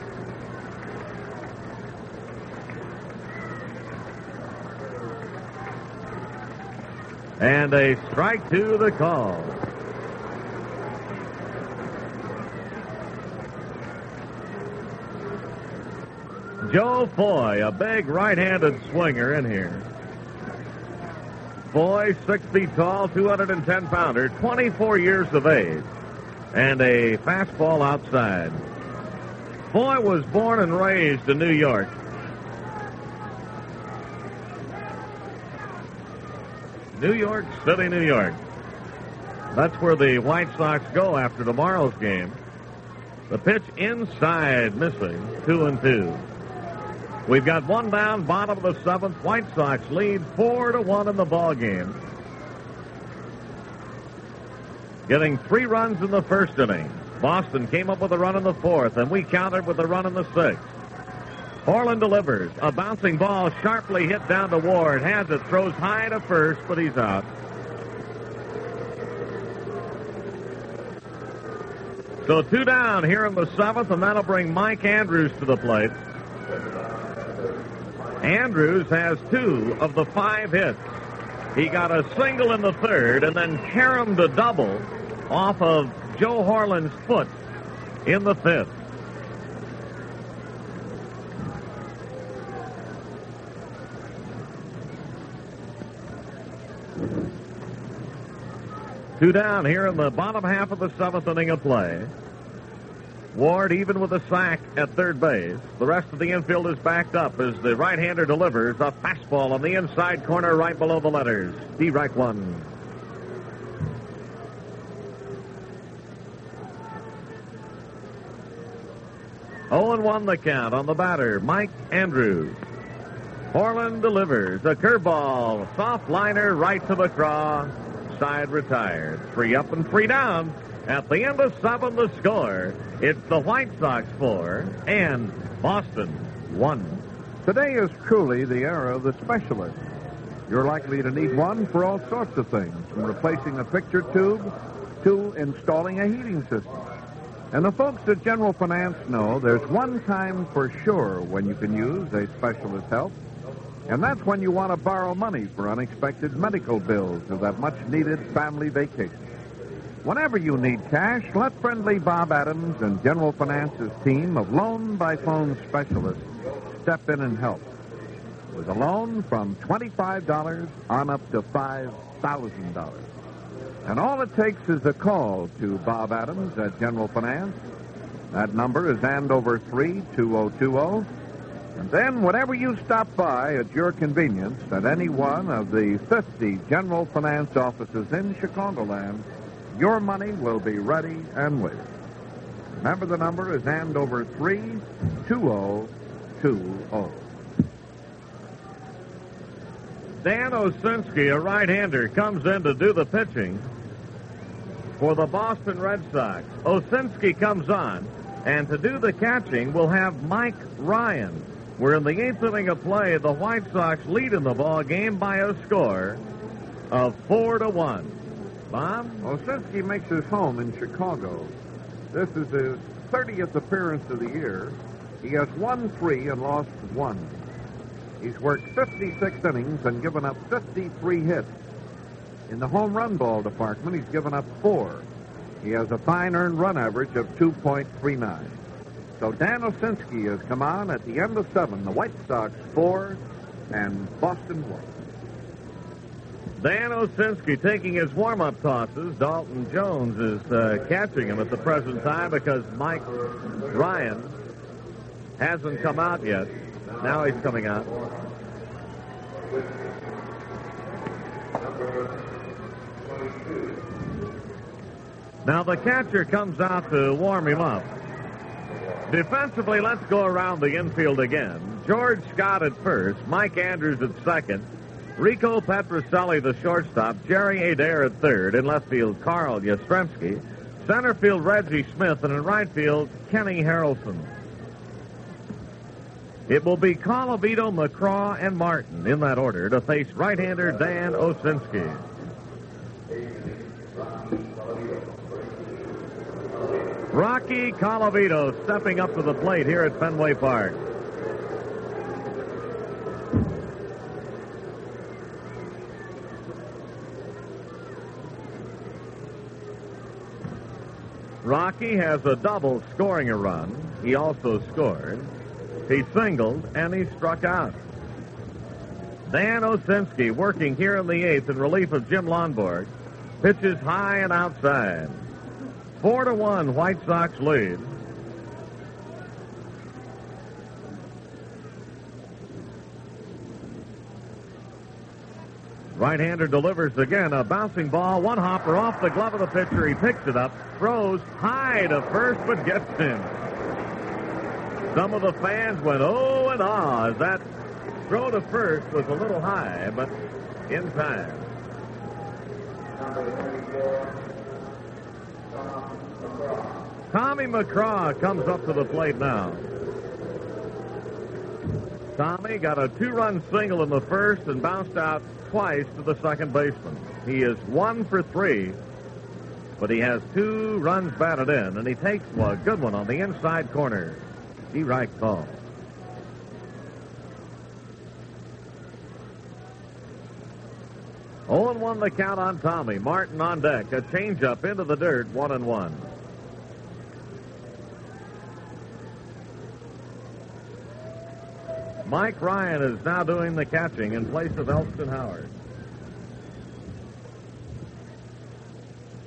And a strike to the call. Joe Foy, a big right-handed swinger in here. Foy, six feet tall, two hundred ten pounder, twenty-four years of age, and a fastball outside. Foy was born and raised in New York. New York City, New York. That's where the White Sox go after tomorrow's game. The pitch inside, missing, two and two. We've got one down, bottom of the seventh. White Sox lead four to one in the ball game. Getting three runs in the first inning. Boston came up with a run in the fourth, and we countered with a run in the sixth. Horland delivers. A bouncing ball sharply hit down to Ward. Has it, throws high to first, but he's out. So two down here in the seventh, and that'll bring Mike Andrews to the plate. Andrews has two of the five hits. He got a single in the third and then caromed a double off of Joe Horland's foot in the fifth. Two down here in the bottom half of the seventh inning of play. Ward even with a sack at third base. The rest of the infield is backed up as the right-hander delivers a fastball on the inside corner right below the letters. Strike one. oh and one the count on the batter, Mike Andrews. Borland delivers a curveball, soft liner right to McCraw. Side retired. Three up and three down. At the end of seven, the score. It's the White Sox four and Boston one. Today is truly the era of the specialist. You're likely to need one for all sorts of things, from replacing a picture tube to installing a heating system. And the folks at General Finance know there's one time for sure when you can use a specialist help, and that's when you want to borrow money for unexpected medical bills or that much-needed family vacation. Whenever you need cash, let friendly Bob Adams and General Finance's team of loan-by-phone specialists step in and help. With a loan from twenty-five dollars on up to five thousand dollars. And all it takes is a call to Bob Adams at General Finance. That number is Andover three two oh two oh. And then, whenever you stop by at your convenience at any one of the fifty General Finance offices in Chicagoland, your money will be ready and waiting. Remember, the number is Andover three two oh two oh. Dan Osinski, a right-hander, comes in to do the pitching for the Boston Red Sox. Osinski comes on, and to do the catching, we'll have Mike Ryan. We're in the eighth inning of play. The White Sox lead in the ball game by a score of four to one. Bob? Osinski makes his home in Chicago. This is his thirtieth appearance of the year. He has won three and lost one. He's worked fifty-six innings and given up fifty-three hits. In the home run ball department, he's given up four. He has a fine earned run average of two point three nine. So Dan Osinski has come on at the end of seven. The White Sox four and Boston one. Dan Osinski taking his warm-up tosses. Dalton Jones is uh, catching him at the present time because Mike Ryan hasn't come out yet. Now he's coming out. Now the catcher comes out to warm him up. Defensively, let's go around the infield again. George Scott at first, Mike Andrews at second, Rico Petroselli the shortstop, Jerry Adair at third, in left field Carl Yastrzemski, center field Reggie Smith, and in right field Kenny Harrelson. It will be Colavito, McCraw, and Martin in that order to face right-hander Dan Osinski. Rocky Colavito stepping up to the plate here at Fenway Park. Rocky has a double scoring a run. He also scored. He singled, and he struck out. Dan Osinski, working here in the eighth in relief of Jim Lonborg, pitches high and outside. Four to one, White Sox lead. Right-hander delivers again, a bouncing ball, one hopper off the glove of the pitcher. He picks it up, throws high to first, but gets him. Some of the fans went oh and ah as that throw to first was a little high, but in time. Tommy McCraw comes up to the plate now. Tommy got a two-run single in the first and bounced out twice to the second baseman. He is one for three, but he has two runs batted in, and he takes a good one on the inside corner. He right call. oh and one the count on Tommy. Martin on deck. A changeup into the dirt, one and one. Mike Ryan is now doing the catching in place of Elston Howard.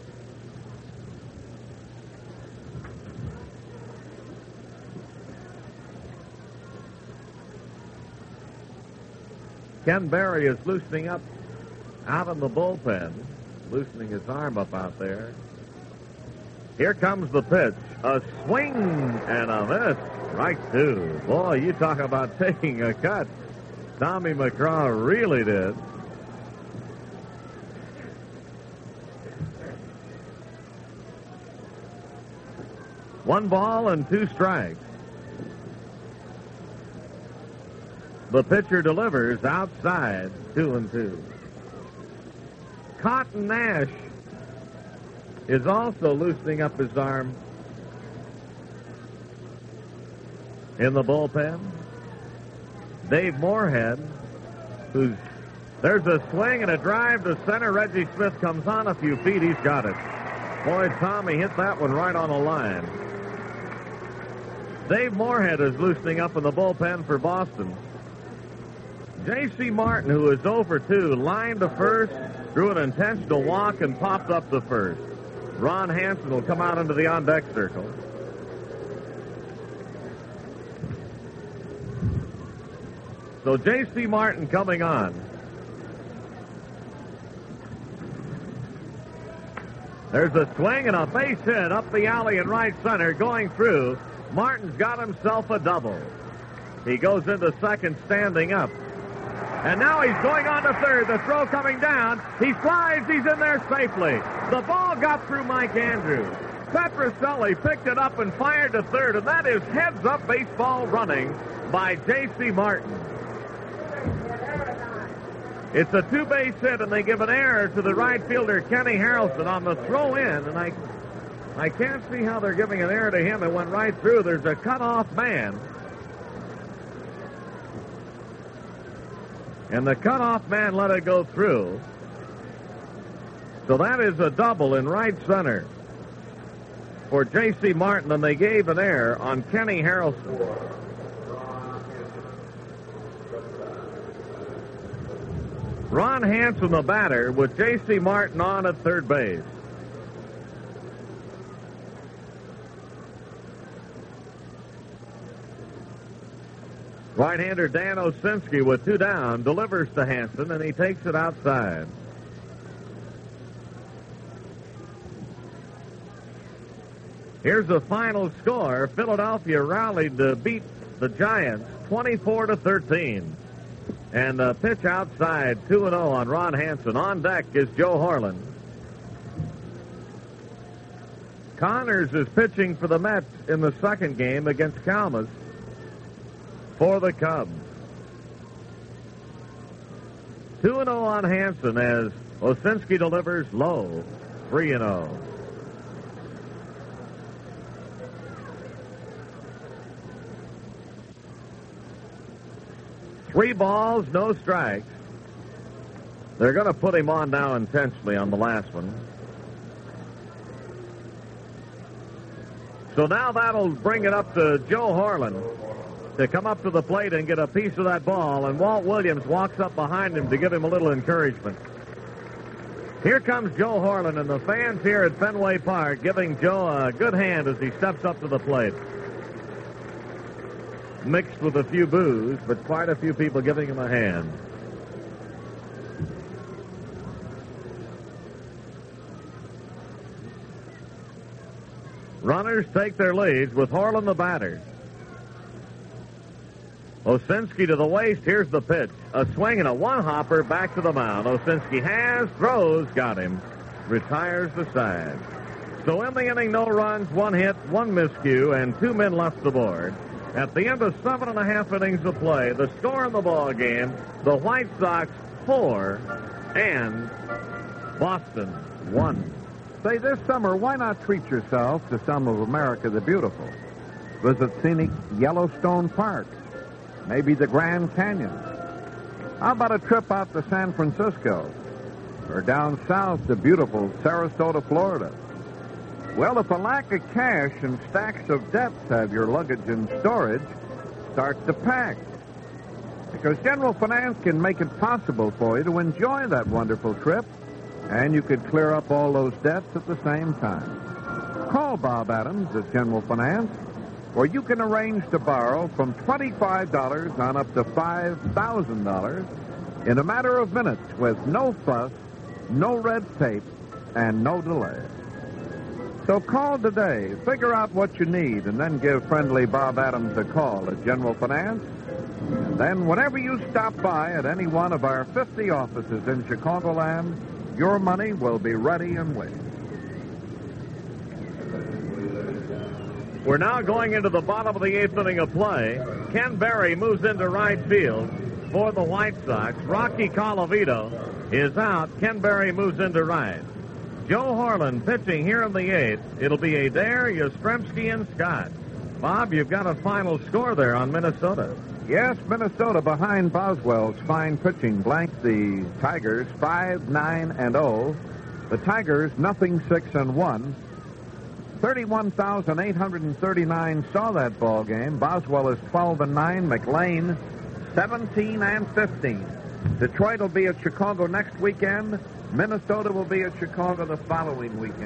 Ken Berry is loosening up out in the bullpen, loosening his arm up out there. Here comes the pitch. A swing and a miss. Strike two. Boy, you talk about taking a cut. Tommy McGraw really did. One ball and two strikes. The pitcher delivers outside, two and two. Cotton Nash is also loosening up his arm in the bullpen. Dave Moorhead, who's there's a swing and a drive to center. Reggie Smith comes on a few feet. He's got it. Boy, Tommy hit that one right on the line. Dave Moorhead is loosening up in the bullpen for Boston. J C. Martin, who is oh for two, lined to first, drew an intentional walk, and popped up to first. Ron Hansen will come out into the on-deck circle. So J C. Martin coming on. There's a swing and a base hit up the alley in right center, going through. Martin's got himself a double. He goes into second standing up. And now he's going on to third. The throw coming down. He flies. He's in there safely. The ball got through Mike Andrews. Petroselli picked it up and fired to third, and that is heads-up baseball running by J C. Martin. It's a two-base hit, and they give an error to the right fielder, Kenny Harrelson, on the throw-in, and I, I can't see how they're giving an error to him. It went right through. There's a cut-off man. And the cutoff man let it go through. So that is a double in right center for J C. Martin, and they gave an error on Kenny Harrelson. Ron Hansen, the batter, with J C. Martin on at third base. Right-hander Dan Osinski, with two down, delivers to Hansen, and he takes it outside. Here's the final score. Philadelphia rallied to beat the Giants twenty-four to thirteen. And a pitch outside, two and oh on Ron Hansen. On deck is Joe Horland. Connors is pitching for the Mets in the second game against Calmus for the Cubs. two and oh on Hansen as Osinski delivers low, three and oh. Three balls, no strikes. They're going to put him on now intentionally on the last one. So now that'll bring it up to Joe Horland to come up to the plate and get a piece of that ball, and Walt Williams walks up behind him to give him a little encouragement. Here comes Joe Horland, and the fans here at Fenway Park giving Joe a good hand as he steps up to the plate. Mixed with a few boos, but quite a few people giving him a hand. Runners take their leads with Horland the batter. Osinski to the waist. Here's the pitch. A swing and a one-hopper back to the mound. Osinski has, throws, got him. Retires the side. So in the inning, no runs, one hit, one miscue, and two men left the board. At the end of seven and a half innings of play, the score in the ball game, the White Sox four and Boston one. Say, this summer, why not treat yourself to some of America the Beautiful? Visit scenic Yellowstone Park, maybe the Grand Canyon. How about a trip out to San Francisco or down south to beautiful Sarasota, Florida? Well, if a lack of cash and stacks of debts have your luggage in storage, start to pack. Because General Finance can make it possible for you to enjoy that wonderful trip, and you could clear up all those debts at the same time. Call Bob Adams at General Finance, where you can arrange to borrow from twenty-five dollars on up to five thousand dollars in a matter of minutes with no fuss, no red tape, and no delay. So call today, figure out what you need, and then give friendly Bob Adams a call at General Finance. And then whenever you stop by at any one of our fifty offices in Chicagoland, your money will be ready and waiting. We're now going into the bottom of the eighth inning of play. Ken Berry moves into right field for the White Sox. Rocky Colavito is out. Ken Berry moves into right. Joe Harlan pitching here in the eighth. It'll be Adair, Yastrzemski, and Scott. Bob, you've got a final score there on Minnesota. Yes, Minnesota behind Boswell's fine pitching blanked the Tigers five, nine, and oh. The Tigers nothing, six, and one. thirty-one thousand eight hundred thirty-nine saw that ball game. Boswell is twelve and nine. McLean seventeen and fifteen. Detroit will be at Chicago next weekend. Minnesota will be at Chicago the following weekend.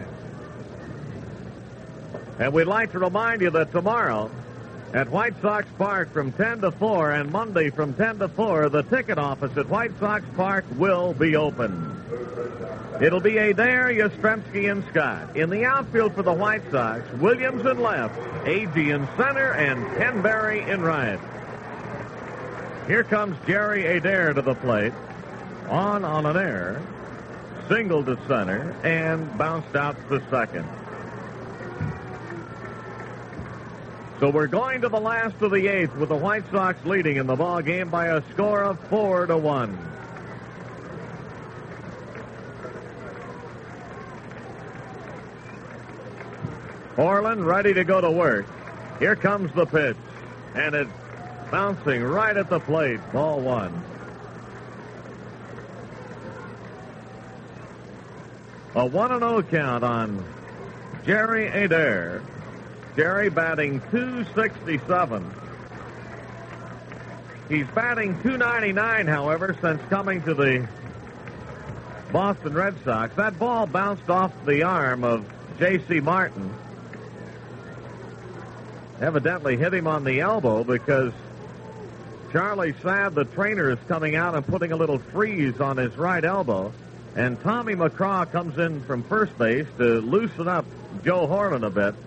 And we'd like to remind you that tomorrow at White Sox Park from ten to four and Monday from ten to four, the ticket office at White Sox Park will be open. It'll be Adair, Yastrzemski, and Scott. In the outfield for the White Sox, Williams in left, Agee in center, and Ken Berry in right. Here comes Jerry Adair to the plate. On on an air. Single to center and bounced out to second. So we're going to the last of the eighth with the White Sox leading in the ball game by a score of four to one. Orland ready to go to work. Here comes the pitch, and it's bouncing right at the plate. Ball one. A one and oh count on Jerry Adair. Jerry batting two sixty-seven. He's batting two ninety-nine, however, since coming to the Boston Red Sox. That ball bounced off the arm of J C Martin. Evidently hit him on the elbow because Charlie Sabb, the trainer, is coming out and putting a little freeze on his right elbow. And Tommy McCraw comes in from first base to loosen up Joe Harlan a bit.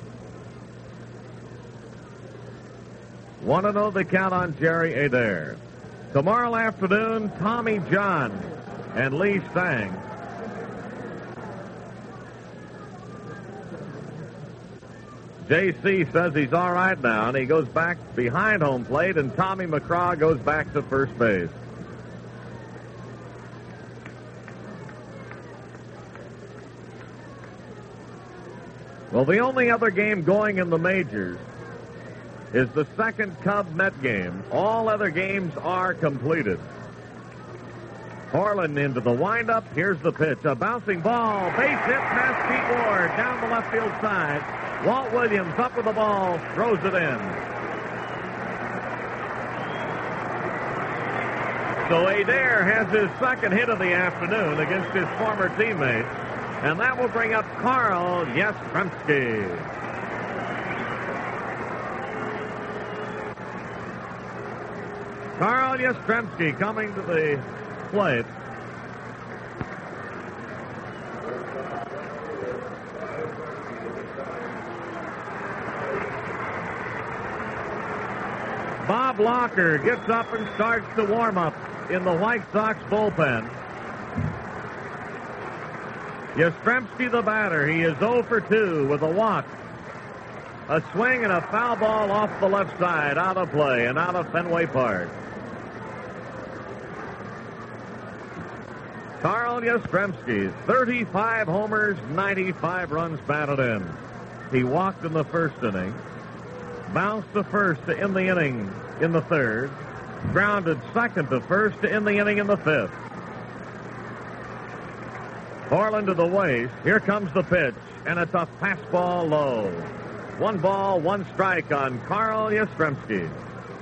one and oh the count on Jerry Adair. Tomorrow afternoon, Tommy John and Lee Stang. J C says he's all right now, and he goes back behind home plate, and Tommy McCraw goes back to first base. Well, the only other game going in the majors is the second Cub-Met game. All other games are completed. Harlan into the windup. Here's the pitch. A bouncing ball. Base hit past Pete Ward down the left field side. Walt Williams up with the ball. Throws it in. So Adair has his second hit of the afternoon against his former teammate. And that will bring up Carl Yastrzemski. Carl Yastrzemski coming to the plate. Bob Locker gets up and starts to warm up in the White Sox bullpen. Yastrzemski, the batter, he is oh for two with a walk. A swing and a foul ball off the left side, out of play and out of Fenway Park. Carl Yastrzemski, thirty-five homers, ninety-five runs batted in. He walked in the first inning, bounced to first to end the inning in the third, grounded second to first to end the inning in the fifth. Harlan to the waist. Here comes the pitch, and it's a fastball low. One ball, one strike on Carl Yastrzemski.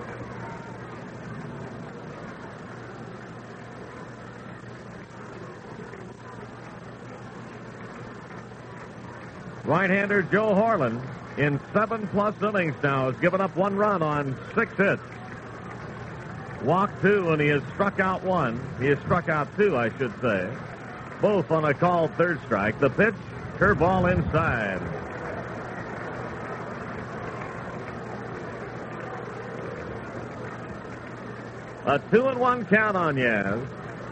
Right-hander Joe Harlan, in seven-plus innings now, has given up one run on six hits. walked two, and he has struck out one. He has struck out two, I should say. Both on a called third strike. The pitch, curveball inside. A two and one count on Yaz.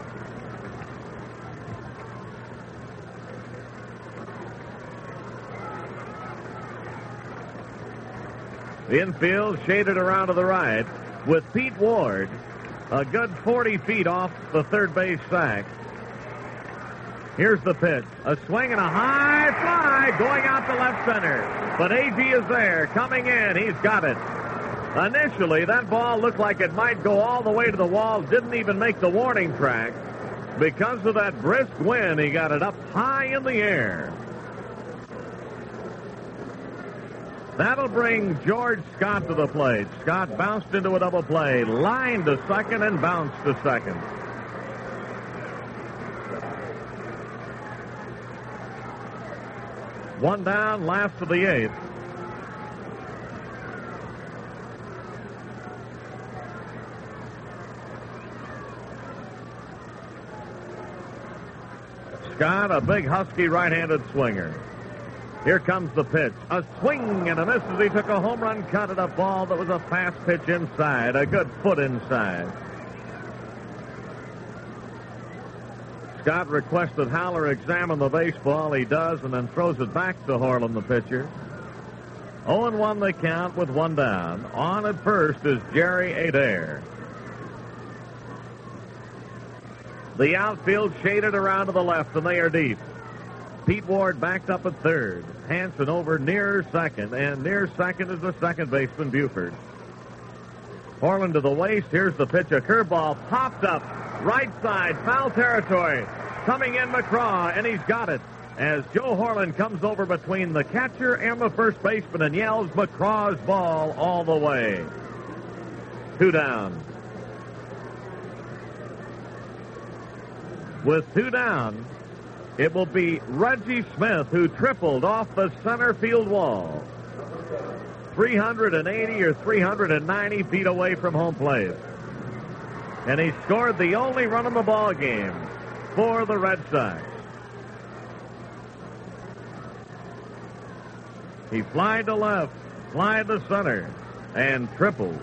The infield shaded around to the right with Pete Ward a good forty feet off the third base sack. Here's the pitch. A swing and a high fly going out to left center. But Agee is there, coming in. He's got it. Initially, that ball looked like it might go all the way to the wall. Didn't even make the warning track. Because of that brisk wind, he got it up high in the air. That'll bring George Scott to the plate. Scott bounced into a double play, lined to second, and bounced to second. One down, last of the eighth. Scott, a big, husky right-handed swinger. Here comes the pitch. A swing and a miss as he took a home run cut at a ball that was a fast pitch inside, a good foot inside. Scott requested Howler examine the baseball. He does, and then throws it back to Harlan, the pitcher. oh and one the count with one down. On at first is Jerry Adair. The outfield shaded around to the left, and they are deep. Pete Ward backed up at third. Hanson over near second, and near second is the second baseman, Buford. Harlan to the waist. Here's the pitch. A curveball popped up. Right side, foul territory. Coming in McCraw, and he's got it. As Joe Harlan comes over between the catcher and the first baseman and yells McCraw's ball all the way. Two down. With two down, it will be Reggie Smith who tripled off the center field wall. three hundred eighty or three hundred ninety feet away from home plate. And he scored the only run in the ball game for the Red Sox. He flied to left, flied to center, and tripled.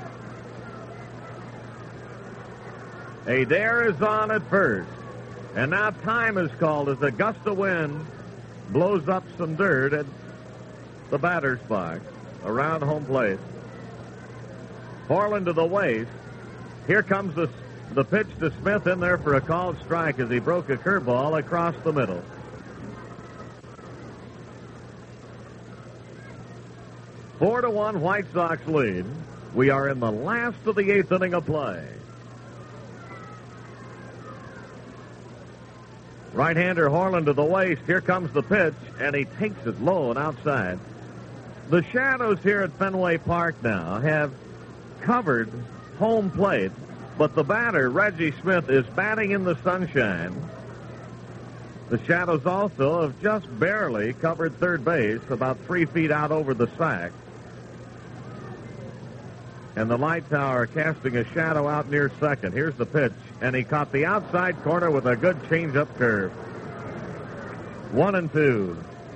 Adair is on at first. And now time is called as a gust of wind blows up some dirt at the batter's box around home plate. Harlan to the waist. Here comes the, the pitch to Smith in there for a called strike as he broke a curveball across the middle. Four to one White Sox lead. We are in the last of the eighth inning of play. Right-hander Harlan to the waist. Here comes the pitch, and he takes it low and outside. The shadows here at Fenway Park now have covered home plate, but the batter, Reggie Smith, is batting in the sunshine. The shadows also have just barely covered third base, about three feet out over the sack. And the light tower casting a shadow out near second. Here's the pitch, and he caught the outside corner with a good change-up curve. One and two.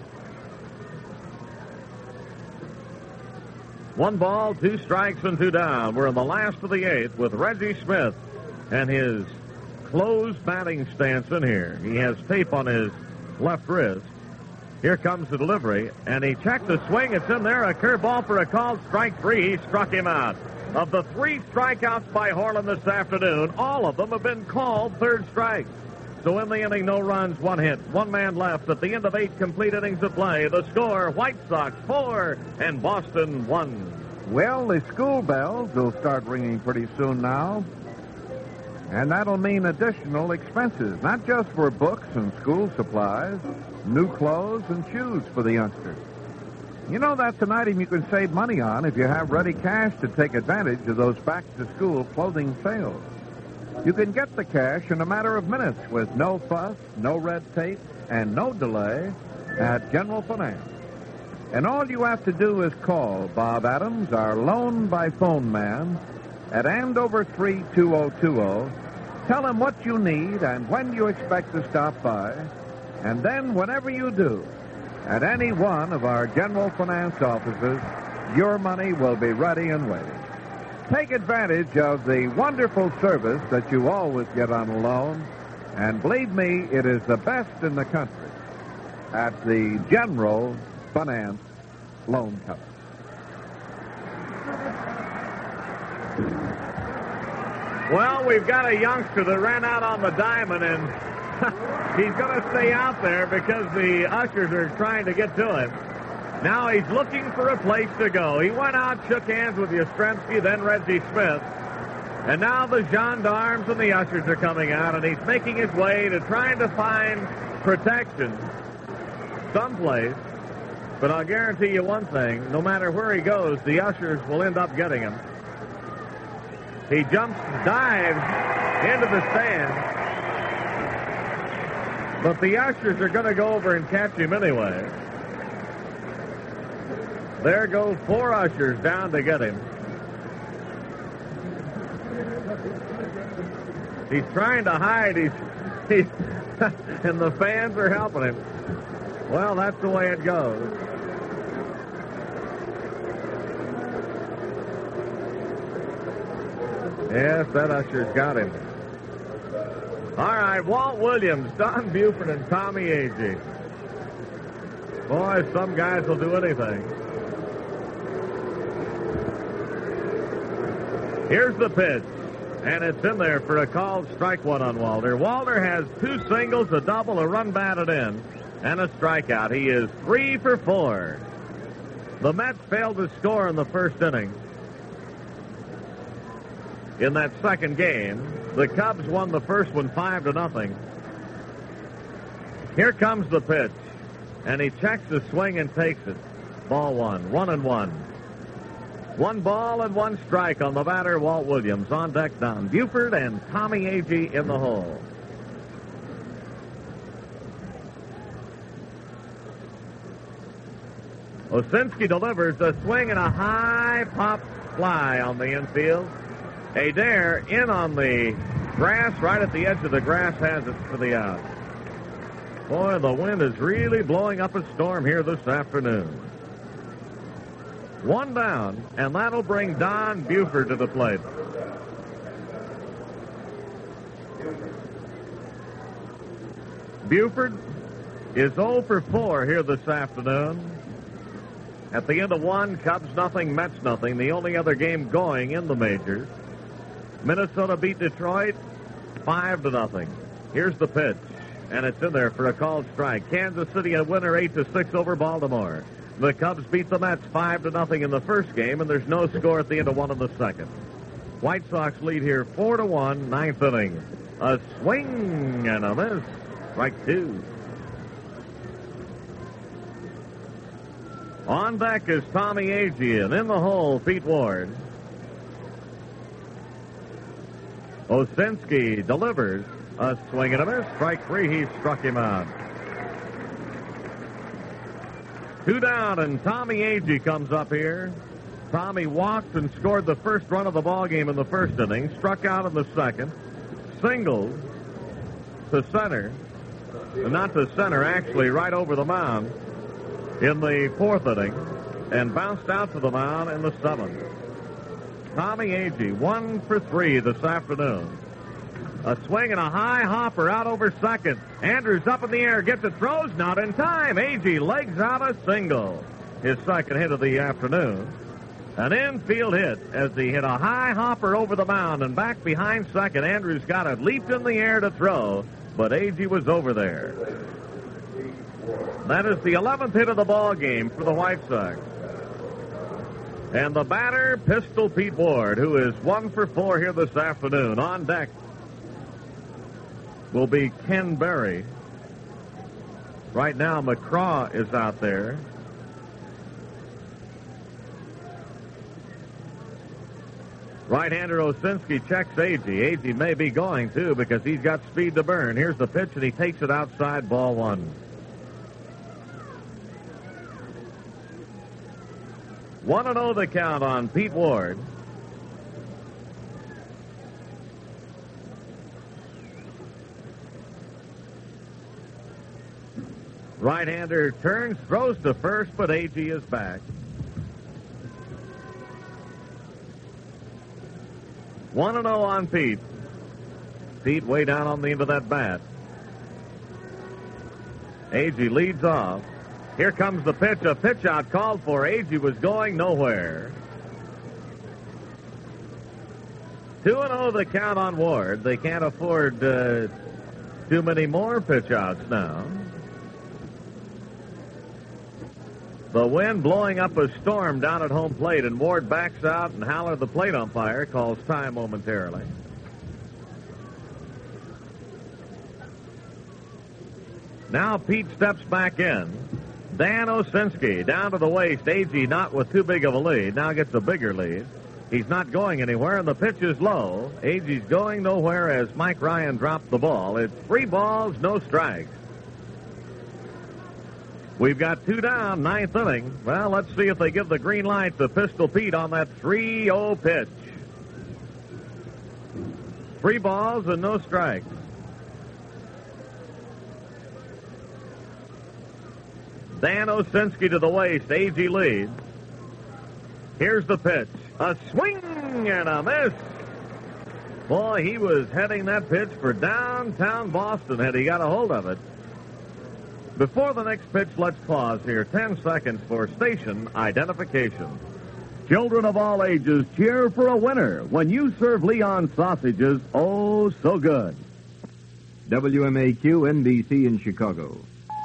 One ball, two strikes, and two down. We're in the last of the eighth with Reggie Smith and his closed batting stance in here. He has tape on his left wrist. Here comes the delivery, and he checked the swing. It's in there, a curveball for a called strike three. He struck him out. Of the three strikeouts by Harlan this afternoon, all of them have been called third strikes. So in the inning, no runs, one hit, one man left at the end of eight complete innings of play. The score, White Sox four and Boston one. Well, the school bells will start ringing pretty soon now. And that'll mean additional expenses, not just for books and school supplies, new clothes and shoes for the youngsters. You know, that's an item you can save money on if you have ready cash to take advantage of those back-to-school clothing sales. You can get the cash in a matter of minutes with no fuss, no red tape, and no delay at General Finance. And all you have to do is call Bob Adams, our loan-by-phone man, at Andover three two oh two oh. Tell them what you need and when you expect to stop by. And then, whenever you do, at any one of our General Finance offices, your money will be ready and waiting. Take advantage of the wonderful service that you always get on a loan. And believe me, it is the best in the country at the General Finance Loan Company. Well, we've got a youngster that ran out on the diamond, and he's going to stay out there because the ushers are trying to get to him. Now he's looking for a place to go. He went out, shook hands with Yastrzemski, then Reggie Smith. And now the gendarmes and the ushers are coming out, and he's making his way to trying to find protection someplace. But I'll guarantee you one thing, no matter where he goes, the ushers will end up getting him. He jumps, dives into the stand, but the ushers are going to go over and catch him anyway. There go four ushers down to get him. He's trying to hide. He's, he's and the fans are helping him. Well, that's the way it goes. Yes, that usher's got him. All right, Walt Williams, Don Buford, and Tommy Agee. Boy, some guys will do anything. Here's the pitch, and it's in there for a called strike one on Walter. Walter has two singles, a double, a run batted in, and a strikeout. He is three for four. The Mets failed to score in the first inning. In that second game, the Cubs won the first one five to nothing. Here comes the pitch, and he checks the swing and takes it. Ball one, one and one. One ball and one strike on the batter, Walt Williams. On deck, Don Buford and Tommy Agee in the hole. Osinski delivers a swing and a high pop fly on the infield. Adair in on the grass, right at the edge of the grass, has it for the out. Boy, the wind is really blowing up a storm here this afternoon. One down, and that'll bring Don Buford to the plate. Buford is oh for four here this afternoon. At the end of one, Cubs nothing, Mets nothing. The only other game going in the majors. Minnesota beat Detroit five to nothing. Here's the pitch, and it's in there for a called strike. Kansas City a winner eight to six over Baltimore. The Cubs beat the Mets five to nothing in the first game, and there's no score at the end of one in the second. White Sox lead here four to one, ninth inning. A swing and a miss. Strike two. On deck is Tommy Agee, and in the hole, Pete Ward. Osinski delivers a swing and a miss. Strike three. He struck him out. Two down, and Tommy Agee comes up here. Tommy walked and scored the first run of the ball game in the first inning. Struck out in the second. Singled to center. Not to center, actually, right over the mound in the fourth inning. And bounced out to the mound in the seventh. Tommy Agee, one for three this afternoon. A swing and a high hopper out over second. Andrews up in the air, gets it, throws, not in time. Agee legs out a single. His second hit of the afternoon. An infield hit as he hit a high hopper over the mound and back behind second. Andrews got it, leaped in the air to throw, but Agee was over there. That is the eleventh hit of the ball game for the White Sox. And the batter, Pistol Pete Ward, who is one for four here this afternoon. On deck will be Ken Berry. Right now, McCraw is out there. Right-hander Osinski checks Agee. Agee may be going, too, because he's got speed to burn. Here's the pitch, and he takes it outside, ball one. one and oh the count on Pete Ward. Right-hander turns, throws to first, but Agee is back. one and oh on Pete. Pete way down on the end of that bat. Agee leads off. Here comes the pitch. A pitch out called for. Agee was going nowhere. two and oh the count on Ward. They can't afford uh, too many more pitch outs now. The wind blowing up a storm down at home plate, and Ward backs out, and Haller, the plate umpire, calls time momentarily. Now Pete steps back in. Dan Osinski down to the waist. Agee not with too big of a lead. Now gets a bigger lead. He's not going anywhere, and the pitch is low. Agee's going nowhere as Mike Ryan dropped the ball. It's three balls, no strikes. We've got two down, ninth inning. Well, let's see if they give the green light to Pistol Pete on that three oh pitch. Three balls and no strikes. Dan Osinski to the waist. Agee leads. Here's the pitch. A swing and a miss. Boy, he was heading that pitch for downtown Boston had he got a hold of it. Before the next pitch, let's pause here. Ten seconds for station identification. Children of all ages cheer for a winner when you serve Leon sausages. Oh, so good. W M A Q N B C in Chicago.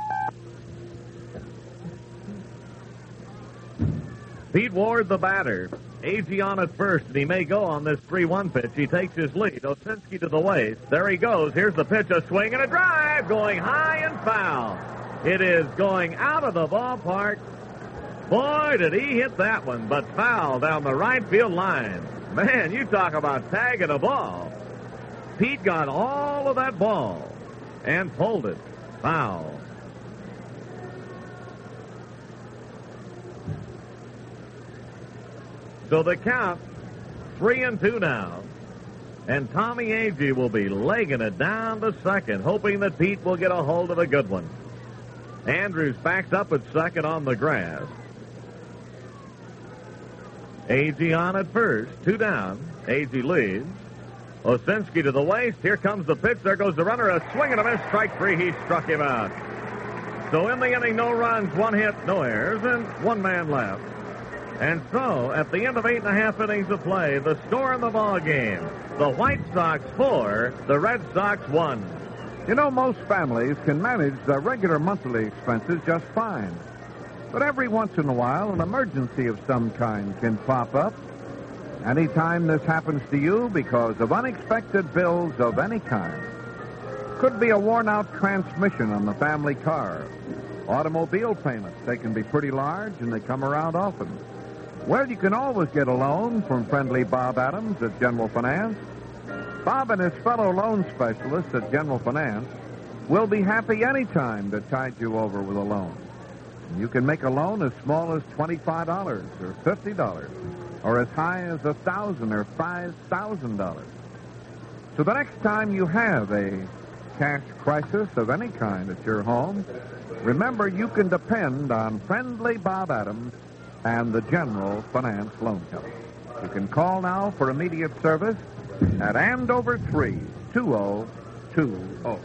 Pete Ward, the batter. Agee on at first, and he may go on this three one pitch. He takes his lead. Osinski to the waist. There he goes. Here's the pitch, a swing and a drive, going high and foul. It is going out of the ballpark. Boy, did he hit that one, but foul down the right field line. Man, you talk about tagging a ball. Pete got all of that ball and pulled it. Foul. So the count, three and two now. And Tommy Agee will be legging it down to second, hoping that Pete will get a hold of a good one. Andrews backs up at second on the grass. Agee on at first, two down. Agee leads. Osinski to the waist. Here comes the pitch. There goes the runner. A swing and a miss. Strike three. He struck him out. So in the inning, no runs, one hit, no errors, and one man left. And so, at the end of eight and a half innings of play, the score in the ball game: the White Sox four, the Red Sox one. You know, most families can manage their regular monthly expenses just fine. But every once in a while, an emergency of some kind can pop up. Anytime this happens to you because of unexpected bills of any kind. Could be a worn-out transmission on the family car. Automobile payments, they can be pretty large and they come around often. Well, you can always get a loan from friendly Bob Adams at General Finance. Bob and his fellow loan specialists at General Finance will be happy any time to tide you over with a loan. You can make a loan as small as twenty-five dollars or fifty dollars or as high as one thousand dollars or five thousand dollars. So the next time you have a cash crisis of any kind at your home, remember you can depend on friendly Bob Adams and the General Finance Loan Company. You can call now for immediate service at Andover three two oh two oh.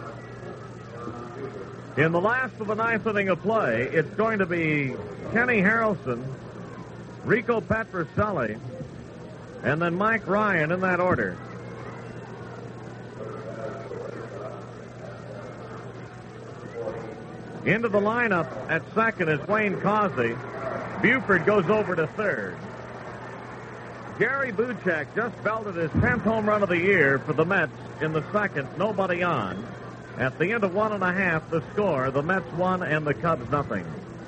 In the last of the ninth inning of play, it's going to be Kenny Harrelson, Rico Petroselli, and then Mike Ryan in that order. Into the lineup at second is Wayne Causey. Buford goes over to third. Gary Buchek just belted his tenth home run of the year for the Mets in the second, nobody on. At the end of one and a half, the score, the Mets one and the Cubs nothing.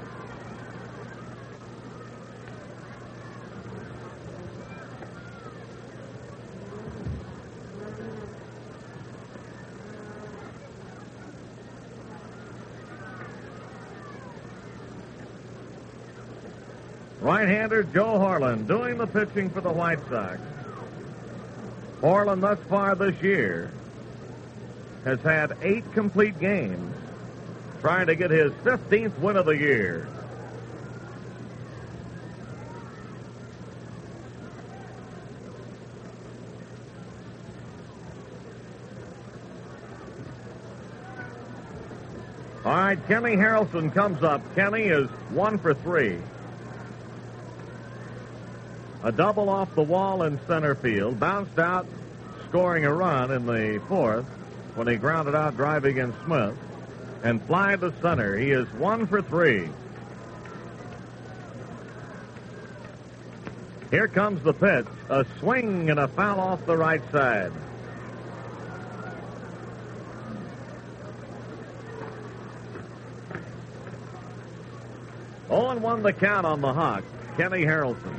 Right-hander Joe Harlan doing the pitching for the White Sox. Harlan thus far this year has had eight complete games. trying to get his fifteenth win of the year. All right, Kenny Harrelson comes up. Kenny is one for three. A double off the wall in center field. Bounced out, scoring a run in the fourth when he grounded out driving in Smith. And fly to center. He is one for three. Here comes the pitch. A swing and a foul off the right side. oh and one the count on the Hawk, Kenny Harrelson.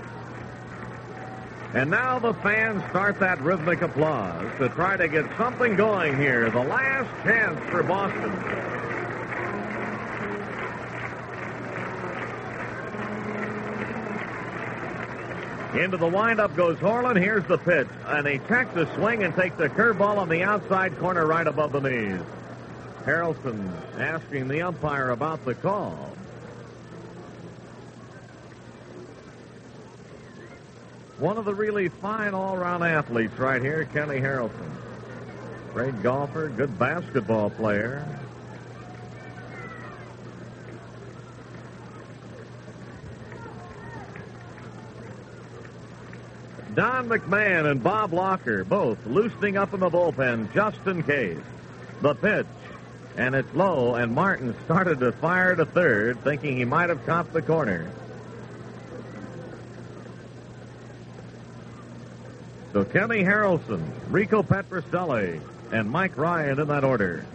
And now the fans start that rhythmic applause to try to get something going here. The last chance for Boston. Into the windup goes Horland. Here's the pitch. And he checks the swing and takes a curveball on the outside corner right above the knees. Harrelson asking the umpire about the call. One of the really fine all-around athletes right here, Kenny Harrelson. Great golfer, good basketball player. Don McMahon and Bob Locker both loosening up in the bullpen just in case. The pitch, and it's low, and Martin started to fire to third, thinking he might have caught the corner. So Kenny Harrelson, Rico Petrocelli, and Mike Ryan in that order.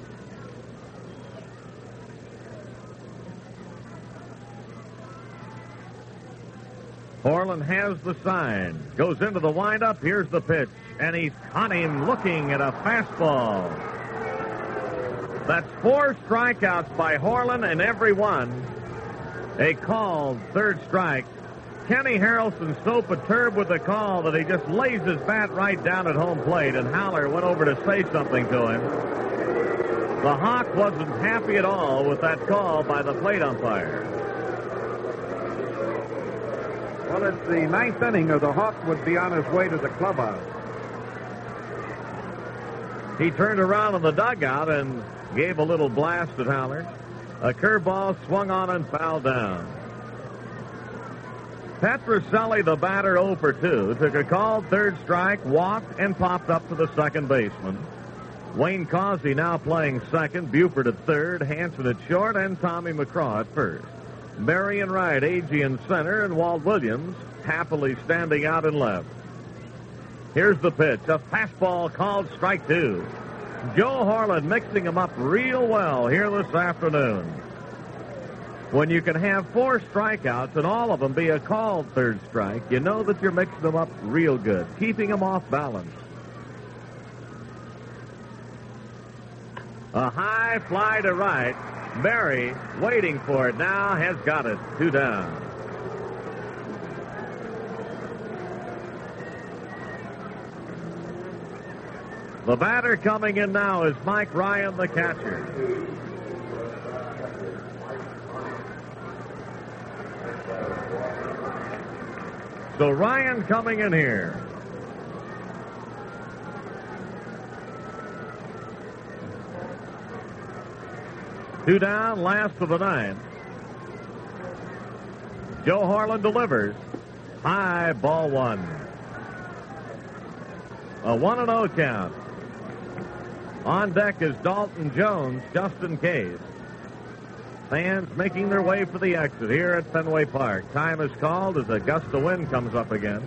Horland has the sign, goes into the windup, here's the pitch, and he's caught him looking at a fastball. That's four strikeouts by Horland, and every one a called third strike. Kenny Harrelson's so perturbed with the call that he just lays his bat right down at home plate, and Haller went over to say something to him. The Hawk wasn't happy at all with that call by the plate umpire. Well, it's the ninth inning, or the Hawk would be on his way to the clubhouse. He turned around in the dugout and gave a little blast at Haller. A curveball swung on and fouled down. Petrocelli, the batter, oh for two, took a called third strike, walked, and popped up to the second baseman. Wayne Causey now playing second, Buford at third, Hanson at short, and Tommy McCraw at first. Barry and right, Agee in center, and Walt Williams happily standing out in left. Here's the pitch, a fastball called strike two. Joe Horland mixing them up real well here this afternoon. When you can have four strikeouts and all of them be a called third strike, you know that you're mixing them up real good, keeping them off balance. A high fly to right. Barry, waiting for it now, has got it. Two down. The batter coming in now is Mike Ryan, the catcher. So Ryan coming in here. Two down, last of the ninth. Joe Horland delivers. High, ball one. A one and oh count. On deck is Dalton Jones, just in case. Fans making their way for the exit here at Fenway Park. Time is called as a gust of wind comes up again.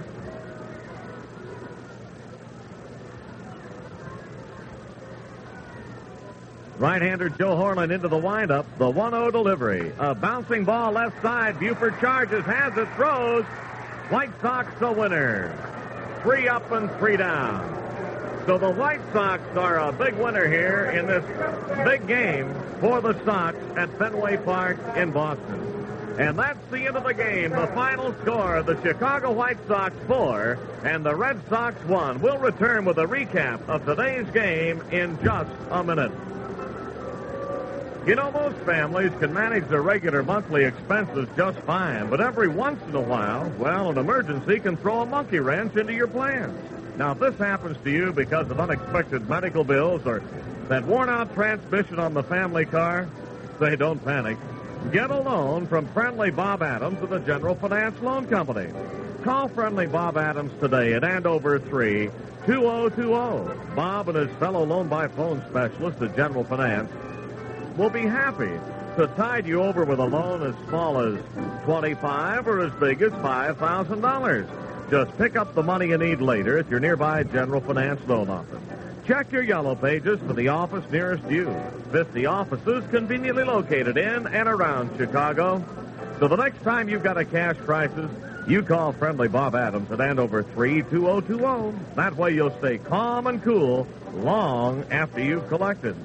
Right-hander Joe Horland into the windup. The one oh delivery. A bouncing ball left side. Buford charges, has it, throws. White Sox the winner. Three up and three down. So the White Sox are a big winner here in this big game for the Sox at Fenway Park in Boston. And that's the end of the game. The final score, the Chicago White Sox four and the Red Sox one. We'll return with a recap of today's game in just a minute. You know, most families can manage their regular monthly expenses just fine, but every once in a while, well, an emergency can throw a monkey wrench into your plans. Now, if this happens to you because of unexpected medical bills or that worn-out transmission on the family car, say, don't panic. Get a loan from Friendly Bob Adams of the General Finance Loan Company. Call Friendly Bob Adams today at Andover three two oh two oh. Bob and his fellow loan-by-phone specialist at General Finance will be happy to tide you over with a loan as small as twenty-five dollars or as big as five thousand dollars. Just pick up the money you need later at your nearby General Finance loan office. Check your yellow pages for the office nearest you. fifty offices conveniently located in and around Chicago. So the next time you've got a cash crisis, you call Friendly Bob Adams at Andover three two oh two oh. That way you'll stay calm and cool long after you've collected.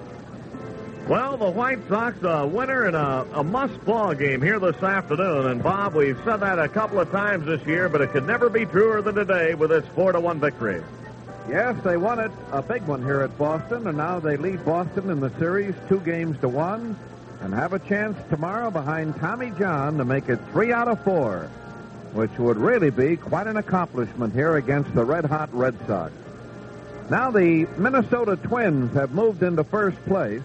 Well, the White Sox a winner in a, a must-ball game here this afternoon. And, Bob, we've said that a couple of times this year, but it could never be truer than today with this four to one victory. Yes, they won it, a big one here at Boston, and now they lead Boston in the series two games to one and have a chance tomorrow behind Tommy John to make it three out of four, which would really be quite an accomplishment here against the red-hot Red Sox. Now the Minnesota Twins have moved into first place,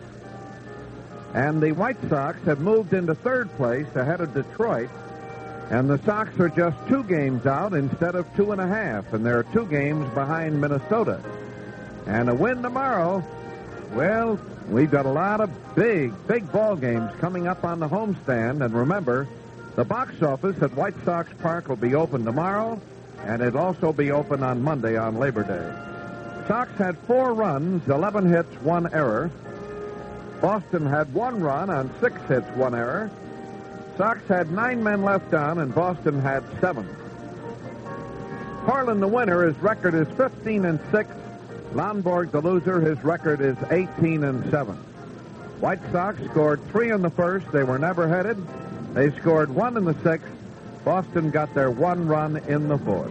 and the White Sox have moved into third place ahead of Detroit, and the Sox are just two games out instead of two and a half, and they're two games behind Minnesota. And a win tomorrow, well, we've got a lot of big, big ball games coming up on the homestand, and remember, the box office at White Sox Park will be open tomorrow, and it'll also be open on Monday on Labor Day. Sox had four runs, eleven hits, one error. Boston had one run on six hits, one error. Sox had nine men left on, and Boston had seven. Harlan, the winner, his record is fifteen and six. Lonborg, the loser, his record is eighteen and seven. White Sox scored three in the first. They were never headed. They scored one in the sixth. Boston got their one run in the fourth.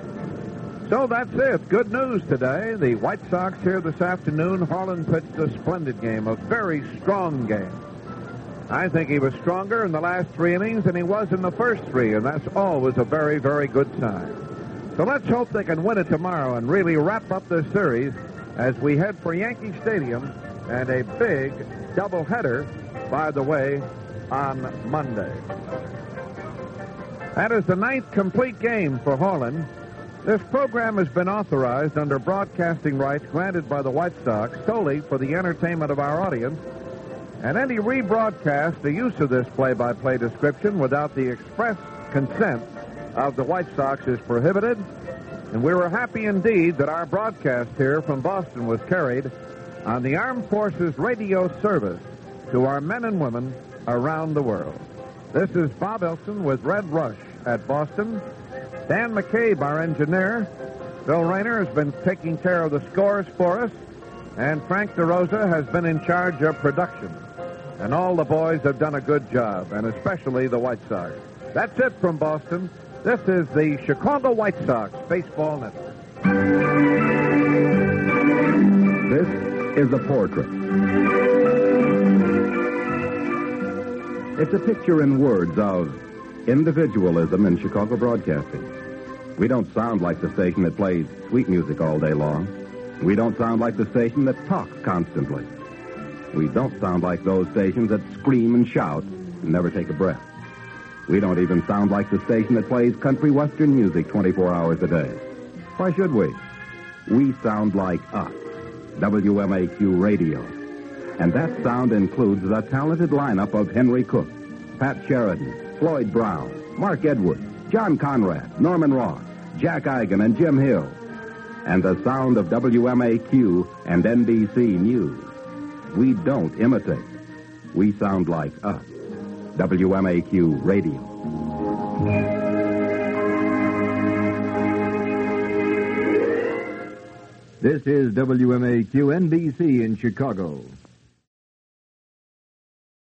So that's it. Good news today. The White Sox here this afternoon. Harlan pitched a splendid game, a very strong game. I think he was stronger in the last three innings than he was in the first three, and that's always a very, very good sign. So let's hope they can win it tomorrow and really wrap up this series as we head for Yankee Stadium and a big doubleheader, by the way, on Monday. That is the ninth complete game for Harlan. This program has been authorized under broadcasting rights granted by the White Sox solely for the entertainment of our audience, and any rebroadcast, the use of this play-by-play description without the express consent of the White Sox is prohibited, and we were happy indeed that our broadcast here from Boston was carried on the Armed Forces Radio Service to our men and women around the world. This is Bob Elson with Red Rush at Boston. Dan McCabe, our engineer. Bill Rayner has been taking care of the scores for us, and Frank DeRosa has been in charge of production. And all the boys have done a good job, and especially the White Sox. That's it from Boston. This is the Chicago White Sox Baseball Network. This is a portrait. It's a picture in words of individualism in Chicago broadcasting. We don't sound like the station that plays sweet music all day long. We don't sound like the station that talks constantly. We don't sound like those stations that scream and shout and never take a breath. We don't even sound like the station that plays country western music twenty-four hours a day. Why should we? We sound like us, W M A Q Radio. And that sound includes the talented lineup of Henry Cook, Pat Sheridan, Floyd Brown, Mark Edwards, John Conrad, Norman Ross, Jack Eigen, and Jim Hill. And the sound of W M A Q and N B C News. We don't imitate. We sound like us. W M A Q Radio. This is W M A Q N B C in Chicago.